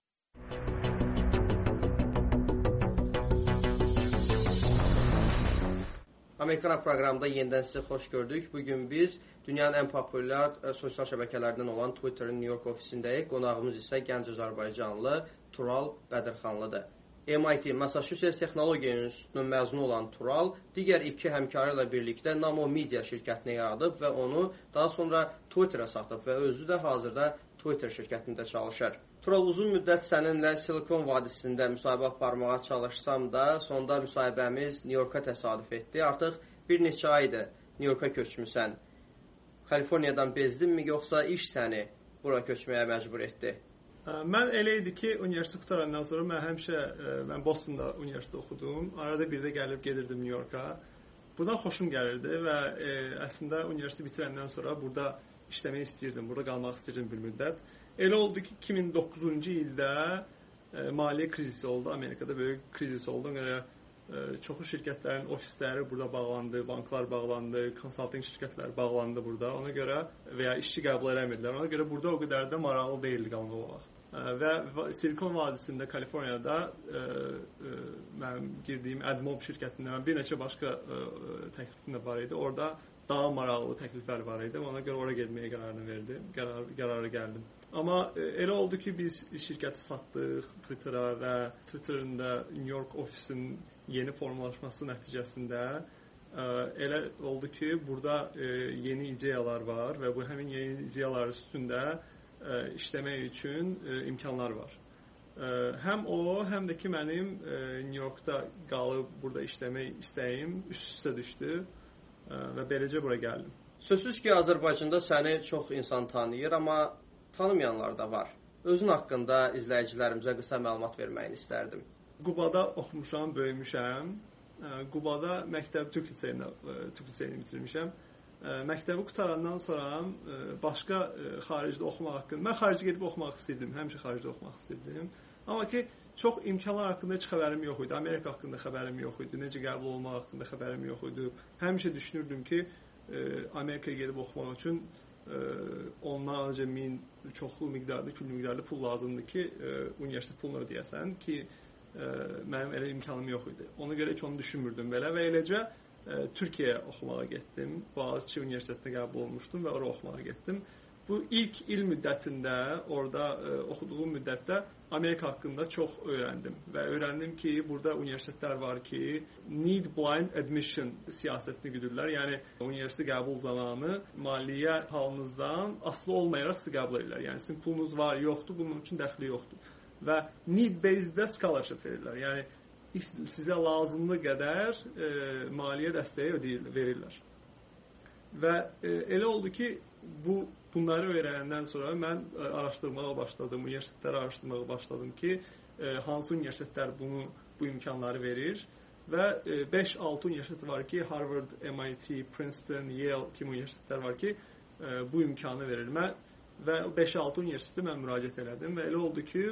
Amerikana proqramında yenidən sizi xoş gördük. Bugün biz dünyanın ən populyar ə, sosial şəbəkələrdən olan Twitter'ın New York ofisindəyik. Qonağımız isə gənc Azərbaycanlı Tural Bədirxanlıdır. M I T Massachusetts Texnologiya İnstitutunun məzunu olan Tural digər iki həmkarı ilə birlikdə Namo Media şirkətini yaradıb və onu daha sonra Twitter'a satıb və özü də hazırda Twitter şirkətində çalışır. Tural, uzun müddət səninlə Silikon vadisində müsahibə aparmağa çalışsam da, sonda müsahibəmiz New York'a təsadüf etdi. Artıq bir neçə aydır New York'a köçmüsən. Kaliforniyadan bezdinmi, yoxsa iş səni bura köçməyə məcbur etdi? Mən elə idi ki, universitet qutarandan sonra mən həmişə mən Bostonda universitet oxudum. Arada bir də gəlib gedirdim New Yorka. Buradan xoşum gəlirdi və e, əslində universiteti bitirəndən sonra burada işləmək istəyirdim, burada qalmaq istəyirdim bir müddət. Elə oldu ki, iki min doqquzuncu ildə e, maliyyə krizisi oldu, Amerikada böyük krizis oldu. Ona görə e, çoxu şirkətlərin ofisləri burada bağlandı, banklar bağlandı, konsalting şirkətləri bağlandı burada. Ona görə və ya işçi qəbul eləmirdilər. Ona görə burada o qədər də maraqlı deyildi qalmaq o vaxt. Və Silikon vadisində, Kaliforniyada e, e, mənim girdiyim AdMob şirkətində mən bir neçə başqa e, təklifim də var idi. Orada daha maraqlı təkliflər var idi. Ona görə ora getməyə qərarını verdim, qərar, qərara gəldim. Amma e, elə oldu ki, biz şirkəti satdıq Twitter-a və Twitter-ın da New York ofisinin yeni formalaşması nəticəsində e, elə oldu ki, burada e, yeni ideyalar var və bu həmin yeni ideyalar üstündə Ə, işləmək üçün ə, imkanlar var. Ə, həm o, həm də ki, mənim ə, New Yorkda qalıb burada işləmək istəyim üst-üstə düşdü ə, və beləcə bura gəldim. Sözsüz ki, Azərbaycanda səni çox insan tanıyır, amma tanımayanlar da var. Özün haqqında izləyicilərimizə qısa məlumat verməyini istərdim. Qubada oxumuşam, böyümüşəm. Ə, Qubada məktəb Türk liseyini, Türk liseyini bitirmişəm. Məktəbi qutarandan sonra başqa xaricdə oxumaq haqqında, mən xarici gedib oxumaq istəyirdim, həmişə xaricdə oxumaq istəyirdim. Amma ki, çox imkanlar haqqında heç xəbərim yox idi, Amerika haqqında xəbərim yox idi, necə qəbul olmaq haqqında xəbərim yox idi. Həmişə düşünürdüm ki, Amerikaya gedib oxumaq üçün onlarca min çoxlu miqdarda, küllü miqdarda pul lazımdır ki, universitet pulunu ödəyəsən ki, mənim elə imkanım yox idi. Ona görə heç onu düşünmürdüm belə və eləcə Türkiyəyə oxumağa getdim. Boğaziçi Universitetinə qəbul olmuşdum və oraya oxumağa getdim. Bu ilk il müddətində, orada e, oxuduğum müddətdə Amerika haqqında çox öyrəndim. Və öyrəndim ki, burada universitetlər var ki, need blind admission siyasətini güdürlər. Yəni, universitet qəbul zamanı maliyyə halınızdan asılı olmayaraq sizi qəbul edirlər. Yəni, sizin pulunuz var, yoxdur, bunun üçün dəxli yoxdur. Və need-based-də scholarship verirlər. Yəni, sizə lazımlı qədər e, maliyyə dəstəyi ödəyirlər, verirlər. Və e, elə oldu ki, bu bunları öyrənəndən sonra mən e, araşdırmağa başladım, universitetləri araşdırmağa başladım ki, e, hansı universitetlər bunu bu imkanları verir və e, beş altı universitet var ki, Harvard, M I T, Princeton, Yale kimi universitetlər var ki, e, bu imkanı verir. Mən və beş altı universitetə mən müraciət elədim və elə oldu ki,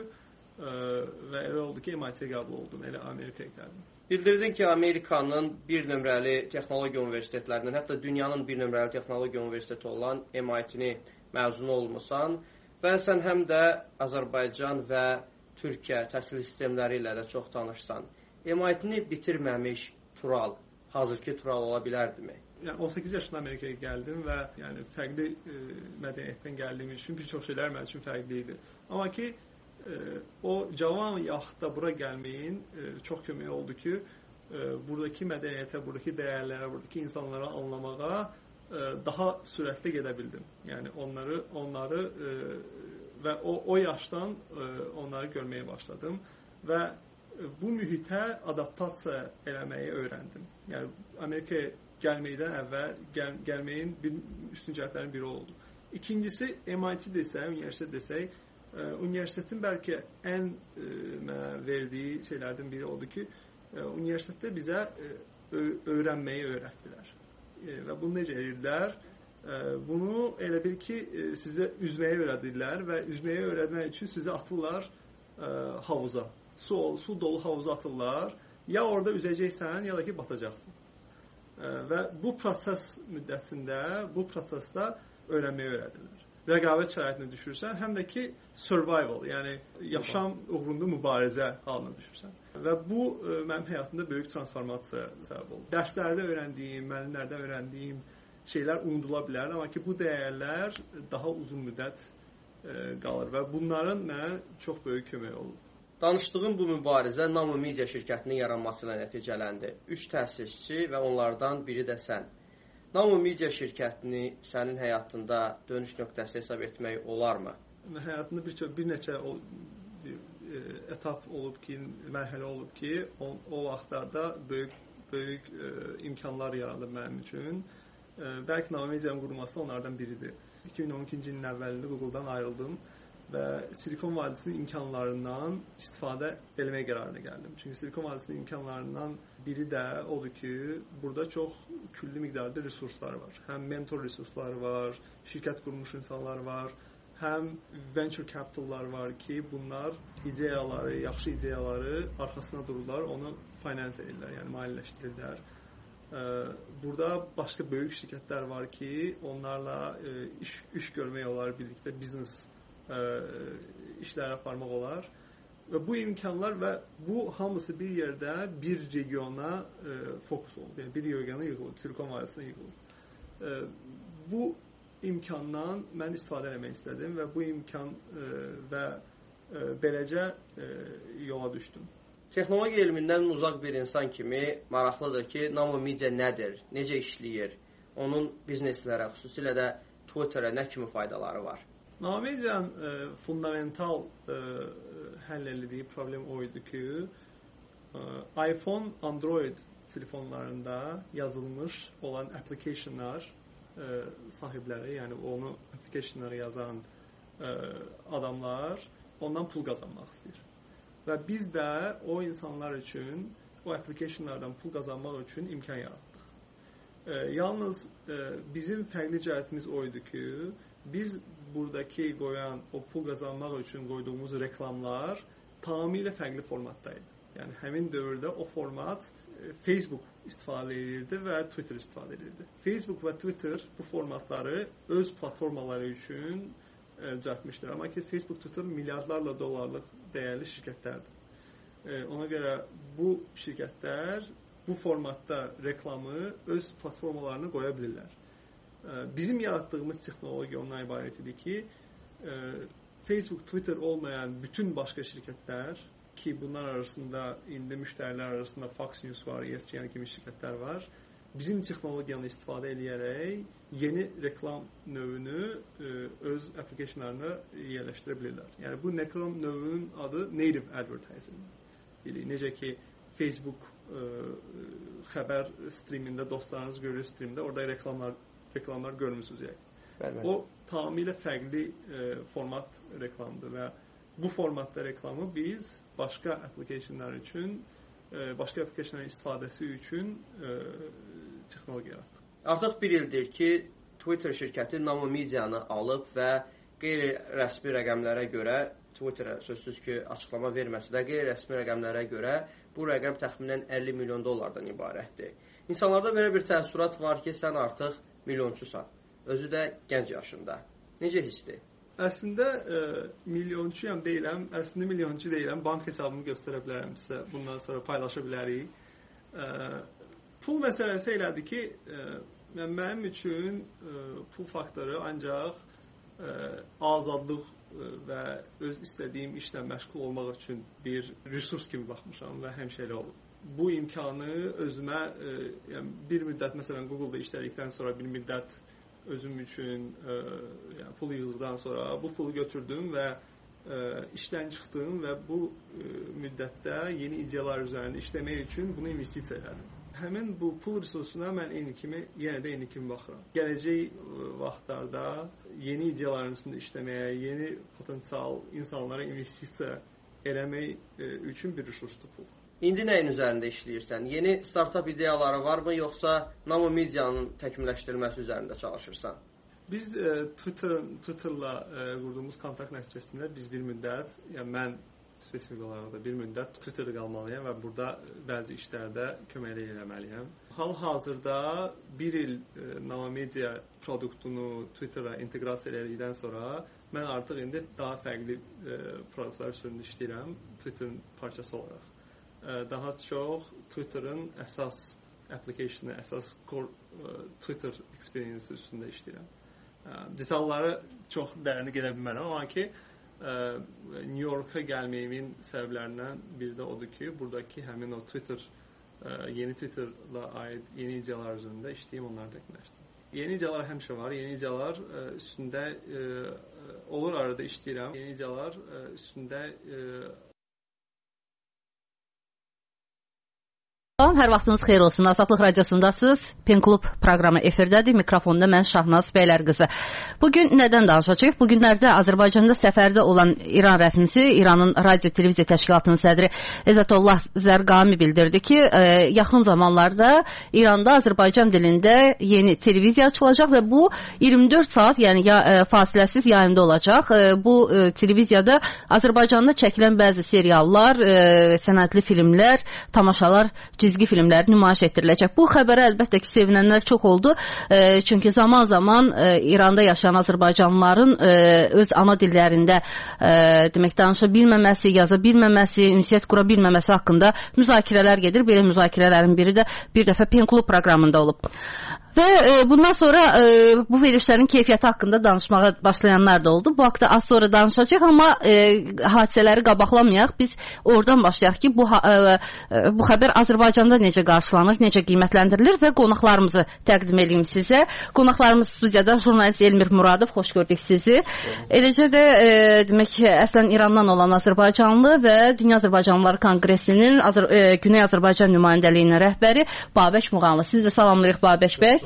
və elə oldu ki, M I T-yə qəbul oldum, elə Amerikaya gəldim. Bildirdin ki, Amerikanın bir nömrəli texnologiya universitetlərindən, hətta dünyanın bir nömrəli texnologiya universiteti olan M I T-ni məzunu olmusan və sən həm də Azərbaycan və Türkiyə təhsil sistemləri ilə də çox tanışsan. M I T-ni bitirməmiş Tural, hazırki Tural ola bilərdimi? Yəni on səkkiz yaşında Amerikaya gəldim və yəni fərqli e, mədəniyyətdən gəldiyim üçün bir çox şeylər mənim üçün fərqli idi. Amma ki, o cavan yaxda bura gəlməyin çox kömək oldu ki, buradakı mədəniyyətə, buradakı dəyərlərə, buradakı insanlara anlamağa daha sürətli gedə bildim. Yəni onları, onları və o, o yaşdan onları görməyə başladım və bu mühitə adaptasiya eləməyi öyrəndim. Yəni Amerikaya gəlməkdən əvvəl gəl, gəlməyin bir üstün cəhətlərin biri oldu. İkincisi, M I T desək, universitet desək, universitetin bəlkə ən e, verdiyi şeylərdən biri oldu ki, e, universitetdə bizə e, öyrənməyi öyrətdilər. E, və bunu necə edirlər? E, bunu elə bil ki, e, sizə üzməyi öyrədirlər və üzməyi öyrətmək üçün sizə atırlar e, havuza. Su, su dolu havuza atırlar. Ya orada üzəcəksən, ya da ki, batacaqsın. E, və bu proses müddətində, bu prosesdə öyrənməyi öyrədirlər. Rəqabət şəraitinə düşürsən, həm də ki, survival, yəni yaşam uğrunda mübarizə halına düşürsən. Və bu, mənim həyatımda böyük transformasiya səbəb oldu. Dərslərdə öyrəndiyim, müəllimlərdən öyrəndiyim şeylər unudula bilər, amma ki, bu dəyərlər daha uzun müddət qalır və bunların mənə çox böyük kömək oldu. Danışdığım bu mübarizə Namo Media şirkətinin yaranması ilə nəticələndi. Üç təsisçi və onlardan biri də sən. Namo Media şirkətini sənin həyatında dönüş nöqtəsi hesab etmək olarmı? Həyatımda bir, çox, bir neçə o, bir, e, etap olub ki, mərhələ olub ki, o, o vaxtlarda böyük, böyük e, imkanlar yarandı mənim üçün. E, bəlkə Namo Media'nın qurulması onlardan biridir. iki min on ikinci ilin əvvəlində Google-dan ayrıldım və Silikon vadisinin imkanlarından istifadə etməyə qərarına gəldim. Çünki Silikon vadisinin imkanlarından biri də odur ki, burada çox külli miqdarda resurslar var. Həm mentor resursları var, şirkət qurmuş insanlar var, həm venture capitallar var ki, bunlar ideyaları, yaxşı ideyaları arxasına dururlar, onu finance edirlər, yəni maliyyələşdirirlər. Burada başqa böyük şirkətlər var ki, onlarla iş, iş görmək olar, birlikdə biznes işlər aparmaq olar. Və bu imkanlar və bu hamısı bir yerdə bir regiona fokus olub. Yəni bir regiona yığılıb, Silikon vadisinə yığılıb. Bu imkandan mən istifadə etmək istədim və bu imkan və beləcə yola düşdüm. Texnologiya elmindən uzaq bir insan kimi maraqlıdır ki, nano media nədir, necə işləyir, onun bizneslərə, xüsusilə də Twitter'a nə kimi faydaları var? Nano medianın e, fundamental e, həll etdiyi problem o idi ki, e, iPhone, Android telefonlarında yazılmış olan applicationlar e, sahibləri, yəni onu applicationları yazan e, adamlar ondan pul qazanmaq istəyir. Və biz də o insanlar üçün, o applicationlardan pul qazanmaq üçün imkan yaratdıq. E, yalnız e, bizim fərqli cəhətimiz o idi ki, biz buradakı qoyan, o pul qazanmaq üçün qoyduğumuz reklamlar tamamilə fərqli formatdaydı. Yəni həmin dövrdə o format e, Facebook istifadə edirdi və Twitter istifadə edirdi. Facebook və Twitter bu formatları öz platformaları üçün düzəltmişdir. Amma ki, Facebook, Twitter milyardlarla dollarlıq dəyərli şirkətlərdir. E, ona görə bu şirkətlər bu formatda reklamı öz platformalarına qoya bilirlər. E, bizim yaratdığımız texnologiya ondan ibarət idi ki, e, Facebook, Twitter olmayan bütün başqa şirkətlər ki, bunlar arasında indi müştərilər arasında Fox News var, E S P N kimi şirkətlər var, bizim texnologiyanı istifadə edərək yeni reklam növünü e, öz applicationlarına yerləşdirə bilirlər. Yəni bu reklam növünün adı native advertising. Yəni necə ki Facebook e, xəbər streamində dostlarınız görür streamdə, orada reklamlar reklamlar görmüsünüz yəni. O tamamilə fərqli e, format reklamdır və bu formatda reklamı biz başqa applicationlar üçün, e, başqa applicationların istifadəsi üçün e, texnologiya yaratdıq. Artıq bir ildir ki, Twitter şirkəti nano medianı alıb və qeyri-rəsmi rəqəmlərə görə, Twitter'a sözsüz ki, açıqlama verməsə də, qeyri-rəsmi rəqəmlərə görə bu rəqəm təxminən əlli milyon dollardan ibarətdir. İnsanlarda belə bir təəssürat var ki, sən artıq milyonçusan, özü də gənc yaşında. Necə hissdir? Əslində e, milyonçuyam deyiləm, əslində milyonçu deyiləm, bank hesabımı göstərə bilərəm sizə, bundan sonra paylaşa bilərik. E, Pul məsələsi elədir ki, e, mənim üçün e, pul faktoru ancaq e, azadlıq e, və öz istədiyim işlə məşğul olmaq üçün bir resurs kimi baxmışam və həmişə elə olub. Bu imkanı özümə e, yəni bir müddət, məsələn, Google-da işlədikdən sonra bir müddət özüm üçün e, yəni pul yığdıqdan sonra bu pulu götürdüm və e, işdən çıxdım və bu e, müddətdə yeni ideyalar üzərində işləmək üçün bunu investisiya elədim. Həmin bu pul resursuna mən eyni kimi, yenə də eyni kimi baxıram. Gələcək vaxtlarda yeni ideyaların üstündə işləməyə, yeni potensial insanlara investisiya eləmək üçün bir resursdur pul. İndi nəyin üzərində işləyirsən? Yeni startup ideyaları varmı, yoxsa nano medianın təkmilləşdirilməsi üzərində çalışırsan? Biz e, Twitter, Twitter'la e, qurduğumuz kontakt nəticəsində biz bir müddət, yəni mən spesifik olaraq da bir müddət Twitter'da qalmalıyam və burada bəzi işlərdə köməklik eləməliyəm. Hal-hazırda bir il e, nano media produktunu Twitter'a inteqrasiya edildikdən sonra mən artıq indi daha fərqli e, produktlar üzərində işləyirəm Twitter'ın parçası olaraq. E, daha çox Twitter'ın əsas application'ı, əsas core e, Twitter experience üstündə işləyirəm. E, detalları çox dərinə gedə bilmərəm, amma ki New York'a gəlməyimin səbəblərindən biri də odur ki, buradakı həmin o Twitter, yeni Twitter'la aid yeni ideyalar üzərində işləyim, onları təkmilləşdim. Yeni ideyalar həmişə var, yeni ideyalar üstündə olur, arada işləyirəm. Yeni ideyalar üstündə Salam, hər vaxtınız xeyir olsun. Azadlıq radiosundasınız. Pen Klub proqramı efirdədir. Mikrofonda mən Şahnaz Bəylərqızı. Bugün nədən danışacağıq? Bu günlərdə Azərbaycanda səfərdə olan İran rəsmisi, İranın radio televiziya təşkilatının sədri Əzətullah Zərqami bildirdi ki, e, yaxın zamanlarda İranda Azərbaycan dilində yeni televiziya açılacaq və bu iyirmi dörd saat, yəni ya, e, fasiləsiz yayımda olacaq. E, bu e, televiziyada Azərbaycanda çəkilən bəzi seriallar, e, sənədli filmlər, tamaşalar, cizgi filmlər nümayiş etdiriləcək. Bu xəbərə əlbəttə ki, sevinənlər çox oldu. E, çünki zaman-zaman e, İranda yaşayan Azərbaycanlıların e, öz ana dillərində e, demək danışa bilməməsi, yaza bilməməsi, ünsiyyət qura bilməməsi haqqında müzakirələr gedir. Belə müzakirələrin biri də bir dəfə Pen Klub proqramında olub. Və e, bundan sonra e, bu verilişlərin keyfiyyəti haqqında danışmağa başlayanlar da oldu. Bu haqda az sonra danışacaq, amma e, hadisələri qabaqlamayaq. Biz oradan başlayaq ki, bu, e, bu xəbər Azərbaycanda necə qarşılanır, necə qiymətləndirilir və qonaqlarımızı təqdim edeyim sizə. Qonaqlarımız studiyada jurnalist Elmir Muradov, xoş gördük sizi. Eləcə də e, demək əslən İrandan olan Azərbaycanlı və Dünya Azərbaycanlıları Konqresinin Azər e, Güney Azərbaycan nümayəndəliyinin rəhbəri Babək Muğanlı. Siz də salamlayırıq Babək bəy.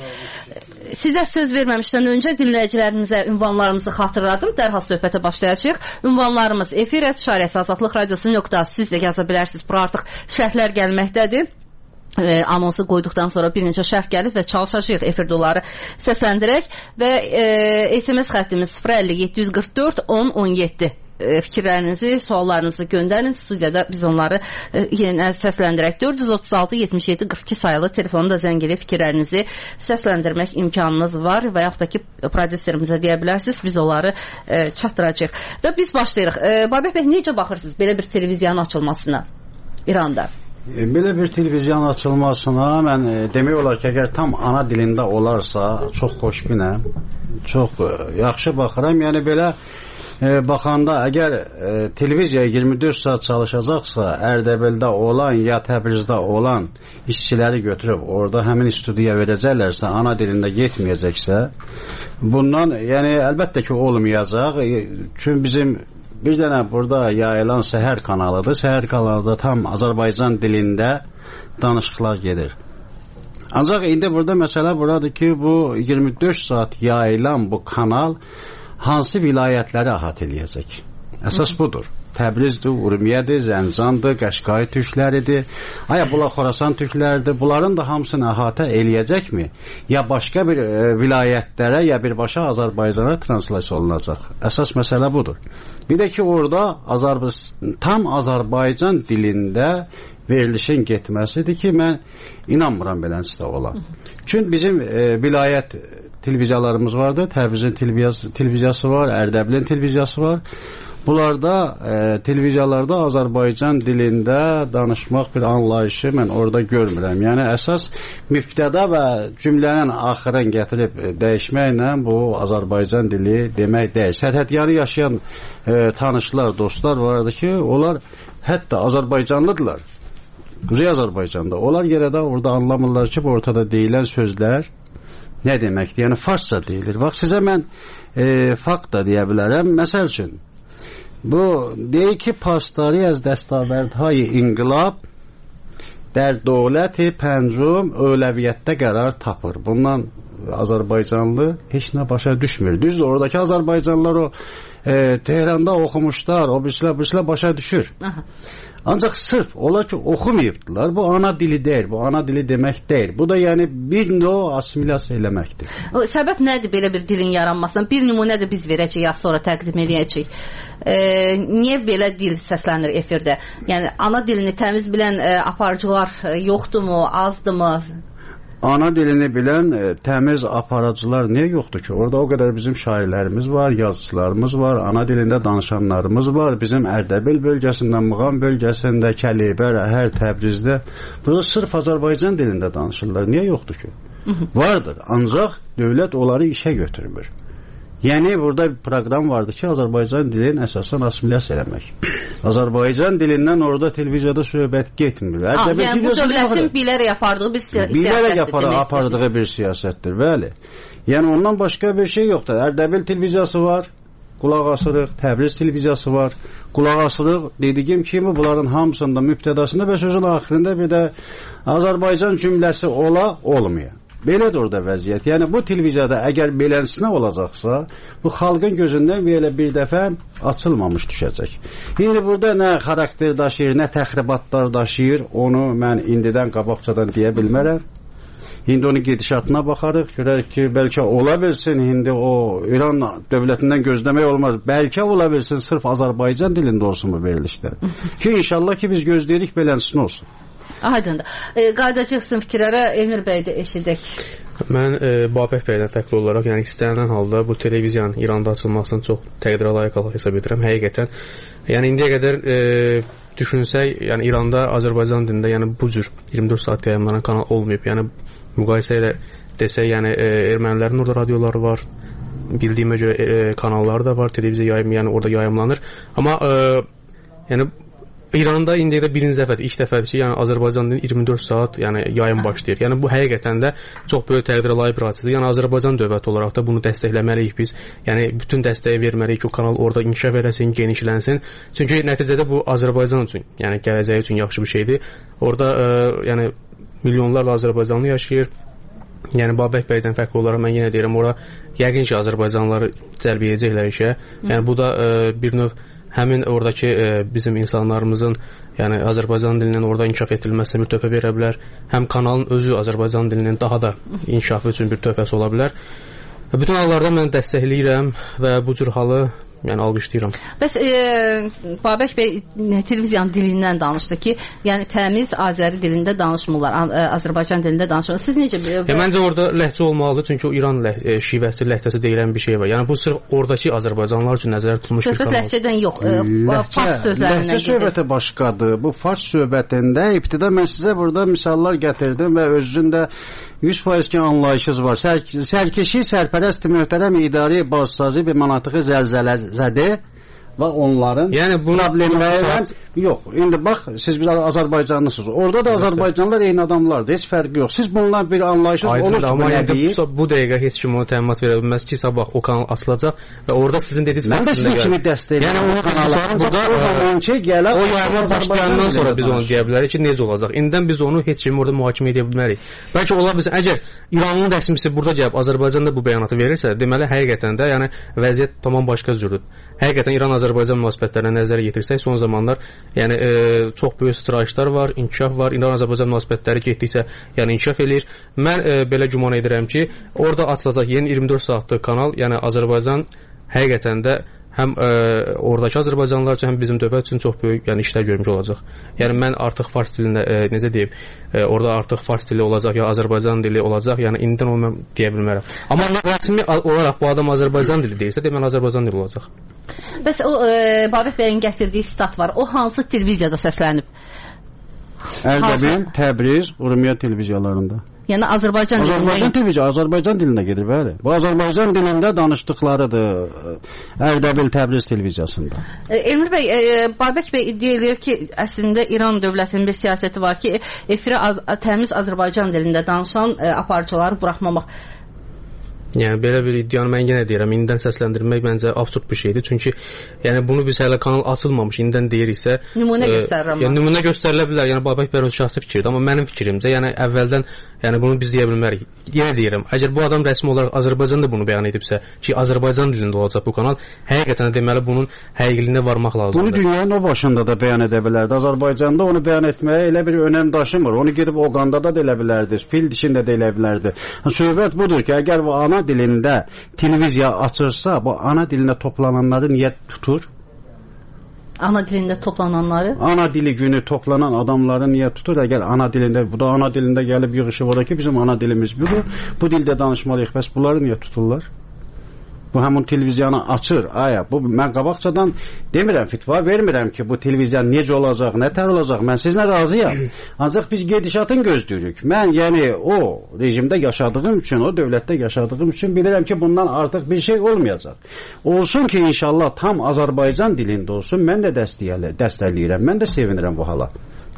Sizə söz verməmişdən öncə dinləyicilərimizə ünvanlarımızı xatırladım. Dərhal söhbətə başlayacağıq. Ünvanlarımız efir et şarəsi azadlıq radiosu nöqtə siz də yaza bilərsiniz. Bura artıq şərhlər gəlməkdədir. E, anonsu qoyduqdan sonra bir neçə şərh gəlib və çalışacağıq efirdə onları səsləndirək və e, S M S xəttimiz sıfır əlli yeddi yüz qırx dörd on on yeddi. Fikirlərinizi, suallarınızı göndərin. Studiyada biz onları e, yenə səsləndirək. dörd yüz otuz altı yetmiş yeddi qırx iki sayılı telefonda zəng edib fikirlərinizi səsləndirmək imkanınız var və yaxud da ki, prodüserimizə deyə bilərsiniz. Biz onları e, çatdıracağıq. Və biz başlayırıq. E, Babək bəy, necə baxırsınız belə bir televiziyanın açılmasına İranda? Belə bir televiziyanın açılmasına mən e, demək olar ki, əgər tam ana dilində olarsa çox xoşbinəm. Çox e, yaxşı baxıram. Yəni belə E, baxanda əgər e, televiziya iyirmi dörd saat çalışacaqsa, Ərdəbildə olan ya Təbrizdə olan işçiləri götürüb orada həmin studiya verəcəklərsə, ana dilində getməyəcəksə, bundan yəni əlbəttə ki olmayacaq. E, çünki bizim bir dənə burada yayılan Səhər kanalıdır. Səhər kanalıda tam Azərbaycan dilində danışıqlar gedir. Ancaq indi burada məsələ buradır ki, bu iyirmi dörd saat yayılan bu kanal hansı vilayətləri əhatə eləyəcək? Əsas budur. Təbrizdir, Urmiyədir, Zəncandır, Qəşqay türkləridir. Aya bunlar Xorasan türkləridir. Bunların da hamısını əhatə eləyəcəkmi? Ya başqa bir e, vilayətlərə, ya birbaşa Azərbaycana translasiya olunacaq. Əsas məsələ budur. Bir də ki, orada Azərbaycan, tam Azərbaycan dilində verilişin getməsidir ki, mən inanmıram beləncə olan. Çünki bizim e, vilayət televiziyalarımız vardır. Təbrizin televiziyası, televiziyası var, Ərdəbilin televiziyası var. Bunlarda e, televiziyalarda Azərbaycan dilində danışmaq bir anlayışı mən orada görmürəm. Yəni əsas mübtəda və cümlənin axırın gətirib e, dəyişməklə bu Azərbaycan dili demək deyil. Sərhədyanı yaşayan e, tanışlar, dostlar vardı ki, onlar hətta Azərbaycanlıdırlar. Quzey Azərbaycanda. Onlar yerə də orada anlamırlar ki, bu ortada deyilən sözlər nə deməkdir? Yəni farsça deyilir. Bax, sizə mən e, fakt da deyə bilərəm. Məsəl üçün, bu deyir ki, pastari az dəstavərdهای inqilab در دولت پنجم اولویتdə qərar tapır. Bundan Azərbaycanlı heç nə başa düşmür. Düzdür, oradakı Azərbaycanlılar o e, Tehranda oxumuşlar, o birisilər, birisilər başa düşür. Aha. Ancaq sırf olar ki oxumayıbdılar. Bu ana dili deyil, bu ana dili demək deyil. Bu da yəni bir növ assimilyasiya eləməkdir. O, səbəb nədir belə bir dilin yaranmasına? Bir nümunə də biz verəcəyik, az sonra təqdim edəcəyik. E, niyə belə dil səslənir efirdə? Yəni ana dilini təmiz bilən e, aparıcılar e, yoxdurmu, azdırmı? Ana dilini bilən e, təmiz aparıcılar niyə yoxdur ki? Orada o qədər bizim şairlərimiz var, yazıçılarımız var, ana dilində danışanlarımız var. Bizim Ərdəbil bölgəsində, Muğan bölgəsində, Kəlibər, Əhər, Təbrizdə. Burada sırf Azərbaycan dilində danışırlar. Niyə yoxdur ki? Vardır, ancaq dövlət onları işə götürmür. Yəni burada bir proqram vardı ki, Azərbaycan dilinin əsasən assimilyasiya eləmək. Azərbaycan dilindən orada televiziyada söhbət getmir. Ah, yəni bu dövlətin bilərək apardığı bir siyasətdir. Bilərək apardığı bir siyasətdir, bəli. Yəni ondan başqa bir şey yoxdur. Ərdəbil televiziyası var, qulaq asırıq, Təbriz televiziyası var, qulaq asırıq. Dediyim kimi bunların hamısında mübtədasında və sözün axırında bir də Azərbaycan cümləsi ola, olmaya. Belədir orada vəziyyət. Yəni bu televiziyada əgər beləsinə olacaqsa, bu xalqın gözündən belə bir dəfə açılmamış düşəcək. İndi burada nə xarakter daşıyır, nə təxribatlar daşıyır, onu mən indidən qabaqcadan deyə bilmərəm. İndi onun gedişatına baxarıq, görərək ki, bəlkə ola bilsin, indi o İran dövlətindən gözləmək olmaz, bəlkə ola bilsin sırf Azərbaycan dilində olsun bu verilişlər. Ki, inşallah ki, biz gözləyirik beləsin olsun. Aydındır. E, Qayıdacaqsın fikirlərə, Emir bəy də eşidək. Mən e, Babək bəydən fərqli olaraq, yəni istənilən halda bu televiziyanın İranda açılmasını çox təqdirə layiq olaraq hesab edirəm. Həqiqətən, yəni indiyə qədər e, düşünsək, yəni İranda Azərbaycan dilində, yəni bu cür iyirmi dörd saat yayımlanan kanal olmayıb. Yəni müqayisə ilə desək, yəni e, ermənilərin orada radioları var, bildiyimə görə e, kanalları da var, televiziya yayım, yəni orada yayımlanır. Amma e, yəni İranda indiyə qədər birinci dəfədir, ilk dəfədir ki, yəni Azərbaycan dilində iyirmi dörd saat yəni yayım başlayır. Yəni bu həqiqətən də çox böyük təqdirə layiq bir hadisədir. Yəni Azərbaycan dövləti olaraq da bunu dəstəkləməliyik biz. Yəni bütün dəstəyi verməliyik ki, o kanal orada inkişaf eləsin, genişlənsin. Çünki nəticədə bu Azərbaycan üçün, yəni gələcəyi üçün yaxşı bir şeydir. Orada ə, yəni milyonlarla Azərbaycanlı yaşayır. Yəni Babək bəydən fərqli olaraq mən yenə deyirəm, ora yəqin ki, Azərbaycanlıları cəlb edəcəklər işə. Yəni bu da ə, bir növ həmin oradakı e, bizim insanlarımızın, yəni Azərbaycan dilinin orada inkişaf etdirilməsinə bir töhfə verə bilər. Həm kanalın özü Azərbaycan dilinin daha da inkişafı üçün bir töhfəsi ola bilər. Bütün hallarda mən dəstəkləyirəm və bu cür halı yəni alqışlayıram. Bəs e, Babək bəy televiziyanın dilindən danışdı ki, yəni təmiz Azəri dilində danışmırlar, Azərbaycan dilində danışırlar. Siz necə? Ya, məncə orada ləhcə olmalıdır, çünki o İran ləh e, şivəsi, ləhcəsi deyilən bir şey var. Yəni bu sırf oradakı Azərbaycanlılar üçün nəzərdə tutulmuş bir kanal. Söhbət ləhcədən yox, e, fars sözlərindən gedir. Ləhcə söhbəti başqadır. Bu fars söhbətində ibtida mən sizə burada misallar gətirdim və özün də yüz faiz ki anlayışınız var. Sər, sərkeşi, sərpərəst möhtərəm idari bazsazı bir manatiqi zəlzələzədir və onların yəni bu problemlərlə yox. İndi bax, siz bir Azərbaycanlısınız. Orada da Azərbaycanlılar eyni adamlardır. Heç fərqi yox. Siz bundan bir anlayışınız olur mu? Amma bu, bu dəqiqə heç kim onu təminat verə bilməz ki, sabah o kanal açılacaq və orada sizin dediyiniz mən də sizin kimi dəstək yəni o kanalların burada o yayımlar başlayandan sonra biz onu deyə bilərik ki, necə olacaq. İndidən biz onu heç kim orada mühakimə edə bilmərik. Bəlkə ola bilsin, əgər İranın rəsmisi burada gəlib Azərbaycanda bu bəyanatı verirsə, deməli həqiqətən də yəni vəziyyət tamam başqa cürdür. Həqiqətən İran-Azərbaycan münasibətlərinə nəzərə yetirsək, son zamanlar yəni e, çox böyük sıçrayışlar var, inkişaf var. İran-Azərbaycan münasibətləri getdikcə yəni inkişaf eləyir. Mən e, belə güman edirəm ki, orada açılacaq yeni iyirmi dörd saatlıq kanal, yəni Azərbaycan həqiqətən də həm e, oradakı Azərbaycanlılar üçün, həm bizim dövlət üçün çox böyük yəni işlər görmüş olacaq. Yəni mən artıq fars dilində e, necə deyim, e, orada artıq fars dili olacaq ya Azərbaycan dili olacaq. Yəni indidən onu mən deyə bilmərəm. Amma rəsmi olaraq bu adam Azərbaycan dili deyirsə, deməli Azərbaycan dili olacaq. Bəs o e, Babək bəyin gətirdiyi sitat var. O hansı televiziyada səslənib? Ərdəbil, Təbriz, Urmiya televiziyalarında. Yəni Azərbaycan dilində. Azərbaycan televiziya Azərbaycan dilində gedir, bəli. Bu Azərbaycan dilində danışdıqlarıdır Ərdəbil, Təbriz televiziyasında. E, Emir bəy, e, Babək bəy iddia edir ki, əslində İran dövlətinin bir siyasəti var ki, efirə az, təmiz Azərbaycan dilində danışan e, aparıcıları buraxmamaq. Yəni belə bir iddianı mən yenə deyirəm, indidən səsləndirmək məncə absurd bir şeydir. Çünki yəni bunu biz hələ kanal açılmamış, indidən deyiriksə, nümunə e, göstərirəm. Yəni nümunə göstərilə bilər. Yəni Babək bəy öz şəxsi fikirdir, amma mənim fikrimcə, yəni əvvəldən yəni bunu biz deyə bilmərik. Yenə deyirəm, əgər bu adam rəsmi olaraq Azərbaycanda bunu bəyan edibsə, ki Azərbaycan dilində olacaq bu kanal, həqiqətən deməli bunun həqiqiliyinə varmaq lazımdır. Bunu dünyanın o başında da bəyan edə bilərdi. Azərbaycanda onu bəyan etməyə elə bir önəm daşımır. Onu gedib Oqandada da elə bilərdi, fil dişində də elə bilərdi. Söhbət budur ki, əgər bu ana dilində televiziya açırsa, bu ana dilində toplananları niyə tutur? Ana dilində toplananları? Ana dili günü toplanan adamları niyə tutur? Əgər ana dilində, bu da ana dilində gəlib yığışıb orada ki, bizim ana dilimiz budur. Bu dildə danışmalıyıq. Bəs bunları niyə tuturlar? Bu həmin televiziyanı açır. Aya, bu mən qabaqcadan demirəm, fitva vermirəm ki, bu televiziya necə olacaq, nə tər olacaq. Mən sizinlə razıyam. Ancaq biz gedişatın gözləyirik. Mən yəni o rejimdə yaşadığım üçün, o dövlətdə yaşadığım üçün bilirəm ki, bundan artıq bir şey olmayacaq. Olsun ki, inşallah tam Azərbaycan dilində olsun. Mən də dəstəkləyirəm. Mən də sevinirəm bu hala.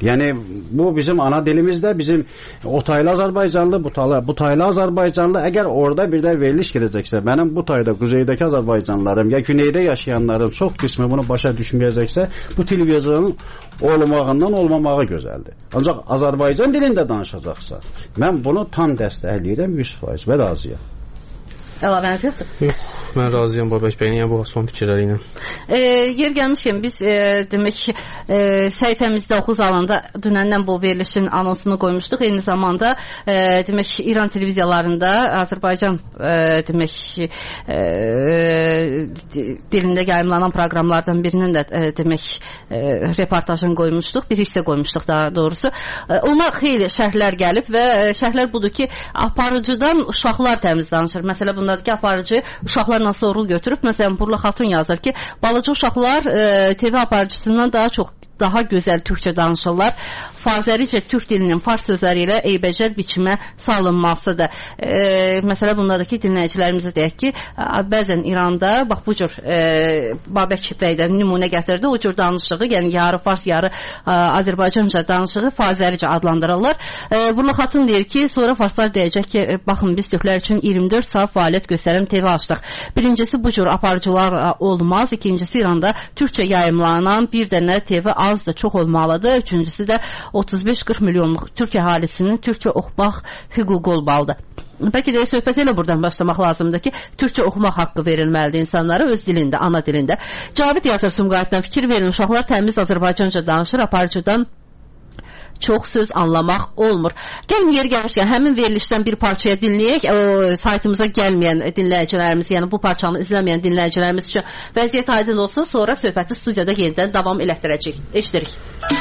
Yəni bu bizim ana dilimizdə, bizim o taylı Azərbaycanlı, bu taylı, bu taylı Azərbaycanlı, əgər orada bir də veriliş gedəcəksə, mənim bu tayda quzeydəki Azərbaycanlılarım ya güneydə yaşayanların çox qismi bunu başa düşməyəcəksə, bu televizyonun olmağından olmamağı gözəldir. Ancaq Azərbaycan dilində danışacaqsa, mən bunu tam dəstəkləyirəm yüz faiz və razıyam. Əlavəniz yoxdur? Yox, mən razıyam Babək bəyin, yəni bu son fikirləri ilə. E, yer gəlmişkən biz e, demək e, səhifəmizdə oxu zalında dünəndən bu verilişin anonsunu qoymuşduq. Eyni zamanda e, demək İran televiziyalarında Azərbaycan e, demək e, dilində yayımlanan proqramlardan birinin də e, demək e, reportajını qoymuşduq. Bir hissə qoymuşduq daha doğrusu. E, ona xeyli şərhlər gəlib və e, şərhlər budur ki, aparıcıdan uşaqlar təmiz danışır. Məsələ bunda ki, aparıcı uşaqlarla sorğu götürüb. Məsələn, Burla Xatun yazır ki, balaca uşaqlar e, T V aparıcısından daha çox daha gözəl türkçə danışırlar. Fazəricə türk dilinin fars sözləri ilə eybəcər biçimə salınmasıdır. E, məsələ bundadır ki, dinləyicilərimizə deyək ki, bəzən İranda, bax bu cür e, Babək bəy də nümunə gətirdi, o cür danışığı, yəni yarı fars, yarı e, Azərbaycanca danışığı fazəricə adlandırırlar. E, Burla Xatun deyir ki, sonra farslar deyəcək ki, baxın biz türklər üçün iyirmi dörd saat fəaliyyət göstərən T V açdıq. Birincisi bu cür aparıcılar olmaz, ikincisi İranda türkçə yayımlanan bir dənə T V az da çox olmalıdır. Üçüncüsü də otuz beş qırx milyonluq türk əhalisinin türkçə oxumaq hüququ olmalıdır. Bəlkə də söhbət elə buradan başlamaq lazımdır ki, türkçə oxumaq haqqı verilməlidir insanlara öz dilində, ana dilində. Cavid yazır Sumqayıtdan, fikir verin, uşaqlar təmiz Azərbaycanca danışır, aparıcıdan çox söz anlamaq olmur. Gəlin yer gəlmişkən həmin verilişdən bir parçaya dinləyək. O saytımıza gəlməyən dinləyicilərimiz, yəni bu parçanı izləməyən dinləyicilərimiz üçün vəziyyət aydın olsun. Sonra söhbəti studiyada yenidən davam elətdirəcək. Eşidirik.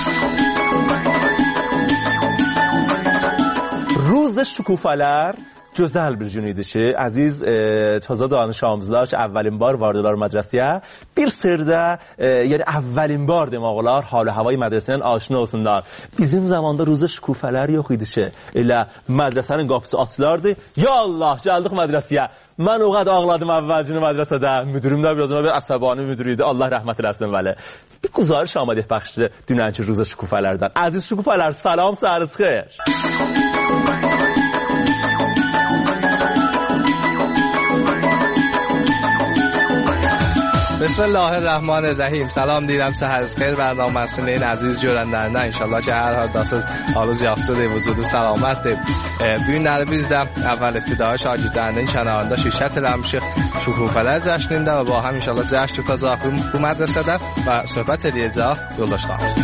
روز شکوفه‌لر gözəl bir gün idi ki, əziz e, təzə danış amuzlar ki, əvvəlin bar vardılar mədrəsəyə. Bir sırda, e, yəni əvvəlin bar demək olar, halı havayı mədrəsənin aşina olsunlar. Bizim zamanda ruza şükufələr yox idi ki, elə mədrəsənin qapısı açılardı. Ya Allah, gəldik mədrəsəyə. Mən o qədər ağladım əvvəlcini mədrəsədə. Müdürüm də biraz ona bir əsəbani müdür idi. Allah rəhmət eləsin vəli. Bir quzarış amadə bəxşdi dünənki ruza şükufələrdən. Əziz şükufələr, salam, səhəriniz xeyir. بسم الله الرحمن الرحیم. سلام deyirəm, səhəriniz xeyir bərnaməsinin əziz görənlərinə. İnşallah ki, hər haldasınız, halınız yaxşıdır, vücudunuz səlamətdir. E, bu günləri biz də əvvəl ibtidai şagirdlərinin kənarında şirkət eləmişik şükufələr cəşnində və bu həm inşallah cəşn tutacaq bu mədrəsədə və söhbət edəcək yoldaşlarımız.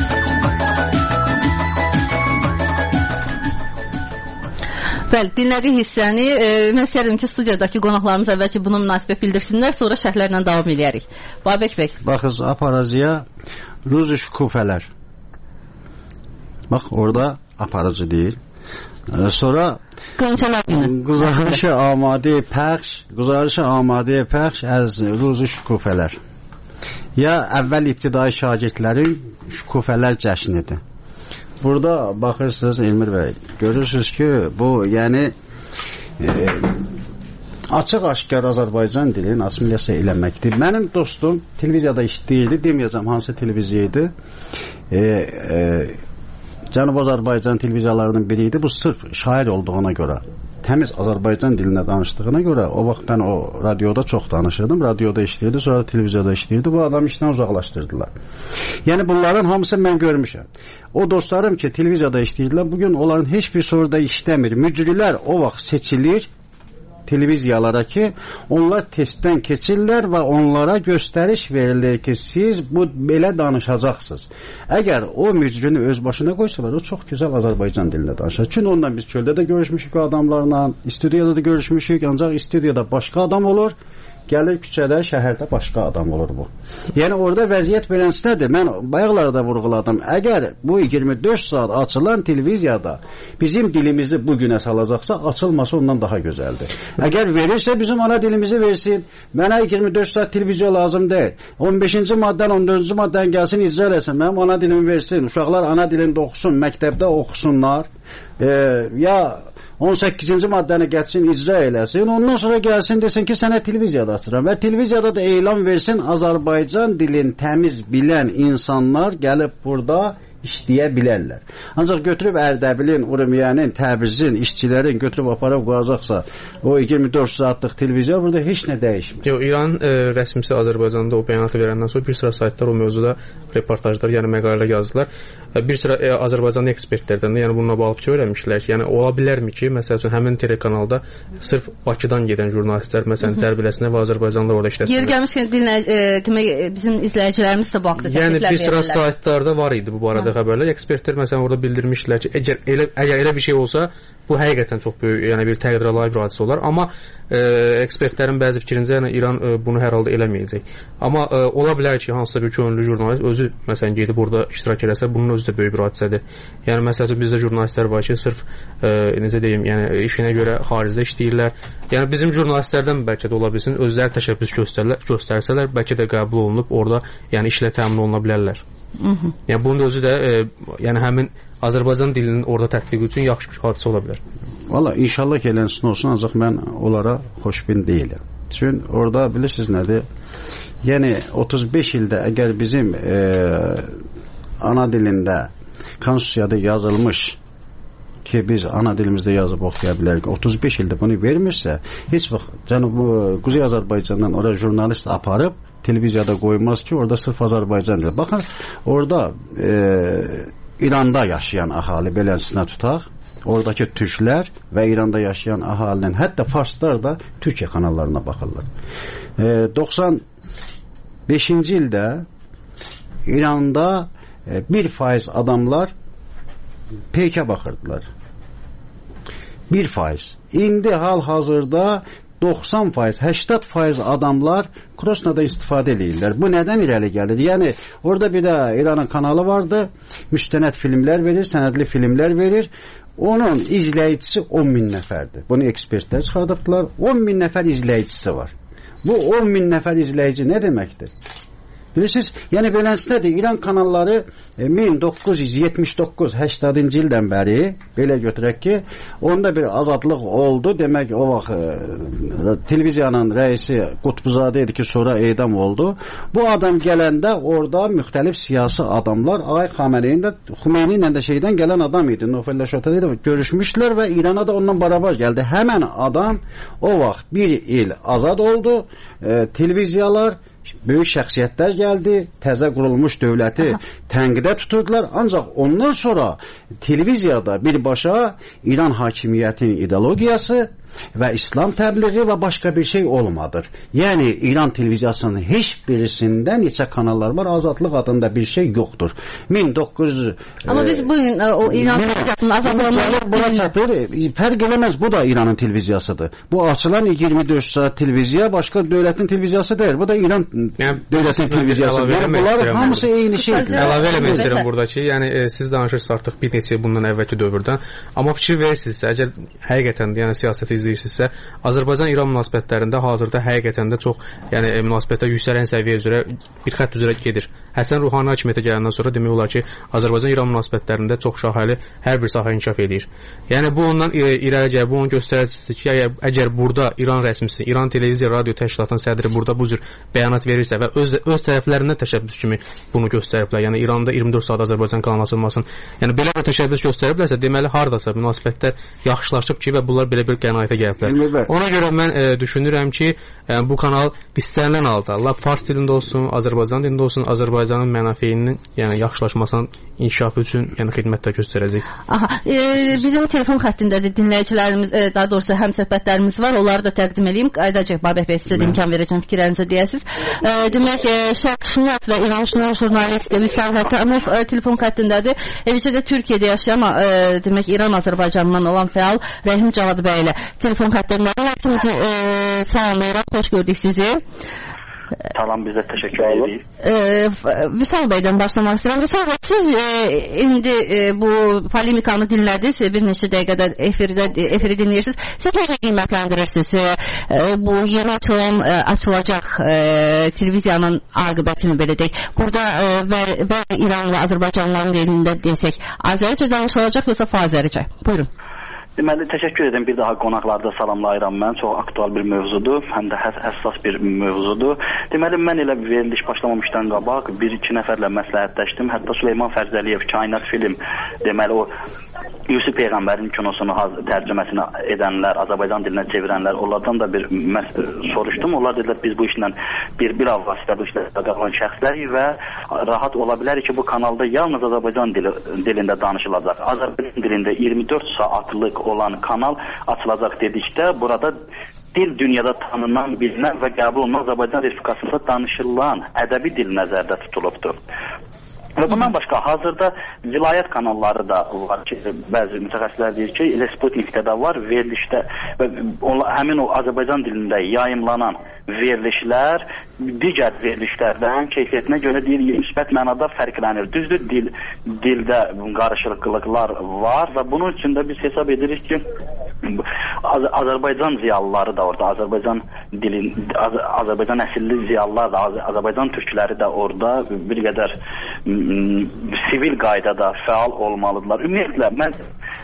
Bəli, dinlədiyi hissəni e, mən istəyirəm ki, studiyadakı qonaqlarımız əvvəlki bunu münasibət bildirsinlər, sonra şərhlərlə davam edərik. Babək bəy. Baxız, aparıcıya ruzu şükufələr. Bax, orada aparıcı deyil. E, sonra Qönçələr günü. Quzarışı amadə pəxş, quzarışı amadə pəxş əz ruzu şükufələr. Ya əvvəl ibtidai şagirdlərin şükufələr cəşnidir. Burada baxırsınız Elmir bəy, görürsünüz ki, bu yəni e, açıq-aşkar Azərbaycan dilini assimilasiya eləməkdir. Mənim dostum televiziyada işləyirdi, deməyəcəm hansı televiziya idi. E, e, Cənub Azərbaycan televiziyalarının biri idi. Bu sırf şair olduğuna görə, təmiz Azərbaycan dilində danışdığına görə, o vaxt mən o radioda çox danışırdım. Radioda işləyirdi, sonra televiziyada işləyirdi. Bu adam işdən uzaqlaşdırdılar. Yəni bunların hamısını mən görmüşəm. O dostlarım ki, televiziyada işləyirdilər, bugün onların heç bir soruda işləmir. Mücrilər o vaxt seçilir televiziyalara ki, onlar testdən keçirlər və onlara göstəriş verilir ki, siz bu belə danışacaqsınız. Əgər o mücrünü öz başına qoysalar, o çox gözəl Azərbaycan dilində danışır. Çünki ondan biz çöldə də görüşmüşük o adamlarla, istudiyada da görüşmüşük, ancaq istudiyada başqa adam olur. Gəlir küçədə, şəhərdə başqa adam olur bu. Yəni orada vəziyyət belənsizdir. Mən bayaqlarda vurğuladım. Əgər bu iyirmi dörd saat açılan televiziyada bizim dilimizi bu günə salacaqsa, açılması ondan daha gözəldir. Əgər verirsə bizim ana dilimizi versin. Mənə iyirmi dörd saat televiziya lazım deyil. on beşinci maddən, on dördüncü maddən gəlsin, icra eləsin. Mənim ana dilimi versin. Uşaqlar ana dilində oxusun, məktəbdə oxusunlar. E, ya on səkkizinci maddəni gəlsin, icra eləsin, ondan sonra gəlsin, desin ki, sənə televiziyada açıram və televiziyada da elan versin, Azərbaycan dilin təmiz bilən insanlar gəlib burada işləyə bilərlər. Ancaq götürüb Ərdəbilin, Urmiyanın, Təbrizin, işçilərin götürüb aparıb qoyacaqsa o iyirmi dörd saatlıq televiziya burada heç nə dəyişmir. Yox, İran e, rəsmisi Azərbaycanda o bəyanatı verəndən sonra bir sıra saytlar o mövzuda reportajlar, yəni məqalələr yazdılar. Bir sıra e, Azərbaycanlı ekspertlərdən də yəni bununla bağlı fikir vermişlər ki, yəni ola bilərmi ki, məsəl üçün həmin telekanalda sırf Bakıdan gedən jurnalistlər məsələn cəlb və Azərbaycanlılar orada işləsin. Yer gəlmişkən dinlə e, demək bizim izləyicilərimiz də baxdı. Yəni bir sıra saytlarda var idi bu barədə hə. xəbərlər. Ekspertlər məsələn orada bildirmişlər ki, əgər elə əgər elə bir şey olsa, bu həqiqətən çox böyük, yəni bir təqdirə layiq bir hadisə olar. Amma e, ekspertlərin bəzi fikrincə yəni İran e, bunu hər halda eləməyəcək. Amma e, ola bilər ki, hansısa bir könüllü jurnalist özü məsələn gedib burada iştirak eləsə, bunun özü də böyük bir hadisədir. Yəni məsələn bizdə jurnalistlər var ki, sırf e, necə deyim, yəni işinə görə xaricdə işləyirlər. Yəni bizim jurnalistlərdən bəlkə də ola bilsin, özləri təşəbbüs göstərlər, göstərsələr, bəlkə də qəbul olunub orada yəni işlə təmin oluna bilərlər. Hı -hı. Yəni bunun özü də e, yəni həmin Azərbaycan dilinin orada tətbiqi üçün yaxşı bir hadisə ola bilər. Valla inşallah ki elənsin olsun, ancaq mən onlara xoşbin deyiləm. Çünki orada bilirsiniz nədir? Yəni otuz beş ildə əgər bizim e, ana dilində konstitusiyada yazılmış ki biz ana dilimizdə yazıb oxuya bilərik, otuz beş ildə bunu vermirsə, heç vaxt Cənub Quzey Azərbaycandan oraya jurnalist aparıb televiziyada qoymaz ki, orada sırf Azərbaycan dili. Baxın, orada e, İranda yaşayan əhali beləsinə tutaq, oradakı türklər və İranda yaşayan əhalinin, hətta farslar da Türkiyə kanallarına baxırlar. E, doxsan beşinci ildə İranda e, bir faiz adamlar peykə baxırdılar. bir faiz. İndi hal-hazırda doxsan faiz, səksən faiz adamlar Krosnada istifadə edirlər. Bu nədən irəli gəlir? Yəni orada bir də İranın kanalı vardı. Müstənəd filmlər verir, sənədli filmlər verir. Onun izləyicisi on min nəfərdir. Bunu ekspertlər çıxardıbdılar. on min nəfər izləyicisi var. Bu on min nəfər izləyici nə deməkdir? Bilirsiniz, yəni belənsinədir, İran kanalları min doqquz yüz yetmiş doqquz səksəninci ildən bəri, belə götürək ki, onda bir azadlıq oldu. Demək, o vaxt e, televiziyanın rəisi Qutbuzadə idi ki, sonra edam oldu. Bu adam gələndə orada müxtəlif siyasi adamlar, Ağay Xameneyin də, Xümeyni ilə də şeydən gələn adam idi. Nofellə Şotədə də görüşmüşlər və İrana da ondan barabar gəldi. Həmən adam o vaxt bir il azad oldu. E, televiziyalar, böyük şəxsiyyətlər gəldi, təzə qurulmuş dövləti Aha. tənqidə tuturdular. Ancaq ondan sonra televiziyada birbaşa İran hakimiyyətinin ideologiyası və İslam təbliği və başqa bir şey olmadır. Yəni İran televiziyasının heç birisində neçə kanallar var, azadlıq adında bir şey yoxdur. min doqquz yüz Amma e, biz bugün o İran televiziyasının azadlığını buna çatır. Fərq eləməz, bu da İranın televiziyasıdır. Bu açılan iyirmi dörd saat televiziya başqa dövlətin televiziyası deyil. Bu da İran yəni, dövlətin televiziyasıdır. Yəni bunlar hamısı eyni şeydir. Əlavə eləmək istəyirəm burada ki, yəni e, siz danışırsınız artıq bir neçə bundan əvvəlki dövrdən, amma fikir verirsinizsə, əgər həqiqətən də yəni siyasəti izləyirsinizsə, Azərbaycan-İran münasibətlərində hazırda həqiqətən də çox, yəni e, münasibətlər yüksələn səviyyə üzrə bir xətt üzrə gedir. Həsən Ruhani hakimiyyətə gələndən sonra demək olar ki, Azərbaycan-İran münasibətlərində çox şaxəli hər bir sahə inkişaf edir. Yəni bu ondan e, irəli gəlir, bu onun göstəricisidir ki, əgər, əgər burada İran rəsmisi, İran televiziya radio təşkilatının sədri burada bu cür bəyanat verirsə və öz öz tərəflərindən təşəbbüs kimi bunu göstəriblər. Yəni İranda iyirmi dörd saat Azərbaycan kanalı açılmasın. Yəni belə bir təşəbbüs göstəriblərsə, deməli hardasa münasibətlər yaxşılaşıb ki və bunlar belə bir qənaətə gəliblər. Ona görə mən e, düşünürəm ki, e, bu kanal istənilən halda, lap fars dilində olsun, Azərbaycan dilində olsun, Azərbaycanın mənafeyinin, yəni yaxşılaşmasının inkişafı üçün yəni xidmətlər göstərəcək. Aha, e, bizim telefon xəttindədir dinləyicilərimiz, e, daha doğrusu həmsöhbətlərimiz var. Onları da təqdim edeyim. Aydacıq Babək bəy, sizə imkan verəcəm fikirlərinizi deyəsiniz. E, demək, e, Şərq-Şünas və İran-Şünas jurnalist Vüsal Hətamov e, telefon xəttindədir. Eləcə də Türkiyədə yaşayan, e, demək, İran-Azərbaycandan olan fəal Rəhim Cavad bəy ilə telefon xəttindədir. Vaxtınızı e, salamlayıraq, xoş gördük sizi. Salam, bizə təşəkkür edirik. E, Vüsal bəydən başlamaq istəyirəm. Vüsal bəy, siz e, indi e, bu polemikanı dinlədiniz, bir neçə dəqiqədə efirdə, efiri dinləyirsiniz. Siz necə qiymətləndirirsiniz e, bu yeni açılan, e, açılacaq e, televiziyanın aqibətini belə deyək. Burada e, və İran və Azərbaycanlıların dilində desək, Azəricə danışılacaq yoxsa Fazəricə? Buyurun. Deməli, təşəkkür edirəm. Bir daha qonaqlarda salamlayıram mən. Çox aktual bir mövzudur. Həm də həssas bir mövzudur. Deməli, mən elə veriliş başlamamışdan qabaq bir-iki nəfərlə məsləhətləşdim. Hətta Süleyman Fərzəliyev, Kainat film, deməli, o Yusuf Peyğəmbərin kinosunu tərcüməsini edənlər, Azərbaycan dilinə çevirənlər, onlardan da bir soruşdum. Onlar dedilər, biz bu işlə bir, bir av vasitə bu işlə qalan şəxslərik və rahat ola bilərik ki, bu kanalda yalnız Azərbaycan dili, dilində danışılacaq. Azərbaycan dilində iyirmi dörd saatlıq olan kanal açılacaq dedikdə, burada dil dünyada tanınan, bilinən və qəbul olunan Azərbaycan Respublikasında danışılan ədəbi dil nəzərdə tutulubdur. Və bundan başqa hazırda vilayət kanalları da var ki, bəzi mütəxəssislər deyir ki, elə Sputnikdə də var, verilişdə və həmin o Azərbaycan dilində yayımlanan verilişlər digər verilişlərdən keyfiyyətinə görə deyir, müsbət mənada fərqlənir. Düzdür, dil, dildə qarışıqlıqlar var və bunun üçün də biz hesab edirik ki, Az Azərbaycan ziyalıları da orada, Azərbaycan dilin, Az Azərbaycan əsilli ziyalılar da, Az Azərbaycan türkləri də orada bir qədər sivil qaydada fəal olmalıdırlar. Ümumiyyətlə, mən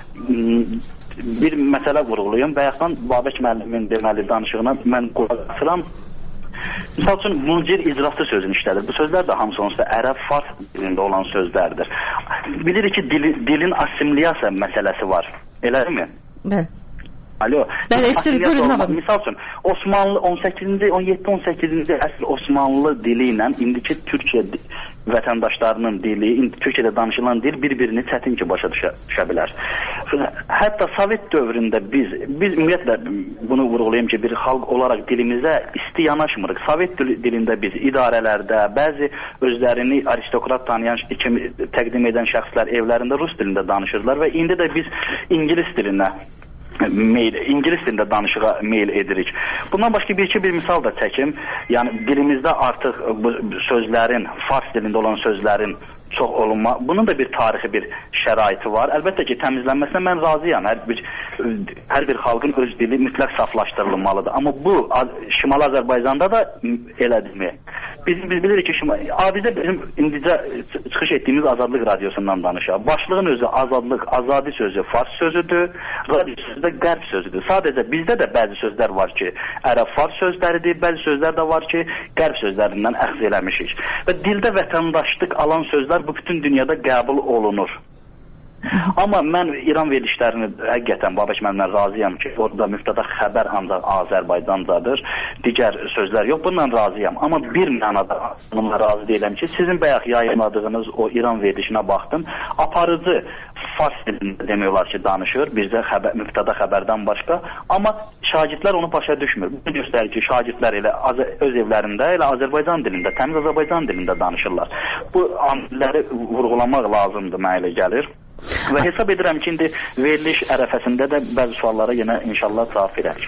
bir məsələ vurğulayım. Bayaqdan Babək müəllimin deməli danışığına mən qulaq asıram. Misal üçün, muncir icrası sözünü işlədir. Bu sözlər də hamısı onsuz da ərəb, fars dilində olan sözlərdir. Bilirik ki, dili, dilin assimiliyasiya məsələsi var. Eləmi? Bəli. Alo. Bəli, istəyir, buyurun. Misal üçün, Osmanlı on səkkizinci, on yeddi on səkkizinci əsr Osmanlı dili ilə indiki Türkiyə vətəndaşlarının dili, Türkiyədə danışılan dil bir-birini çətin ki, başa düşə, düşə bilər. Hətta Sovet dövründə biz, biz ümumiyyətlə bunu vurğulayım ki, bir xalq olaraq dilimizə isti yanaşmırıq. Sovet dilində biz idarələrdə, bəzi özlərini aristokrat tanıyan, kimi təqdim edən şəxslər evlərində rus dilində danışırlar və indi də biz İngilis dilinə meyl, İngilis dilində danışığa meyl edirik. Bundan başqa bir-iki bir misal da çəkim. Yəni dilimizdə artıq bu sözlərin, fars dilində olan sözlərin çox olunma, bunun da bir tarixi bir şəraiti var. Əlbəttə ki, təmizlənməsinə mən razıyam. Hər bir, hər bir xalqın öz dili mütləq saflaşdırılmalıdır. Amma bu, Şimali Azərbaycanda da elədirmi? Biz, biz bilirik ki, Şimali, abidə bizim indicə çıxış etdiyimiz Azadlıq radiosundan danışaq. Başlığın özü azadlıq, azadi sözü fars sözüdür, radio sözü də qərb sözüdür. Sadəcə bizdə də bəzi sözlər var ki, ərəb fars sözləridir, bəzi sözlər də var ki, qərb sözlərindən əxz eləmişik. Və dildə vətəndaşlıq alan sözlər bu bütün dünyada qəbul olunur. Amma mən İran verilişlərini həqiqətən Babək müəllimlə razıyam ki, orada müftəda xəbər ancaq Azərbaycancadır, digər sözlər yox, bundan razıyam. Amma bir mənada bununla razı deyiləm ki, sizin bayaq yayınladığınız o İran verilişinə baxdım, aparıcı fars dilində demək olar ki, danışır, bizdə xəbər, müftəda xəbərdən başqa, amma şagirdlər onu başa düşmür. Bu göstərir ki, şagirdlər elə öz evlərində, elə Azərbaycan dilində, təmiz Azərbaycan dilində danışırlar. Bu amilləri vurğulamaq lazımdır, mənə elə gəlir. Və hesab edirəm ki, indi veriliş ərəfəsində də bəzi suallara yenə inşallah cavab verək.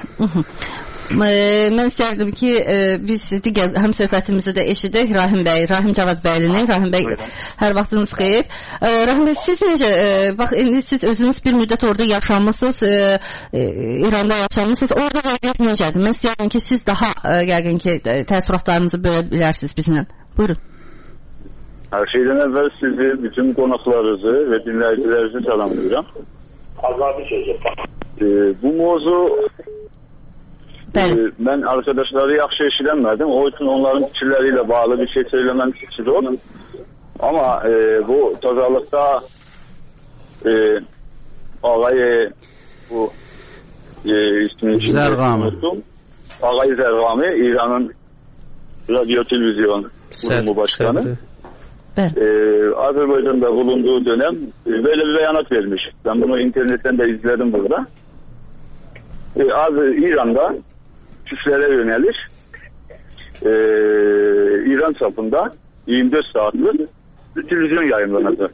Mən istərdim ki, biz digər həm söhbətimizi də eşidək Rahim bəy, Rahim Cavad bəylinin. Rahim bəy, hər vaxtınız xeyir. Rahim bəy, siz necə, bax, indi siz özünüz bir müddət orada yaşamısınız, İranda yaşamısınız, orada vəziyyət necədir? Mən istəyirəm ki, siz daha yəqin ki, təəssüratlarınızı bölə bilərsiniz bizimlə. Buyurun. Hər şeydən əvvəl sizi, bütün qonaqlarınızı və dinləyicilərinizi salamlayıram. Azadi sözü. E, bu mövzu e, mən arkadaşları yaxşı eşidənmədim. O üçün onların fikirləri ilə bağlı bir şey söyləmək istiyorum. Amma e, bu tozallıqda e, ağay bu e, ismini Zərqami. Ağay Zərqami, İranın radyo televizyon kurumu başkanı. Ee, Azerbaycan'da bulunduğu dönem e, böyle bir beyanat vermiş. Ben bunu internetten de izledim burada. Ee, Az İran'da Türklere yönelik e, İran çapında yirmi dört saatlik bir televizyon yayınlanacak.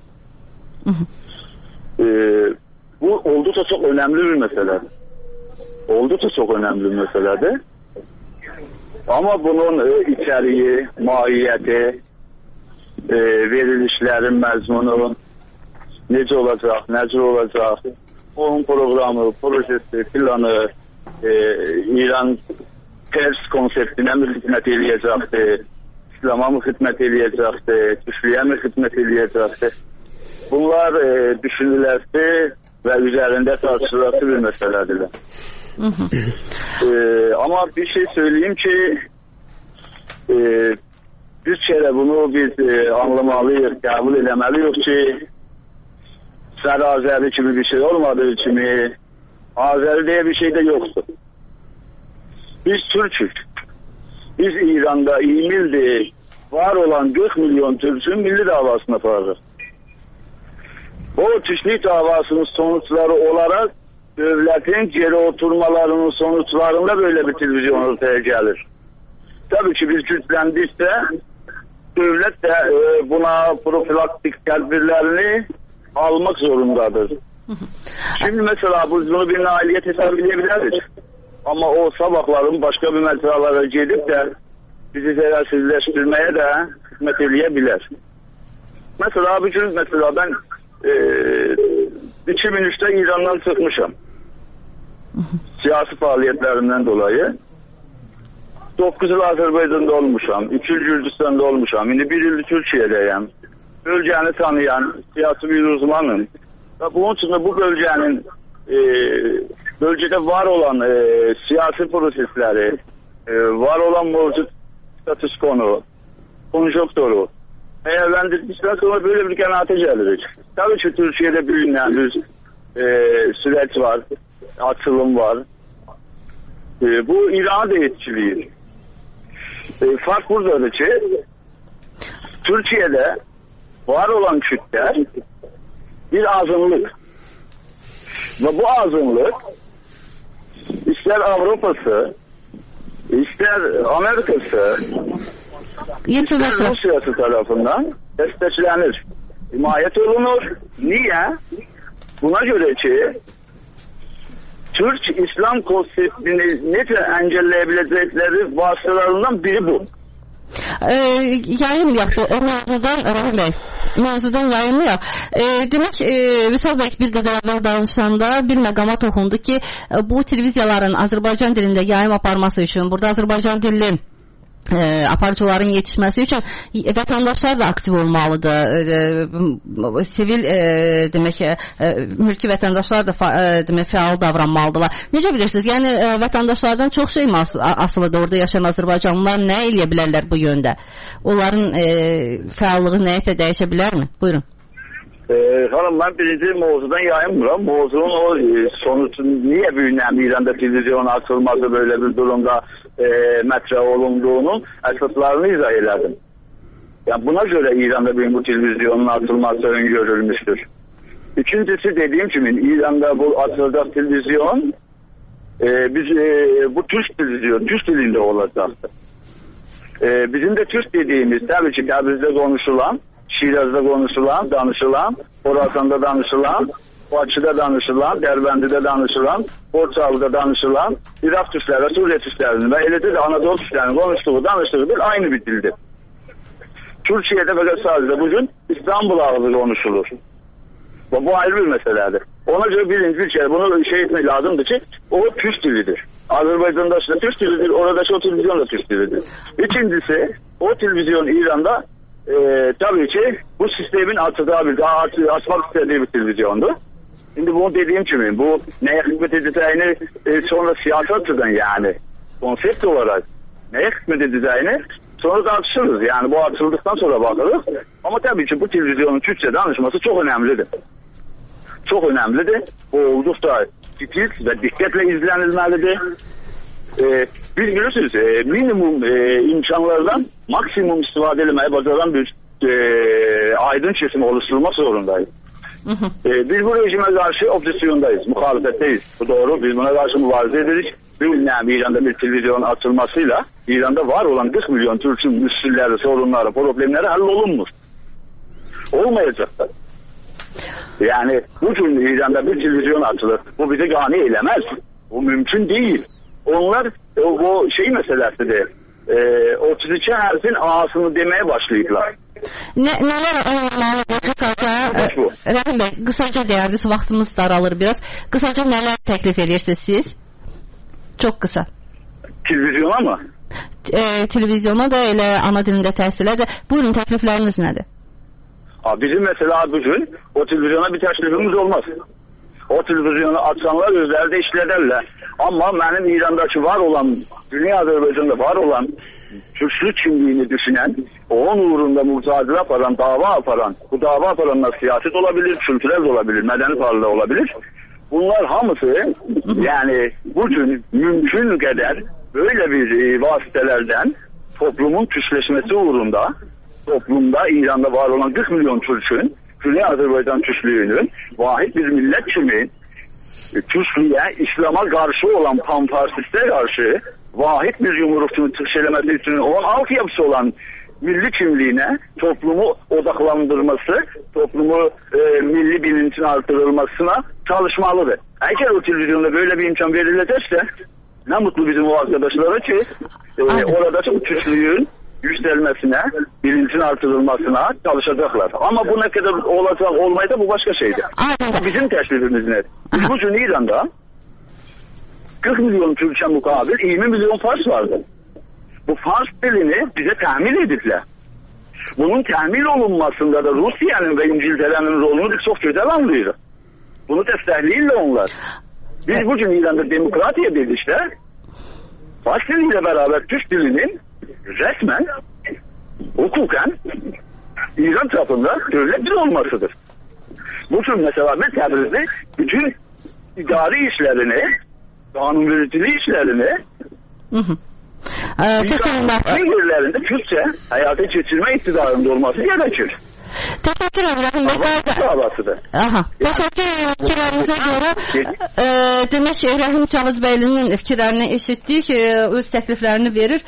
Ee, bu oldukça çok önemli bir mesele. Oldukça çok önemli bir meseledir. Ama bunun e, içeriği, mahiyeti, E, verilişlərin məzmunu necə olacaq, necə olacaq, onun proqramı, projesi, planı, e, İran Pers konseptinə mi xidmət eləyəcəkdir, İslam'a mı xidmət eləyəcəkdir, Türklüyə mi xidmət eləyəcəkdir. Bunlar e, düşünülərsə ve üzerinde tartışılası bir meseledir. ee, ama bir şey söyleyeyim ki e, Türkçe'de bunu biz e, anlamalıyız, kabul edemeliyiz ki Ser Azeri gibi bir şey olmadığı için Azeri diye bir şey de yoktu. Biz Türk'üz. Biz İran'da İmil'de var olan kırk milyon Türk'ün milli davasını yaparız. O Türkçülük davasının sonuçları olarak devletin geri oturmalarının sonuçlarında böyle bir televizyon ortaya gelir. Tabii ki biz güçlendikçe devlet de e, buna profilaktik tedbirlerini almak zorundadır. Şimdi mesela biz bunu bir nailiyet hesaplayabiliriz. Ama o sabahların başka bir metralara gelip de bizi zerarsizleştirmeye de hizmet edebilir. Mesela bir gün mesela ben e, iki bin üçte İran'dan çıkmışım. Siyasi faaliyetlerimden dolayı. dokuz yıl Azerbaycan'da olmuşam. iki yıl Gürcistan'da olmuşam. Şimdi bir yıl Türkiye'deyim. Bölgeni tanıyan siyasi bir uzmanım. Ve bunun için de bu bölgenin e, bölgede var olan e, siyasi prosesleri, e, var olan mevcut statüs konu, konjonkturu değerlendirdikten sonra böyle bir kanaate geliriz. Tabii ki Türkiye'de büyüyen bir e, süreç var, açılım var. E, bu İran'ı da etkiliyor. E, fark buradadır ki Türkiye'de var olan Kürtler bir azınlık. Ve bu azınlık ister Avrupa'sı, ister Amerika'sı, ister Rusya'sı tarafından desteklenir. Himayet olunur. Niye? Buna göre ki Türk İslam konseptini nece engelleyebilecekleri vasıtalarından biri bu. Ee, yayınlayaq bu o mövzudan Rəhim bəy, mövzudan yayınlayaq. Ee, demək, e, Vüsal bəy bir qədər əvvəl danışanda bir məqama toxundu ki, bu televiziyaların Azərbaycan dilində yayım aparması üçün, burada Azərbaycan dilli E, aparıcıların yetişməsi üçün vətəndaşlar da aktiv olmalıdır. E, sivil e, demək e, mülki vətəndaşlar da fa, e, demək fəal davranmalıdırlar. Necə bilirsiniz? Yəni e, vətəndaşlardan çox şey as asılıdır. Orada yaşayan Azərbaycanlılar nə eləyə bilərlər bu yöndə? Onların e, fəallığı nəyisə dəyişə bilərmi? Buyurun. Ee, hanım ben birinci mevzudan yayınmıyorum. Mevzunun o e, sonucu niye büyünen İran'da televizyon açılması böyle bir durumda e, metre olunduğunun esaslarını izah ederdim. Yani buna göre İran'da bir bu televizyonun açılması öngörülmüştür. İkincisi dediğim gibi İran'da bu açılacak televizyon e, biz e, bu Türk televizyon, Türk dilinde olacaktı. E, bizim de Türk dediğimiz tabii ki Təbrizdə konuşulan, Şiraz'da konuşulan, danışılan, Horasan'da danışılan, Bakı'da danışılan, Dərbəndədə danışılan, Borçalı'da danışılan, Irak Türkləri, Suriye Türklərinin ve eləcə də Anadolu Türklərinin konuştuğu, danıştığı bir aynı bir dildir. Türkiye'de fakat sadece bugün İstanbul ağzı konuşulur. Bu, bu ayrı bir meseledir. Ona göre birinci bir kere bunu şey etmek lazımdır ki o Türk dilidir. Azerbaycan'da işte Türk dilidir, oradaki o televizyon da Türk dilidir. İkincisi o televizyon İran'da e, tabii ki bu sistemin açıdağı bir, daha açmak istediği bir televizyondu. Şimdi bunu dediğim gibi bu neye hizmet edeceğini e, sonra siyasi açıdan yani konsept olarak neye hizmet edeceğini sonra tartışırız. Yani bu açıldıktan sonra bakarız. Ama tabii ki bu televizyonun Türkçe danışması çok önemlidir. Çok önemlidir. Bu oldukça titiz ve dikkatle izlenilmelidir. Ee, biz bilirsiniz e, minimum e, imkanlardan maksimum istifade etmeye bacaran bir e, aydın kesim oluşturulmak zorundayız. Hı hı. E, biz bu rejime karşı opsisyondayız, muhalefetteyiz. Bu doğru. Biz buna karşı mübarize ederiz. Yani İran'da bir televizyon açılmasıyla İran'da var olan kırk milyon Türk'ün müslüleri, sorunları, problemleri hallolunmuş. Olmayacaklar. Yani bugün İran'da bir televizyon açılır. Bu bizi gani eylemez. Bu mümkün değil. Onlar o, o şey meselesidir. E, otuz iki harfin ağasını demeye başlayıplar. Ne, neler olmalıdır kısaca? Rəhim bəy, kısaca deyərdiz, vaxtımız daralır biraz. Kısaca neler teklif edirsiniz siz? Çok kısa. Televizyona mı? E, televizyona da elə ana dilində təhsilə də. Buyurun, təklifləriniz nədir? Bizim mesela bugün o televizyona bir təklifimiz olmaz. o televizyonu açanlar özləri də işlədərlər. Amma mənim İrandakı var olan, dünya Azərbaycanda var olan Türklük kimliyini düşünən, onun uğrunda mücadilə aparan, dava aparan, bu dava aparanlar siyaset olabilir, kültürel olabilir, mədəni parlı olabilir. Bunlar hamısı yani bugün mümkün kadar böyle bir e, vasıtalardan toplumun Türkleşmesi uğrunda toplumda İran'da var olan kırk milyon Türk'ün Güney Azerbaycan Türklüğünün vahid bir millet kimi e, Türklüğe, İslam'a karşı olan panfarsiste karşı vahid bir yumrukçunu tırşelemesi için olan altyapısı olan milli kimliğine toplumu odaklandırması, toplumu e, milli bilincin artırılmasına çalışmalıdır. Eğer o televizyonda böyle bir imkan verilecekse ne mutlu bizim o arkadaşlara ki e, oradaki bu Türklüğün yükselmesine, bilincin artırılmasına çalışacaklar. Ama bu ne kadar olacak olmayı da bu başka şeydir. Bu bizim teklifimiz ne? Biz bugün İran'da kırk milyon Türkçe mukabil yirmi milyon Fars vardı. Bu Fars dilini bize tahmin edipler. Bunun tahmin olunmasında da Rusya'nın ve İngiltere'nin rolunu biz çok güzel anlıyoruz. Bunu destekleyirler onlar. Biz bugün İran'da demokratiya dedikçe Fars diliyle beraber Türk dilinin resmen hukuken İran tarafında devlet dil olmasıdır. Bugün mesela ben Təbriz'de bütün idari işlerini, kanun vericiliği işlerini hı hı. Ee, Türkçe yerlerinde Türkçe hayata geçirme iktidarında olması gerekir. Teşekkür ederim. Aha. Teşekkür ederim fikirlərinizə görə. E, demək ki, Rəhim Çalıd bəylinin fikirlərini eşitdik, e, öz təkliflərini verir.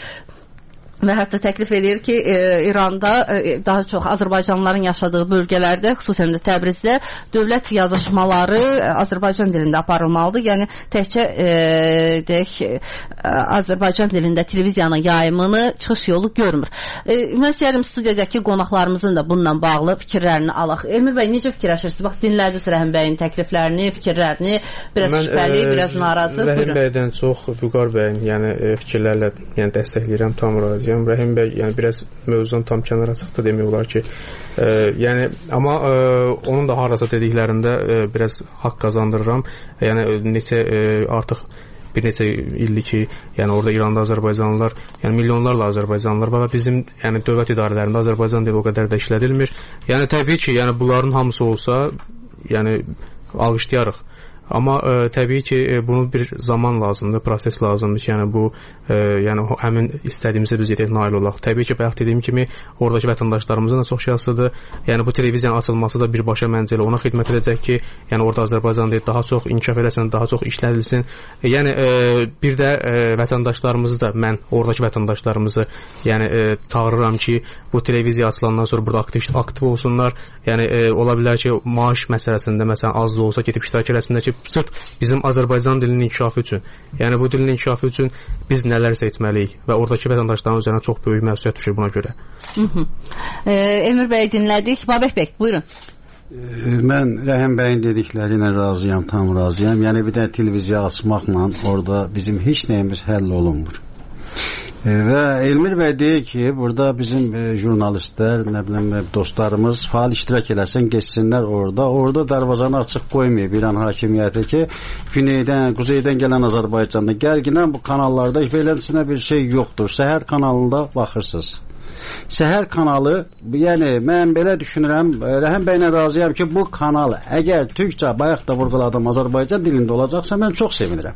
Və hətta təklif edir ki, e, İranda e, daha çox Azərbaycanlıların yaşadığı bölgələrdə, xüsusən də Təbrizdə dövlət yazışmaları e, Azərbaycan dilində aparılmalıdır. Yəni təkcə e, deyək, e, Azərbaycan dilində televiziyanın yayımını çıxış yolu görmür. E, mən istəyirəm studiyadakı qonaqlarımızın da bununla bağlı fikirlərini alaq. Emir bəy, necə fikirləşirsiniz? Bax, dinlədiniz Rəhim bəyin təkliflərini, fikirlərini, biraz mən, şübhəli, e, biraz narazı. Rəhim bəydən çox Vüqar bəyin yəni, e, fikirlərlə yəni, dəstəkləyirəm, tam razıyam. Rəhim bəy yəni biraz mövzudan tam kənara çıxdı demək olar ki, e, yəni amma e, onun da harasa dediklərində e, biraz haqq qazandırıram. Yəni neçə e, artıq bir neçə ildir ki, yəni orada İranda Azərbaycanlılar, yəni milyonlarla Azərbaycanlılar var və bizim yəni dövlət idarələrində Azərbaycan dili o qədər də işlədilmir. Yəni təbii ki, yəni bunların hamısı olsa, yəni alqışlayarıq. Amma e, təbii ki, e, bunun bir zaman lazımdır, proses lazımdır ki, yəni bu e, yəni həmin istədiyimizə biz yetək nail olaq. Təbii ki, bayaq dediyim kimi, oradakı vətəndaşlarımızın da çox şəxsidir. Yəni bu televiziyanın açılması da birbaşa məncə ona xidmət edəcək ki, yəni orada Azərbaycan dili daha çox inkişaf eləsin, daha çox işlədilsin. E, yəni e, bir də e, vətəndaşlarımızı da mən oradakı vətəndaşlarımızı yəni e, çağırıram ki, bu televiziya açılandan sonra burada aktiv aktiv olsunlar. Yəni e, ola bilər ki, maaş məsələsində məsələn az da olsa gedib iştirak eləsinlər ki, sırf bizim Azərbaycan dilinin inkişafı üçün, yəni bu dilin inkişafı üçün biz nələrsə etməliyik və oradakı vətəndaşların üzərinə çox böyük məsuliyyət düşür buna görə. Hı -hı. E, Emir bəy dinlədik. Babək bəy, buyurun. E, mən Rəhim bəyin dediklərinə razıyam, tam razıyam. Yəni bir də televiziya açmaqla orada bizim heç nəyimiz həll olunmur. E, və Elmir bəy deyir ki, burada bizim e, jurnalistlər, nə bilim, dostlarımız faal iştirak eləsin, geçsinlər orada. Orada darvazanı açıq qoymayıb İran hakimiyyəti ki, güneydən, kuzeydən gələn Azərbaycanda gərginən bu kanallarda beləsinə bir şey yoxdur. Səhər kanalında baxırsınız. Səhər kanalı, yəni mən belə düşünürəm, Rəhim bəylə razıyam ki, bu kanal əgər türkçə, bayaq da vurğuladım, Azərbaycan dilində olacaqsa mən çox sevinirəm.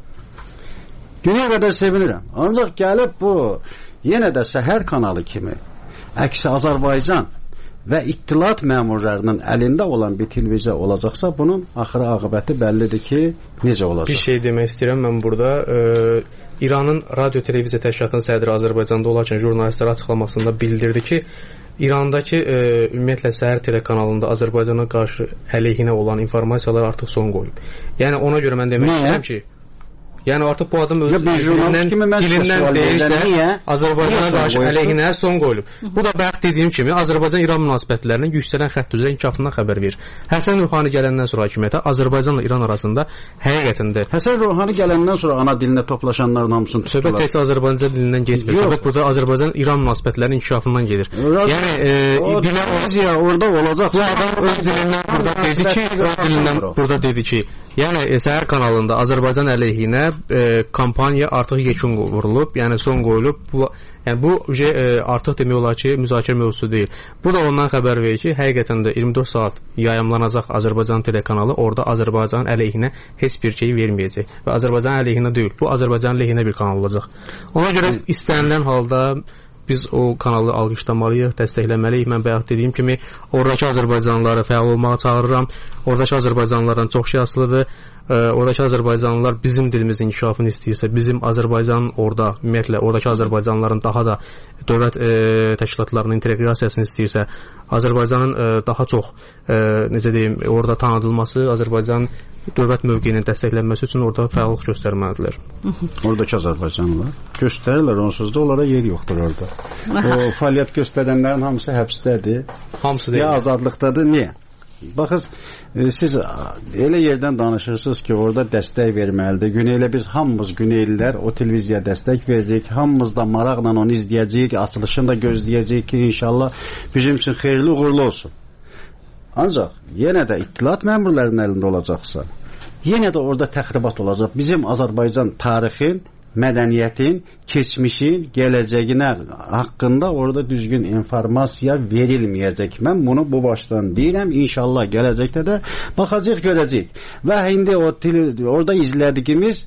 Dünya qədər sevinirəm. Ancaq gəlib bu yenə də səhər kanalı kimi əksi Azərbaycan və ittilat məmurlarının əlində olan bir televiziya olacaqsa, bunun axırı aqibəti bəllidir ki, necə olacaq? Bir şey demək istəyirəm mən burada. E, İranın radio televiziya təşkilatının sədri Azərbaycanda olarkən jurnalistlərə açıqlamasında bildirdi ki, İrandakı e, ümumiyyətlə səhər telekanalında Azərbaycana qarşı əleyhinə olan informasiyalar artıq son qoyub. Yəni ona görə mən demək istəyirəm ki, yəni artıq bu adam öz dilindən, dilindən deyilsə Azərbaycana qarşı əleyhinə son qoyulub. Bu da bayaq dediyim kimi Azərbaycan-İran münasibətlərinin yüksələn xətt üzrə inkişafından xəbər verir. Həsən Ruhani gələndən sonra hakimiyyətə Azərbaycanla İran arasında həqiqətində Həsən Ruhani gələndən sonra ana dilində toplaşanların hamısını tutdular. Söhbət təkcə Azərbaycan dilindən getmir. Söhbət burada Azərbaycan-İran münasibətlərinin inkişafından gedir. Yəni dilə orada olacaq. Bu adam öz dilindən burada dedi ki, öz dilindən burada dedi ki, Yəni Səhər kanalında Azərbaycan əleyhinə e, kampaniya artıq yekun vurulub, yəni son qoyulub. Bu yəni bu uje e, artıq demək olar ki, müzakirə mövzusu deyil. Bu da ondan xəbər verir ki, həqiqətən də iyirmi dörd saat yayımlanacaq Azərbaycan telekanalı orada Azərbaycan əleyhinə heç bir şey verməyəcək və Azərbaycan əleyhinə deyil, bu Azərbaycan əleyhinə bir kanal olacaq. Ona görə istənilən halda biz o kanalı alqışlamalıyıq, dəstəkləməliyik. Mən bayaq dediyim kimi, oradakı Azərbaycanlıları fəal olmağa çağırıram. Oradakı Azərbaycanlılardan çox şey asılıdır. E, oradakı Azərbaycanlılar bizim dilimizin inkişafını istəyirsə, bizim Azərbaycanın orada, ümumiyyətlə, oradakı Azərbaycanlıların daha da dövlət e, təşkilatlarının inteqrasiyasını istəyirsə, Azərbaycanın e, daha çox, e, necə deyim, orada tanıdılması, Azərbaycanın dövlət mövqeyinin dəstəklənməsi üçün orada fəallıq göstərməlidirlər. Oradakı Azərbaycanlılar göstərirlər, onsuz da onlara yer yoxdur orada. O fəaliyyət göstərənlərin hamısı həbsdədir. Hamısı deyil. Ya azadlıqdadır. Niyə? Baxız, siz elə yerdən danışırsınız ki, orada dəstək verməlidir. Güneylə biz hamımız Güneylilər o televiziyaya dəstək veririk. Hamımız da maraqla onu izləyəcəyik, açılışını da gözləyəcəyik ki, inşallah bizim üçün xeyirli uğurlu olsun. Ancaq yenə də ittilat məmurlarının əlində olacaqsa, yenə də orada təxribat olacaq. Bizim Azərbaycan tarixin, mədəniyyətin, keçmişin, gələcəyinə haqqında orada düzgün informasiya verilməyəcək. Mən bunu bu başdan deyirəm. İnşallah gələcəkdə də baxacaq, görəcək. Və indi o orada izlədiyimiz,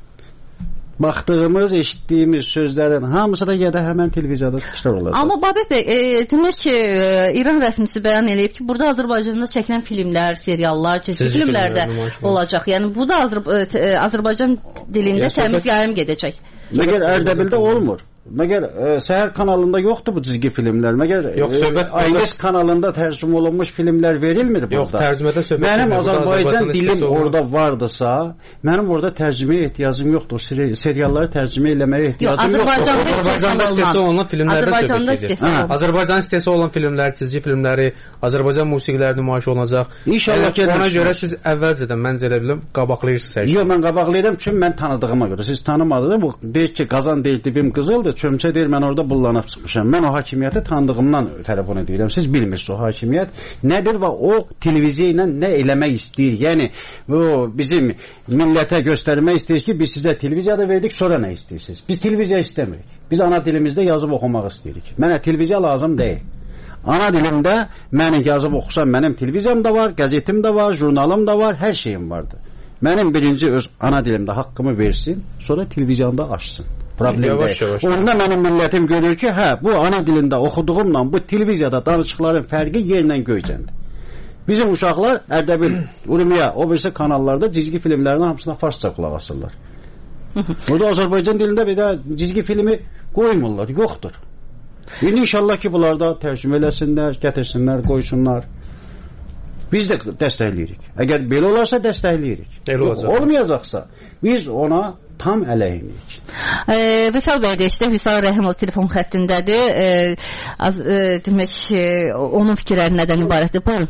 baxdığımız, eşitdiyimiz sözlərin hamısı da ya da həmən televiziyada təkrar olacaq. Amma Babək bəy, e, demək ki, e, İran rəsmisi bəyan eləyib ki, burada Azərbaycanda çəkilən filmlər, seriallar, çeşitli filmlər də olacaq. Yəni bu da Azər e, Azərbaycan dilində təmiz yayım gedəcək. Məgər Ərdəbildə olmur. Məgər e, Səhər kanalında yoxdur bu cizgi filmlər. Məgər e, Aynes kanalında tərcümə olunmuş filmlər verilmir burada. Yox, tərcümədə söhbət. Mənim Azərbaycan dilim orada vardısa, mənim orada tərcüməyə ehtiyacım yoxdur. Serialları tərcümə eləməyə ehtiyacım yoxdur. Azərbaycanda istehsal olunan filmlərdə söhbət gedir. Azərbaycan istehsal olunan filmlər, çizgi filmləri, Azərbaycan musiqiləri nümayiş olunacaq. İnşallah gedəcək. Ona görə siz əvvəlcədən məncə elə biləm qabaqlayırsınız hər şey. Yox, mən qabaqlayıram çünki mən tanıdığıma görə. Siz tanımadınız. Bu deyir ki, Qazan deyir, dibim qızıldır. Çömçə deyir, mən orada bullanıb çıxmışam. Mən o hakimiyyəti tanıdığımdan tərəfini deyirəm. Siz bilmirsiniz o hakimiyyət nədir və o televiziya ilə nə eləmək istəyir. Yəni, o bizim millətə göstərmək istəyir ki, biz sizə televiziyada verdik, sonra nə istəyirsiniz? Biz televiziya istəmirik. Biz ana dilimizdə yazıb oxumaq istəyirik. Mənə televiziya lazım deyil. Ana dilimdə mən yazıb oxusam, mənim televiziyam da var, qəzetim də var, jurnalım da var, hər şeyim vardır. Mənim birinci öz ana dilimdə haqqımı versin, sonra televiziyanda açsın. Problem deyil. Onda mənim millətim görür ki, hə, bu ana dilində oxuduğumla bu televiziyada danışıqların fərqi yerlə göycəndir. Bizim uşaqlar Ərdəbil, Urmiya, o birisi kanallarda cizgi filmlərinin hamısına farsça qulaq asırlar. Burada Azərbaycan dilində bir də cizgi filmi qoymurlar, yoxdur. İndi inşallah ki, bunlar da tərcümə eləsinlər, gətirsinlər, qoysunlar. Biz də dəstəkləyirik. Əgər belə olarsa dəstəkləyirik. Olmayacaqsa biz ona tam əleyhinəyik. E, Vüsal bəy də işte, Vüsal Rəhimov telefon xəttindədir. E, az, e, demək e, onun fikirləri nədən ibarətdir? Buyurun.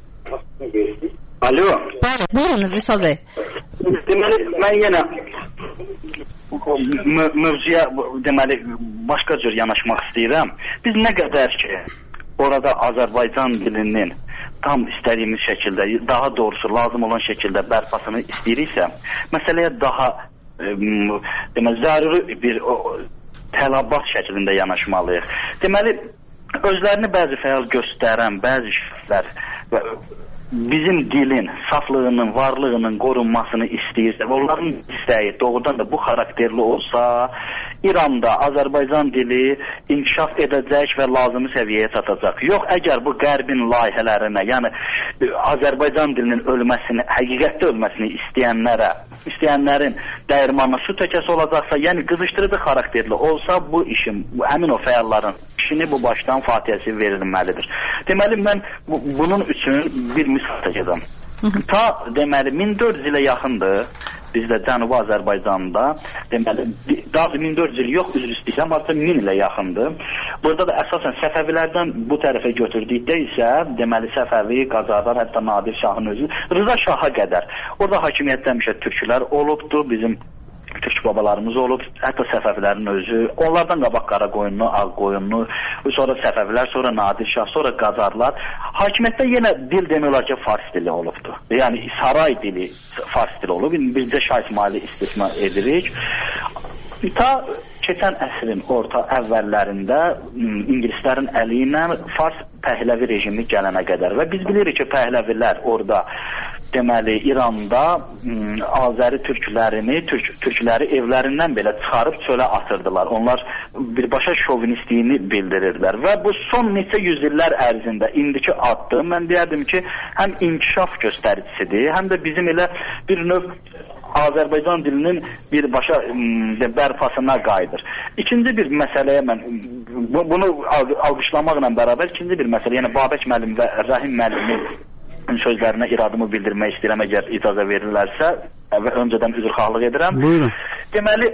Alo. Buyurun, buyurun Vüsal bəy. Deməli, mən yenə mövzuya deməli başqa cür yanaşmaq istəyirəm. Biz nə qədər ki orada Azərbaycan dilinin tam istədiyimiz şəkildə, daha doğrusu lazım olan şəkildə bərpasını istəyiriksə, məsələyə daha e, deməli, zəruri bir o, tələbat şəklində yanaşmalıyıq. Deməli, özlərini bəzi fəal göstərən bəzi şəxslər bizim dilin, saflığının, varlığının qorunmasını istəyirsə, onların istəyi doğrudan da bu xarakterli olsa, İranda Azərbaycan dili inkişaf edəcək və lazımi səviyyəyə çatacaq. Yox, əgər bu qərbin layihələrinə, yəni Azərbaycan dilinin ölməsini, həqiqətdə ölməsini istəyənlərə, istəyənlərin dəyirmanına su tökəsi olacaqsa, yəni qızışdırıcı xarakterli olsa, bu işin, bu, həmin o fəalların işini bu başdan fatihəsi verilməlidir. Deməli, mən bu, bunun üçün bir misal çəkəcəm. Ta, deməli, min dörd yüz ilə yaxındır bizdə Cənubi Azərbaycanda, deməli, daha min dörd yüz il yox, üzr istəyirəm, artıq min ilə yaxındır. Burada da əsasən Səfəvilərdən bu tərəfə götürdükdə isə, deməli, Səfəvi, Qacarlar, hətta Nadir Şahın özü, Rıza Şaha qədər. Orada hakimiyyətdə həmişə türklər olubdur, bizim türk babalarımız olub, hətta Səfəvilərin özü, onlardan qabaq Qaraqoyunlu, Ağqoyunlu, sonra Səfəvilər, sonra Nadir Şah, sonra Qacarlar. Hakimiyyətdə yenə dil demək olar ki, fars dili olubdur. Yəni saray dili fars dili olub. Bizdə Şah İsmaili istisna edirik. Ta keçən əsrin orta əvvəllərində İngilislərin əli ilə fars Pəhləvi rejimi gələnə qədər və biz bilirik ki, Pəhləvilər orada deməli İranda Azəri türklərini, türk, türkləri evlərindən belə çıxarıb çölə atırdılar. Onlar birbaşa şovinistliyini bildirirdilər və bu son neçə yüzillər ərzində indiki addım mən deyərdim ki, həm inkişaf göstəricisidir, həm də bizim elə bir növ Azərbaycan dilinin birbaşa bərpasına qayıdır. İkinci bir məsələyə mən bunu alqışlamaqla bərabər ikinci bir məsələ, yəni Babək müəllim və Rəhim müəllimin sözlərinə iradımı bildirmək istəyirəm, əgər icazə verirlərsə və öncədən üzrxahlıq edirəm. Buyurun. Deməli,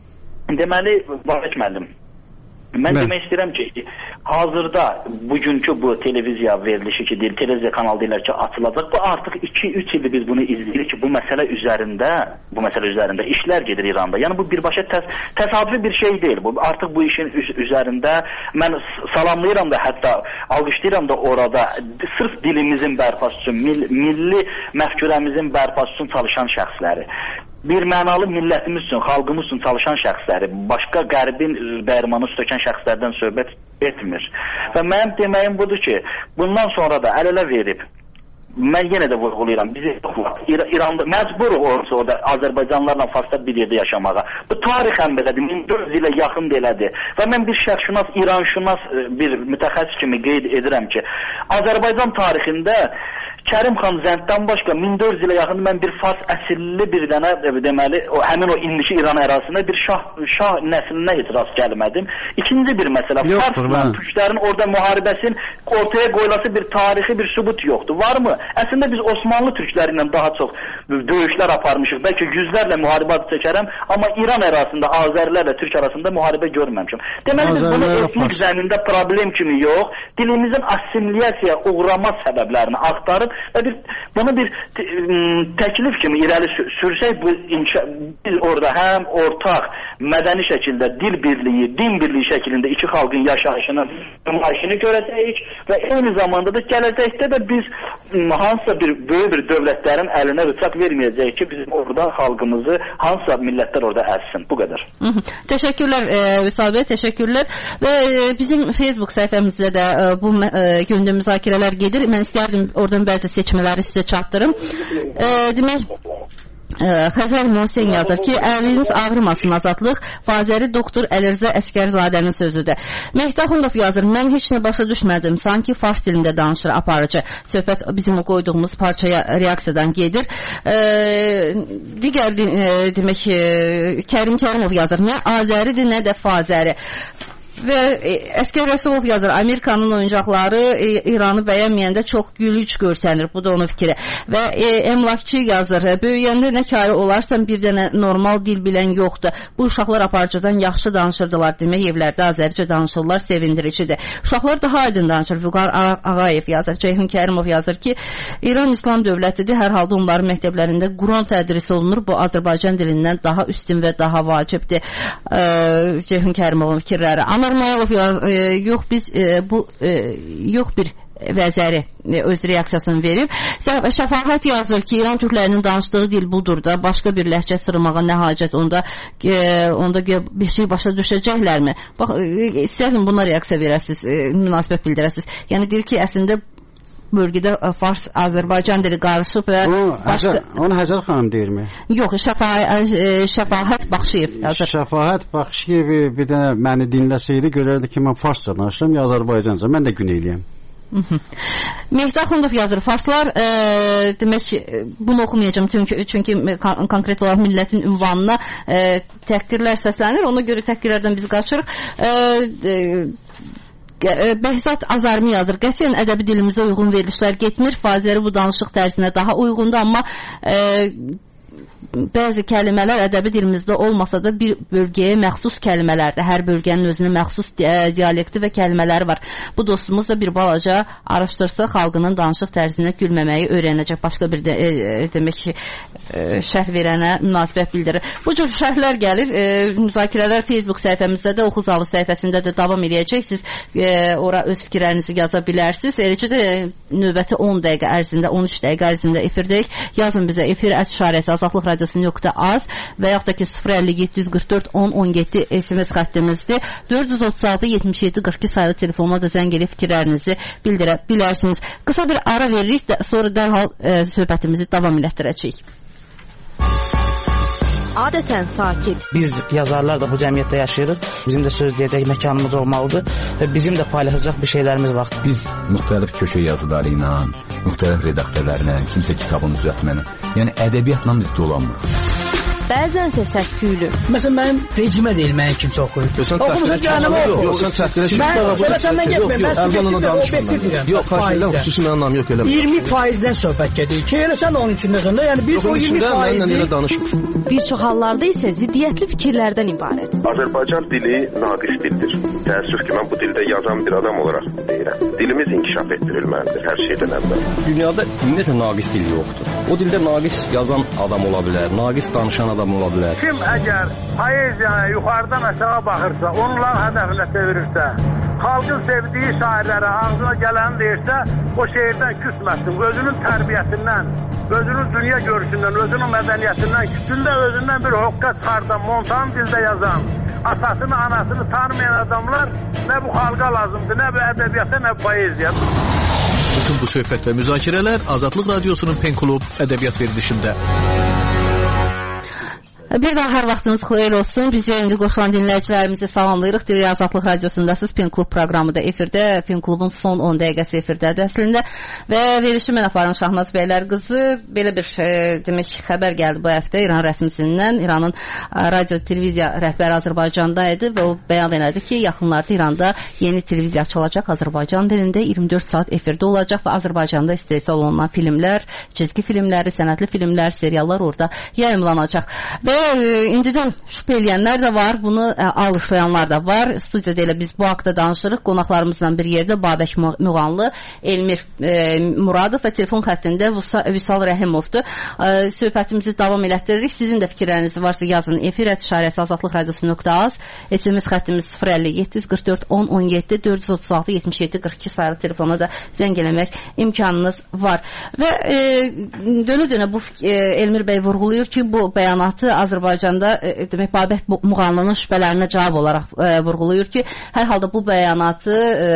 deməli Babək müəllim, mən Bə. demək istəyirəm ki, hazırda bugünkü bu televiziya verilişi ki, deyil, televiziya kanalı deyirlər ki, açılacaq. Bu artıq iki üç ildir biz bunu izləyirik ki, bu məsələ üzərində, bu məsələ üzərində işlər gedir İranda. Yəni bu birbaşa təs təsadüfi bir şey deyil. Bu artıq bu işin üzərində mən salamlayıram da, hətta alqışlayıram da orada sırf dilimizin bərpası üçün, mil milli məfkürəmizin bərpası üçün çalışan şəxsləri, bir mənalı millətimiz üçün, xalqımız üçün çalışan şəxsləri, başqa qərbin dəyirmanı sökən şəxslərdən söhbət etmir. Və mənim deməyim budur ki, bundan sonra da əl-ələ verib, mən yenə də vurğulayıram, biz İranda məcburuq olsa orada Azərbaycanlılarla Farsda bir yerdə yaşamağa. Bu tarixən belədir, min dörd yüz ilə yaxın belədir. Və mən bir şərqşünas, İranşünas bir mütəxəssis kimi qeyd edirəm ki, Azərbaycan tarixində Kərim xan Zənddən başqa min dörd yüz ilə yaxın mən bir fars əsilli bir dənə deməli o həmin o indiki İran ərazisində bir şah şah nəslinə heç rast gəlmədim. İkinci bir məsələ, farsla türklərin orada müharibəsinin ortaya qoyulası bir tarixi bir sübut yoxdur. Varmı? Əslində biz Osmanlı türkləri ilə daha çox döyüşlər aparmışıq. Bəlkə yüzlərlə müharibə adı çəkərəm, amma İran ərazisində Azərilərlə türk arasında müharibə görməmişəm. Deməli biz bunu etnik zəmində problem kimi yox, dilimizin assimiliyasiyaya uğrama səbəblərini axtarıb və bir, bunu bir təklif kimi irəli sürsək, bu biz orada həm ortaq mədəni şəkildə dil birliyi, din birliyi şəklində iki xalqın yaşayışını, nümayişini görəcəyik və eyni zamanda da gələcəkdə də biz hansısa bir böyük bir dövlətlərin əlinə rıçaq verməyəcəyik ki, bizim orada xalqımızı hansısa millətlər orada əzsin. Bu qədər. Hı -hı. Təşəkkürlər Vüsal bəy, təşəkkürlər və bizim Facebook səhifəmizdə də bu gündə müzakirələr gedir. Mən istərdim oradan bəzi seçmələri sizə çatdırım. E, demək, e, Xəzər Mohsen yazır ki, əliniz ağrımasın azadlıq, Fazəri doktor Əlirza Əskərzadənin sözüdür. Mehtaxundov yazır, mən heç nə başa düşmədim, sanki fars dilində danışır aparıcı. Söhbət bizim o qoyduğumuz parçaya reaksiyadan gedir. E, digər e, demək, e, Kərim Kərimov yazır, nə Azəridir, nə də Fazəri. Və Əskər Rəsulov yazır, Amerikanın oyuncaqları e, İranı bəyənməyəndə çox gülüc görsənir. Bu da onun fikri. Və e, Emlakçı yazır, böyüyəndə nə karı olarsan bir dənə normal dil bilən yoxdur. Bu uşaqlar aparıcıdan yaxşı danışırdılar. Demək, evlərdə Azəricə danışırlar, sevindiricidir. Uşaqlar daha aydın danışır. Vüqar Ağayev yazır, Ceyhun Kərimov yazır ki, İran İslam dövlətidir. Hər halda onların məktəblərində Quran tədris olunur. Bu Azərbaycan dilindən daha üstün və daha vacibdir. E, Ceyhun Kərimovun fikirləri. Anar Mayalov e, yox biz e, bu e, yox bir vəzəri e, öz reaksiyasını verib. Şəfahət yazır ki, İran türklərinin danışdığı dil budur da, başqa bir ləhcə sırmağa nə hacət, onda e, onda bir şey başa düşəcəklərmi? Bax, e, istərdim buna reaksiya verəsiniz, e, münasibət bildirəsiniz. Yəni deyir ki, əslində bölgədə fars, Azərbaycan dili qarışıb və başqa... Onu Həzər xanım deyirmi? Yox, Şəfahət, Şəfahət Baxşiyev yazır. Şəfahət Baxşiyev bir dənə məni dinləsəydi, görərdi ki, mən farsca danışıram, ya Azərbaycanca, mən də güneyliyəm. Mehtaxundov yazır, farslar e, demək, bunu oxumayacağım çünki, çünki konkret olaraq millətin ünvanına e, təqdirlər səslənir, ona görə təqdirlərdən biz qaçırıq. E, e, Bəhzat Azarmi yazır, qətiyyən ədəbi dilimizə uyğun verilişlər getmir, Fazəri bu danışıq tərzinə daha uyğundur, amma e, bəzi kəlmələr ədəbi dilimizdə olmasa da bir bölgəyə məxsus kəlmələrdir. Hər bölgənin özünə məxsus dialekti və kəlmələri var. Bu dostumuz da bir balaca araşdırsa xalqının danışıq tərzinə gülməməyi öyrənəcək. Başqa bir də e, demək ki, e, şərh verənə münasibət bildirir. Bu cür şərhlər gəlir. E, müzakirələr Facebook səhifəmizdə də, Oxu Zalı səhifəsində də davam edəcək. Siz e, ora öz fikirlərinizi yaza bilərsiniz. Eləcə də növbəti on dəqiqə ərzində, on üç dəqiqə ərzində efirdəyik. Yazın bizə efir ət işarəsi azadlıq radiosu nöqtə az və yaxud da ki sıfır əlli yeddi yüz qırx dörd on on yeddi S M S xəttimizdir. dörd yüz otuz altı yetmiş yeddi qırx iki sayılı telefonla da zəng edib fikirlərinizi bildirə bilərsiniz. Qısa bir ara veririk, sonra dərhal e, söhbətimizi davam elətdirəcəyik. Adətən sakit. Biz yazarlar da bu cəmiyyətdə yaşayırıq. Bizim də söz deyəcək məkanımız olmalıdır və bizim də paylaşacaq bir şeylərimiz var. Biz müxtəlif köşə yazıları ilə, müxtəlif redaktörlərlə, kimsə kitabını düzəltməklə, yəni ədəbiyyatla biz dolanmırıq. Bəzənsə səs-küylü. Məsələn, mənim vecimə deyil, mənim kimsə oxuyur. Oxumusun canımı oxu. Yox, sən təhqirə çıxmışsın. Mən səndən getməyim, mən subjektiv və obyektiv deyirəm. Yox, xahiş xüsusi mənim anlam yox, eləmə. iyirmi faizdən söhbət gedir ki, elə sən onun içindəsən də, yəni biz o iyirmi faizi... Bir çox hallarda isə ziddiyyətli fikirlərdən ibarət. Azərbaycan dili naqis dildir. Təəssüf ki, mən bu dildə yazan bir adam olaraq deyirəm. Dilimiz inkişaf etdirilməlidir hər şeydən əvvəl. Dünyada ümumiyyətlə naqis dil yoxdur. O dildə naqis yazan adam ola bilər, naqis danışan adam ola bilər. Kim əgər poeziyaya yuxarıdan aşağı baxırsa, onların hədəfinə çevirirsə, xalqın sevdiyi şairlərə ağzına gələni deyirsə, o şeirdən küsməsin. Özünün tərbiyəsindən, özünün dünya görüşündən, özünün mədəniyyətindən, kütündə özündən bir hoqqa çıxardan, montan dildə yazan, atasını, anasını tanımayan adamlar nə bu xalqa lazımdır, nə bu ədəbiyyata, nə bu poeziya. Bütün bu söhbət və müzakirələr Azadlıq Radiosunun Pen Klub ədəbiyyat verilişində. Bir daha hər vaxtınız xeyir olsun. Bizə indi qoşulan dinləyicilərimizi salamlayırıq. Dili Azadlıq Radiosundasınız. Pen Klub proqramı da efirdə. Pen Klubun son on dəqiqəsi efirdədir əslində. Və verilişi mən aparım Şahnaz bəylər qızı. Belə bir e, demək xəbər gəldi bu həftə İran rəsmisindən. İranın radio televiziya rəhbəri Azərbaycanda idi və o bəyan elədi ki, yaxınlarda İranda yeni televiziya açılacaq. Azərbaycan dilində iyirmi dörd saat efirdə olacaq və Azərbaycanda istehsal olunan filmlər, cizgi filmləri, sənədli filmlər, seriallar orada yayımlanacaq. Və indidən şübhə eləyənlər də var, bunu ə, alışlayanlar da var. Studiyada elə biz bu haqda danışırıq. Qonaqlarımızla bir yerdə Babək Müğanlı, Elmir e, Muradov və telefon xəttində Vüsal Rəhimovdur. E, söhbətimizi davam elətdiririk. Sizin də fikirləriniz varsa yazın. Efir ət işarəsi azadlıq radiosu nöqtə az. S M S xəttimiz sıfır əlli yeddi yüz qırx dörd on on yeddi dörd yüz otuz altı yetmiş yeddi qırx iki sayılı telefona da zəng eləmək imkanınız var. Və e, dönə-dönə bu e, Elmir bəy vurğulayır ki, bu bəyanatı Azərbaycanda e, demək Babək Müğanlının şübhələrinə cavab olaraq e, vurğulayır ki, hər halda bu bəyanatı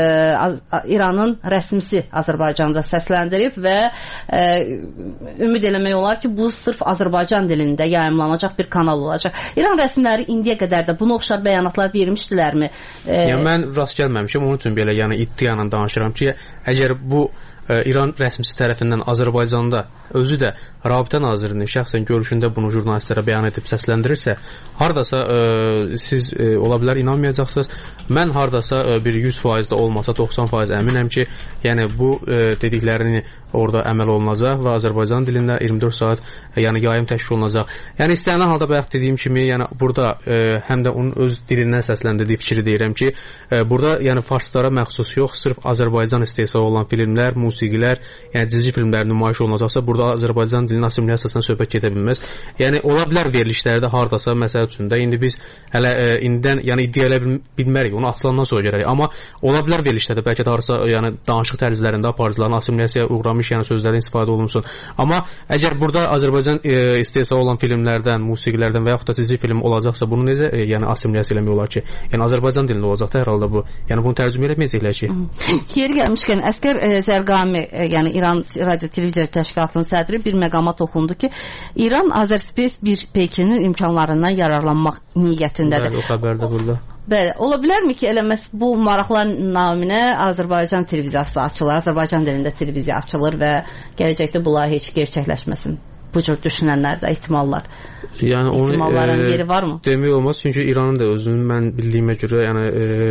e, İranın rəsmisi Azərbaycanda səsləndirib və e, ümid eləmək olar ki, bu sırf Azərbaycan dilində yayımlanacaq bir kanal olacaq. İran rəsmiləri indiyə qədər də buna oxşar bəyanatlar vermişdilərmi? E, yəni mən rast gəlməmişəm, onun üçün belə yəni iddiayla danışıram ki, əgər bu e, İran rəsmisi tərəfindən Azərbaycanda özü də Rabitə Nazirinin şəxsən görüşündə bunu jurnalistlərə bəyan edib səsləndirirsə, hardasa e, siz e, ola bilər inanmayacaqsınız. Mən hardasa e, bir yüz faiz də olmasa doxsan faiz əminəm ki, yəni bu e, dediklərini orada əməl olunacaq və Azərbaycan dilində iyirmi dörd saat e, yəni yayım təşkil olunacaq. Yəni istənilən halda bayaq dediyim kimi, yəni burada e, həm də onun öz dilindən səsləndirdiyi fikri deyirəm ki, e, burada yəni farslara məxsus yox, sırf Azərbaycan istehsal olan filmlər, musiqilər, yəni cizgi filmlər nümayiş olunacaqsa, burada Azərbaycan dilinin assimiliyasiyasından söhbət gedə bilməz. Yəni ola bilər verilişlərdə hardasa məsəl üçün də indi biz hələ e, indidən yəni iddia edə bilmərik, onu açılandan sonra görərik. Amma ola bilər verilişlərdə bəlkə də hardasa yəni danışıq tərzlərində aparıcıların assimilyasiyaya uğramış yəni sözlərdən istifadə olunsun. Amma əgər burada Azərbaycan e, istehsal olan filmlərdən, musiqilərdən və yaxud da cizgi film olacaqsa, bunu necə e, yəni assimiliyasiya eləmək olar ki? Yəni Azərbaycan dilində olacaq da hər halda bu. Yəni bunu tərcümə eləməyəcəklər ki. Yeri gəlmişkən Əskər e, Zərqami, e, yəni İran Radio Televiziya Təşkilatının sədri bir məqama toxundu ki, İran Azərspace bir Pekinin imkanlarından yararlanmaq niyyətindədir. Bəli, o xəbərdə burada. Bəli, ola bilərmi ki, elə məhz bu maraqlar naminə Azərbaycan televiziyası açılır, Azərbaycan dilində televiziya açılır və gələcəkdə bunlar heç gerçəkləşməsin? bu cür düşünənlərdə ehtimallar? Yəni onun ehtimalların e, yeri varmı? Demək olmaz, çünki İranın da özünün mən bildiyimə görə, yəni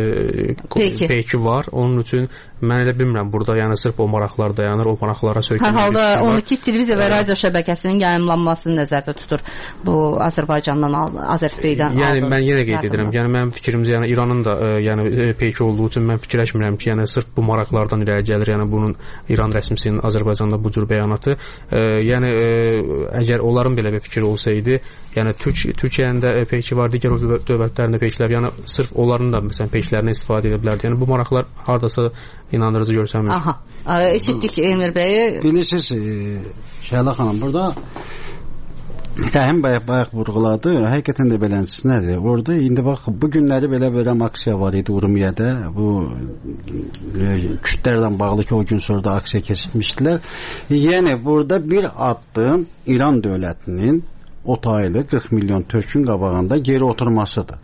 e, peyki var. Onun üçün mən elə bilmirəm burada, yəni sırf o maraqlar dayanır, o maraqlara söykənir. Hər halda on iki televiziya və radio şəbəkəsinin yayımlanmasını nəzərdə tutur bu Azərbaycandan, Azərbaycandan. Yəni aldı, mən yenə qeyd edirəm, yəni mənim fikrimcə, yəni İranın da e, yəni peyki olduğu üçün mən fikirləşmirəm ki, yəni sırf bu maraqlardan irəli gəlir, yəni bunun İran rəsmisinin Azərbaycanda bu cür bəyanatı. E, yəni e, əgər onların belə bir fikri olsaydı, yəni Türk Türkiyənin də peyki var, digər dövlətlərin də peyklər, yəni sırf onların da məsələn peyklərindən istifadə edə bilərdi. Yəni bu maraqlar hardasa inandırıcı görsənmir. Aha. Eşitdik Emir bəy. Bilirsiniz, Şəhla xanım, burada Rəhim bəy bayaq vurğuladı. Həqiqətən də beləncəsi nədir? Orada indi bax bu günləri belə belə aksiya var idi Urmiyədə. Bu kütlərlə bağlı ki, o gün sonra da aksiya keçirmişdilər. Yəni burada bir addım İran dövlətinin otaylı qırx milyon türkün qabağında geri oturmasıdır.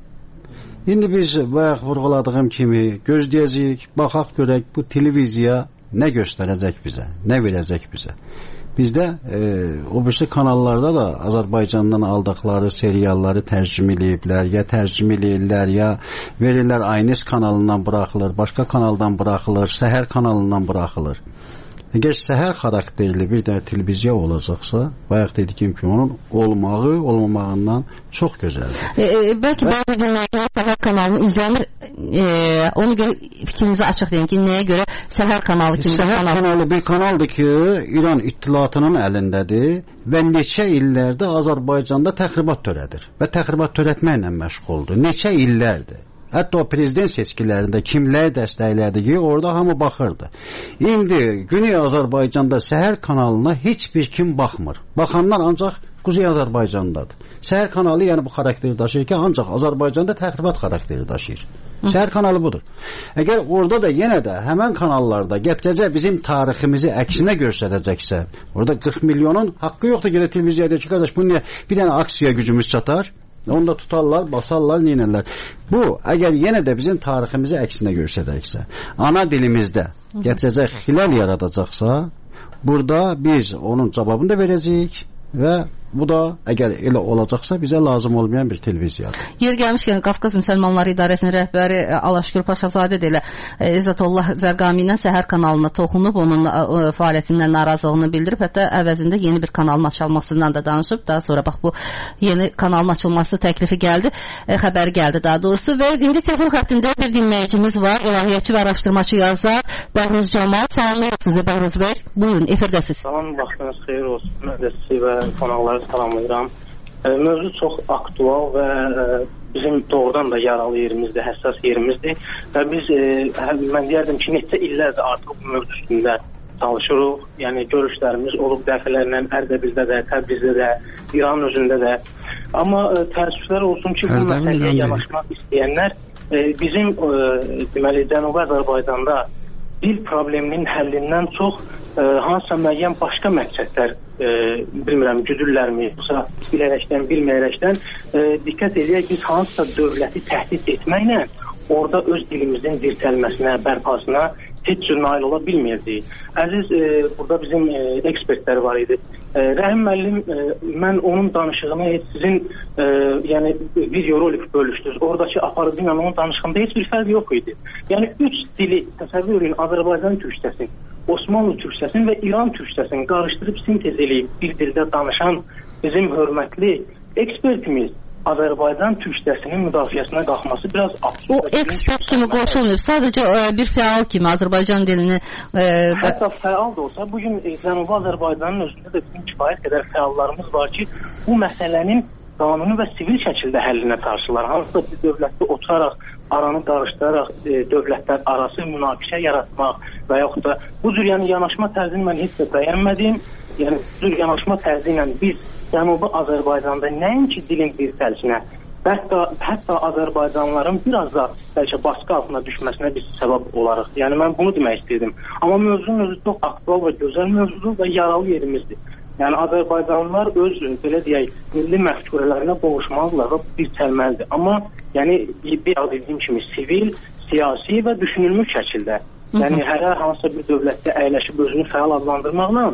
İndi biz bayaq vurğuladığım kimi gözləyəcəyik, baxaq görək bu televiziya nə göstərəcək bizə, nə verəcək bizə. Bizdə e, o birisi kanallarda da Azərbaycandan aldıqları serialları tərcümə eləyiblər, ya tərcümə eləyirlər, ya verirlər Aynes kanalından buraxılır, başqa kanaldan buraxılır, Səhər kanalından buraxılır. Əgər səhər xarakterli bir dənə televiziya olacaqsa, bayaq dediyim kimi onun olmağı, olmamağından çox gözəldir. E, e, bəlkə və... bəzi günlərdə Səhər kanalını izlənir, e, onu görə fikrinizi açıq deyin ki, nəyə görə Səhər kanalı kimi Səhər kanal... kanalı bir kanaldır ki, İran ittilatının əlindədir və neçə illərdə Azərbaycanda təxribat törədir və təxribat törətməklə məşğuldur. Neçə illərdir. Hətta o prezident seçkilərində kimləri dəstəklədi ki, orada hamı baxırdı. İndi Güney Azərbaycanda Səhər kanalına heç bir kim baxmır. Baxanlar ancaq Kuzey Azərbaycandadır. Səhər kanalı yəni bu xarakteri daşıyır ki, ancaq Azərbaycanda təxribat xarakteri daşıyır. Səhər kanalı budur. Əgər orada da yenə də həmən kanallarda gətirəcək bizim tariximizi əksinə göstərəcəksə, orada qırx milyonun haqqı yoxdur ki, televiziyada ki, qardaş, bu niyə bir dənə aksiya gücümüz çatar? Onu da tutarlar, basarlar, neynərlər. Bu, əgər yenə də bizim tariximizi əksinə göstərəcəksə, ana dilimizdə gətirəcək xilal yaradacaqsa, burada biz onun cavabını da verəcəyik və bu da əgər elə olacaqsa bizə lazım olmayan bir televiziyadır. Yer gəlmişkən Qafqaz Müsəlmanları İdarəsinin rəhbəri Alaşgür Paşazadə də elə İzzətullah Zərqami ilə Səhər kanalına toxunub, onun fəaliyyətindən narazılığını bildirib, hətta əvəzində yeni bir kanalın açılmasından da danışıb. Daha sonra bax bu yeni kanalın açılması təklifi gəldi, e, xəbəri gəldi daha doğrusu və indi telefon xəttində bir dinləyicimiz var, ilahiyyatçı və araşdırmacı yazar Bəhruz Camal. Salamlayırıq sizi Bəhruz bəy. Buyurun, efirdəsiz. Salam, vaxtınız xeyir olsun. Mən də sizi və qonaqları salamlayıram. E, mövzu çox aktual və e, bizim doğrudan da yaralı yerimizdir, həssas yerimizdir və biz, e, mən deyərdim ki, neçə illərdir artıq bu mövzu üstündə çalışırıq. Yəni görüşlərimiz olub dəfələrlə Ərdəbildə də, Təbrizdə də, İran özündə də. Amma e, təəssüflər olsun ki, bu məsələyə yanaşmaq istəyənlər e, bizim e, deməli Cənubi Azərbaycanda dil probleminin həllindən çox e, hansısa müəyyən başqa məqsədlər e, bilmirəm, güdürlərmi, yoxsa bilərəkdən, bilməyərəkdən e, diqqət edək, biz hansısa dövləti təhdid etməklə orada öz dilimizin dirçəlməsinə, bərpasına heç cür nail ola bilməyəcəyik. Əziz, e, burada bizim e, ekspertlər var idi. E, Rəhim müəllim, e, mən onun danışığını heç sizin e, yəni video rolik bölüşdünüz. Oradakı aparıcı ilə onun danışığında heç bir fərq yox idi. Yəni üç dili təsəvvür edin, Azərbaycan türkçəsini, Osmanlı türkçəsini və İran türkçəsini qarışdırıb sintez eləyib bir dildə danışan bizim hörmətli ekspertimiz Azərbaycan türkçəsinin müdafiəsinə qalxması biraz absurd. O ekspert kimi qoşulmur, sadəcə e, bir fəal kimi Azərbaycan dilini e, hətta fəal da olsa, bugün e, Cənubi Azərbaycanın özündə də bizim kifayət qədər fəallarımız var ki, bu məsələnin qanuni və sivil şəkildə həllinə qarşılar. Hansısa bir dövlətdə oturaraq, aranı qarışdıraraq e, dövlətlər arası münaqişə yaratmaq və yaxud da bu cür yəni yanaşma tərzini mən heç də bəyənmədim. Yəni bu cür yanaşma tərzi ilə biz Cənubi Azərbaycanda nəinki dilin bir tərsinə, hətta, hətta Azərbaycanlıların biraz da bəlkə baskı altına düşməsinə biz səbəb olarıq. Yəni mən bunu demək istəyirdim. Amma mövzunun özü çox aktual və gözəl mövzudur və yaralı yerimizdir. Yəni Azərbaycanlılar öz, belə deyək, milli məfkurələrinə qovuşmalıdırlar və dirçəlməlidir. Amma yəni bir az dediyim kimi sivil, siyasi və düşünülmüş şəkildə. Yəni hər hansısa bir dövlətdə əyləşib özünü fəal adlandırmaqla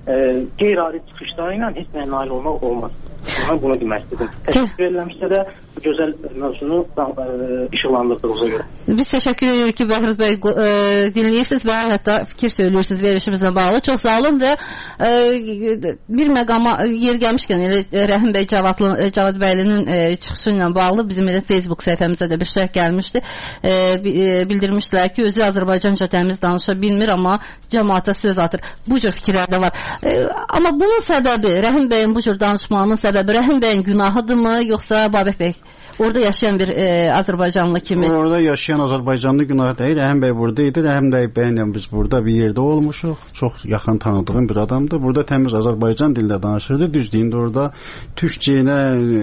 e, qeyri-adi çıxışları ilə heç nəyə nail olmaq olmaz. Mən bunu demək istedim. Təşəkkür eləmişsə də bu gözəl mövzunu e, işıqlandırdığınıza görə. Biz təşəkkür edirik ki, Bəhruz bəy e, dinləyirsiniz və hətta fikir söylüyorsunuz verilişimizlə bağlı. Çox sağ olun və e, bir məqama yer gəlmişkən elə Rəhim bəy Cavadlı, Cavad bəylinin e, çıxışı ilə bağlı bizim elə Facebook səhifəmizdə də bir şərh gəlmişdi. E, bildirmişdilər ki, özü Azərbaycanca təmiz danışa bilmir, amma cəmaata söz atır. Bu cür fikirlər də var. E, amma bunun səbəbi, Rəhim bəyin bu cür danışmağının səbəbi Rəhim bəyin günahıdırmı, yoxsa Babək bəy orada yaşayan bir e, Azərbaycanlı kimi? Orada yaşayan Azərbaycanlı günahı deyil. Rəhim bəy burada idi. Rəhim bəylə biz burada bir yerdə olmuşuq. Çox yaxın tanıdığım bir adamdır. Burada təmiz Azərbaycan dilində danışırdı. Düz deyində orada türkçəyinə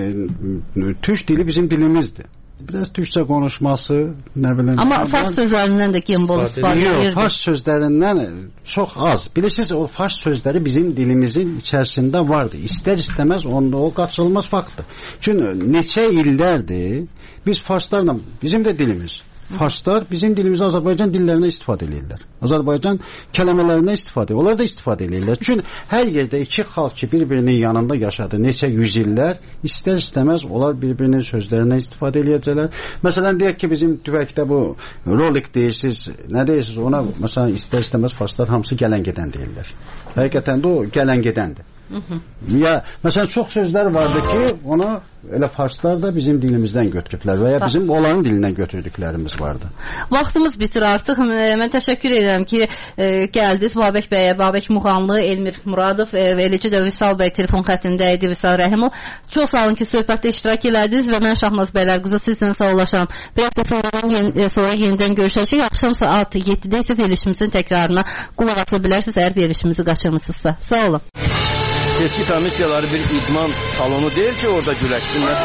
türk dili bizim dilimizdir. Biraz türkçə konuşması, nə bilim. Amma fars sözlərindən də gembol istifadə edirdi. Yox, fars sözlərindən çox az. Bilirsiniz, o fars sözləri bizim dilimizin içərisində vardı. İstər istəməz onda o qaçılmaz faktdır. Çünki neçə illərdir biz farslarla, bizim də dilimiz. Farslar bizim dilimizi Azərbaycan dillərinə istifadə edirlər. Azərbaycan kəlmələrinə istifadə, onlar da istifadə edirlər. Çünki hər yerdə iki xalq ki, bir-birinin yanında yaşadı neçə yüz illər, istər istəməz onlar bir-birinin sözlərindən istifadə edəcəklər. Məsələn, deyək ki, bizim tüvəkdə bu rolik deyirsiniz, nə deyirsiniz ona, məsələn, istər istəməz farslar hamısı gələn gedən deyirlər. Həqiqətən də o gələn gedəndir. Hı -hı. Ya, məsələn, çox sözlər vardı ki, onu elə farslar da bizim dilimizdən götürüblər və ya bizim onların dilindən götürdüklərimiz vardı. Vaxtımız bitir artıq. Mən təşəkkür edirəm ki, e, gəldiniz Babək bəyə, Babək Muğanlı, Elmir Muradov e, və eləcə də Vüsal bəy telefon xəttində idi, Vüsal Rəhimov. Çox sağ olun ki, söhbətdə iştirak elədiniz və mən Şahnaz bəylər qızı sizlə sağollaşıram. Bir həftə sonra, yen, sonra yenidən görüşəcək. Axşam saat yeddidə isə verilişimizin təkrarına qulaq asa bilərsiniz, əgər verilişimizi qaçırmısınızsa. Sağ olun. Seçki komissiyaları bir idman salonu deyil ki, orada güləşsinlər.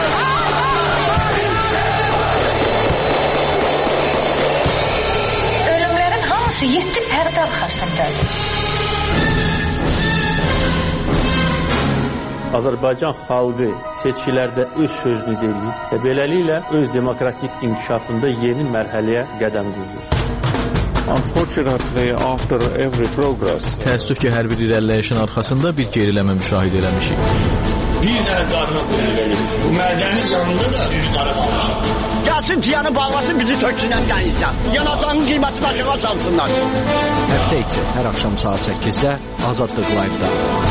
Ölümlərin hamısı yeddi pərdə arxasındadır. Azərbaycan xalqı seçkilərdə öz sözünü deyir və beləliklə öz demokratik inkişafında yeni mərhələyə qədəm qoyur. Unfortunately, after every progress, təəssüf ki, hər bir irəliləyişin arxasında bir geriləmə müşahidə eləmişik. Bir dənə qarına qoyun verir. Bu mədənin yanında da üç qarı qalmışam. Gəlsin ciyanı bağlasın, bizi töksünən qanıyacaq. Yanacağının qiyməti başına çalsınlar. Həftə içi, hər axşam saat səkkizdə Azadlıq Live-da.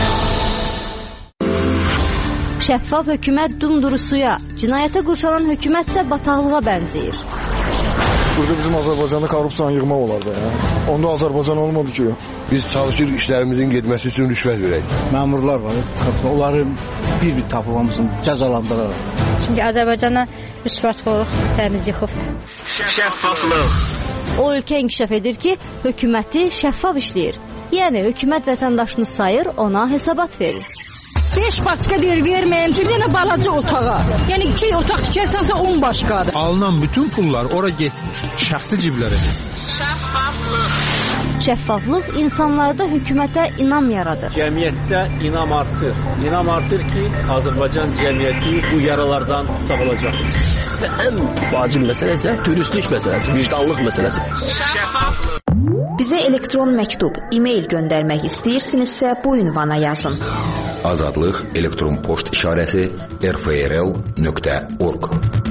Şəffaf hökumət dumduru suya, cinayətə qurşanan hökumətsə bataqlığa bənzəyir. Burada bizim Azərbaycanda korrupsiyanı yığmaq olardı. Ya. Onda Azərbaycan olmadı ki. Biz çalışırıq işlərimizin getməsi üçün rüşvət verək. Məmurlar var, onları bir-bir tapılmamızın cəzalandıraraq. Çünki Azərbaycana rüşvətxorluq təmiz yıxıb. Şəffaflıq. O ölkə inkişaf edir ki, hökuməti şəffaf işləyir. Yəni hökumət vətəndaşını sayır, ona hesabat verir. beş başqa deyir verməyim, bir dənə balaca otağa. Yəni iki otaq tikərsənsə on başqadır. Alınan bütün pullar ora getmir, şəxsi ciblərə. Şəffaflıq. Şəffaflıq insanlarda hökumətə inam yaradır. Cəmiyyətdə inam artır. İnam artır ki, Azərbaycan cəmiyyəti bu yaralardan sağolacaq. Və ən vacib məsələ isə dürüstlük məsələsi, vicdanlıq məsələsi. Şəffaflıq. Bizə elektron məktub, e-mail göndərmək istəyirsinizsə bu ünvana yazın. Azadlıq elektron poçt işarəsi r f r l nöqtə org.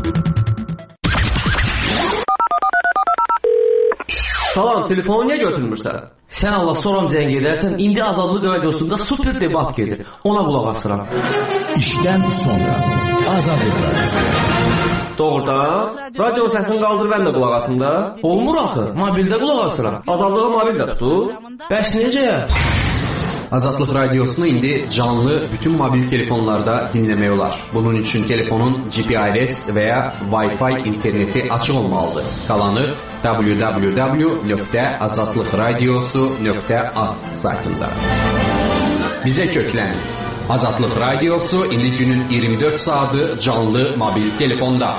Salam, telefonu niyə götürmürsən? Sən Allah soram zəng edərsən, indi Azadlıq radiosunda super debat gedir. Ona qulaq asıram. İşdən sonra Azadlıq radiosu. Doğrudan, radio səsini qaldır, mən də qulaq asım da. Olmur axı, mobildə qulaq asıram. Azadlığı mobildə tutur. Bəs necə? Azadlıq radiosunu indi canlı bütün mobil telefonlarda dinləmək olar. Bunun üçün telefonun G P R S və ya Wi-Fi interneti açıq olmalıdır. Qalanı w w w nöqtə azadlıqradiosu nöqtə az saytında. Bizə köklənin. Azadlıq radiosu indi günün iyirmi dörd saatı canlı mobil telefonda.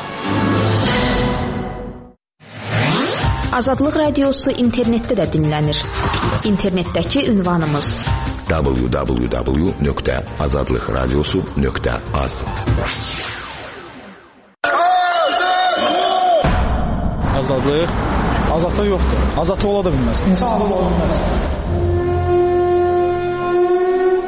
Azadlıq radiosu internetdə də dinlənir. İnternetdəki ünvanımız w w w nöqtə azadlıqradiosu nöqtə az. Azadlıq? Azadlıq yoxdur. Azadlıq ola da bilməz. İnsan azad ola bilməz.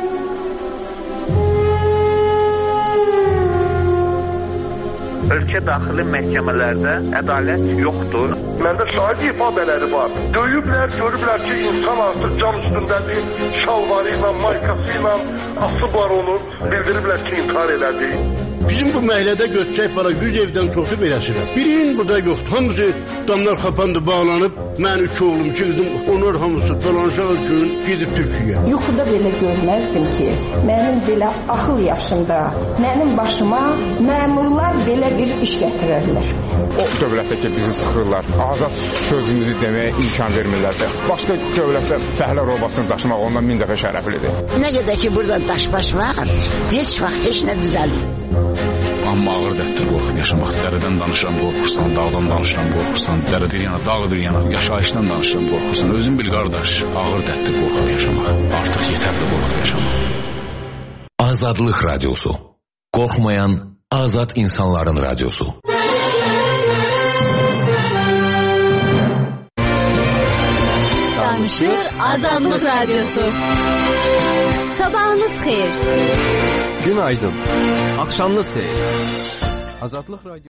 ölkə daxili məhkəmələrdə ədalət yoxdur. Məndə şahid ifadələri var. Döyüblər, görüblər ki, insan artıq cam üstündədir, şalvarı ilə, maykası ilə asıblar onu, bildiriblər ki, intihar elədi. Bizim bu məhəllədə götürək para yüz evdən çoxu beləsirəm. Birinin burada yoxdur. Hamısı damlar xapandı, bağlanıb. Mən üç oğlum, iki qızım, onlar hamısı dolanışağı gün gedib Türkiyə. Yuxuda belə görməzdim ki, mənim belə axıl yaşında, mənim başıma məmurlar belə bir iş gətirərlər. O dövlətdə ki, bizi sıxırlar, azad sözümüzü deməyə imkan vermirlər də. Başqa dövlətdə fəhlə robasını daşımaq ondan min dəfə şərəflidir. Nə qədər ki, burada daşbaş var, heç vaxt heç nə düzəlmir. Amma ağır dərddir qorxub yaşamaq. Dərədən danışıram qorxursan, dağdan danışıram qorxursan, dərə bir yana, dağ bir yana, yaşayışdan danışıram qorxursan. Özün bil qardaş, ağır dərddir qorxub yaşamaq. Artıq yetərli qorxub yaşamaq. Azadlıq Radyosu. Qorxmayan azad insanların radyosu. Danışır Azadlıq Radyosu. Sabahınız xeyir. Günaydın. Akşamınız xeyir. Azadlıq Radyosu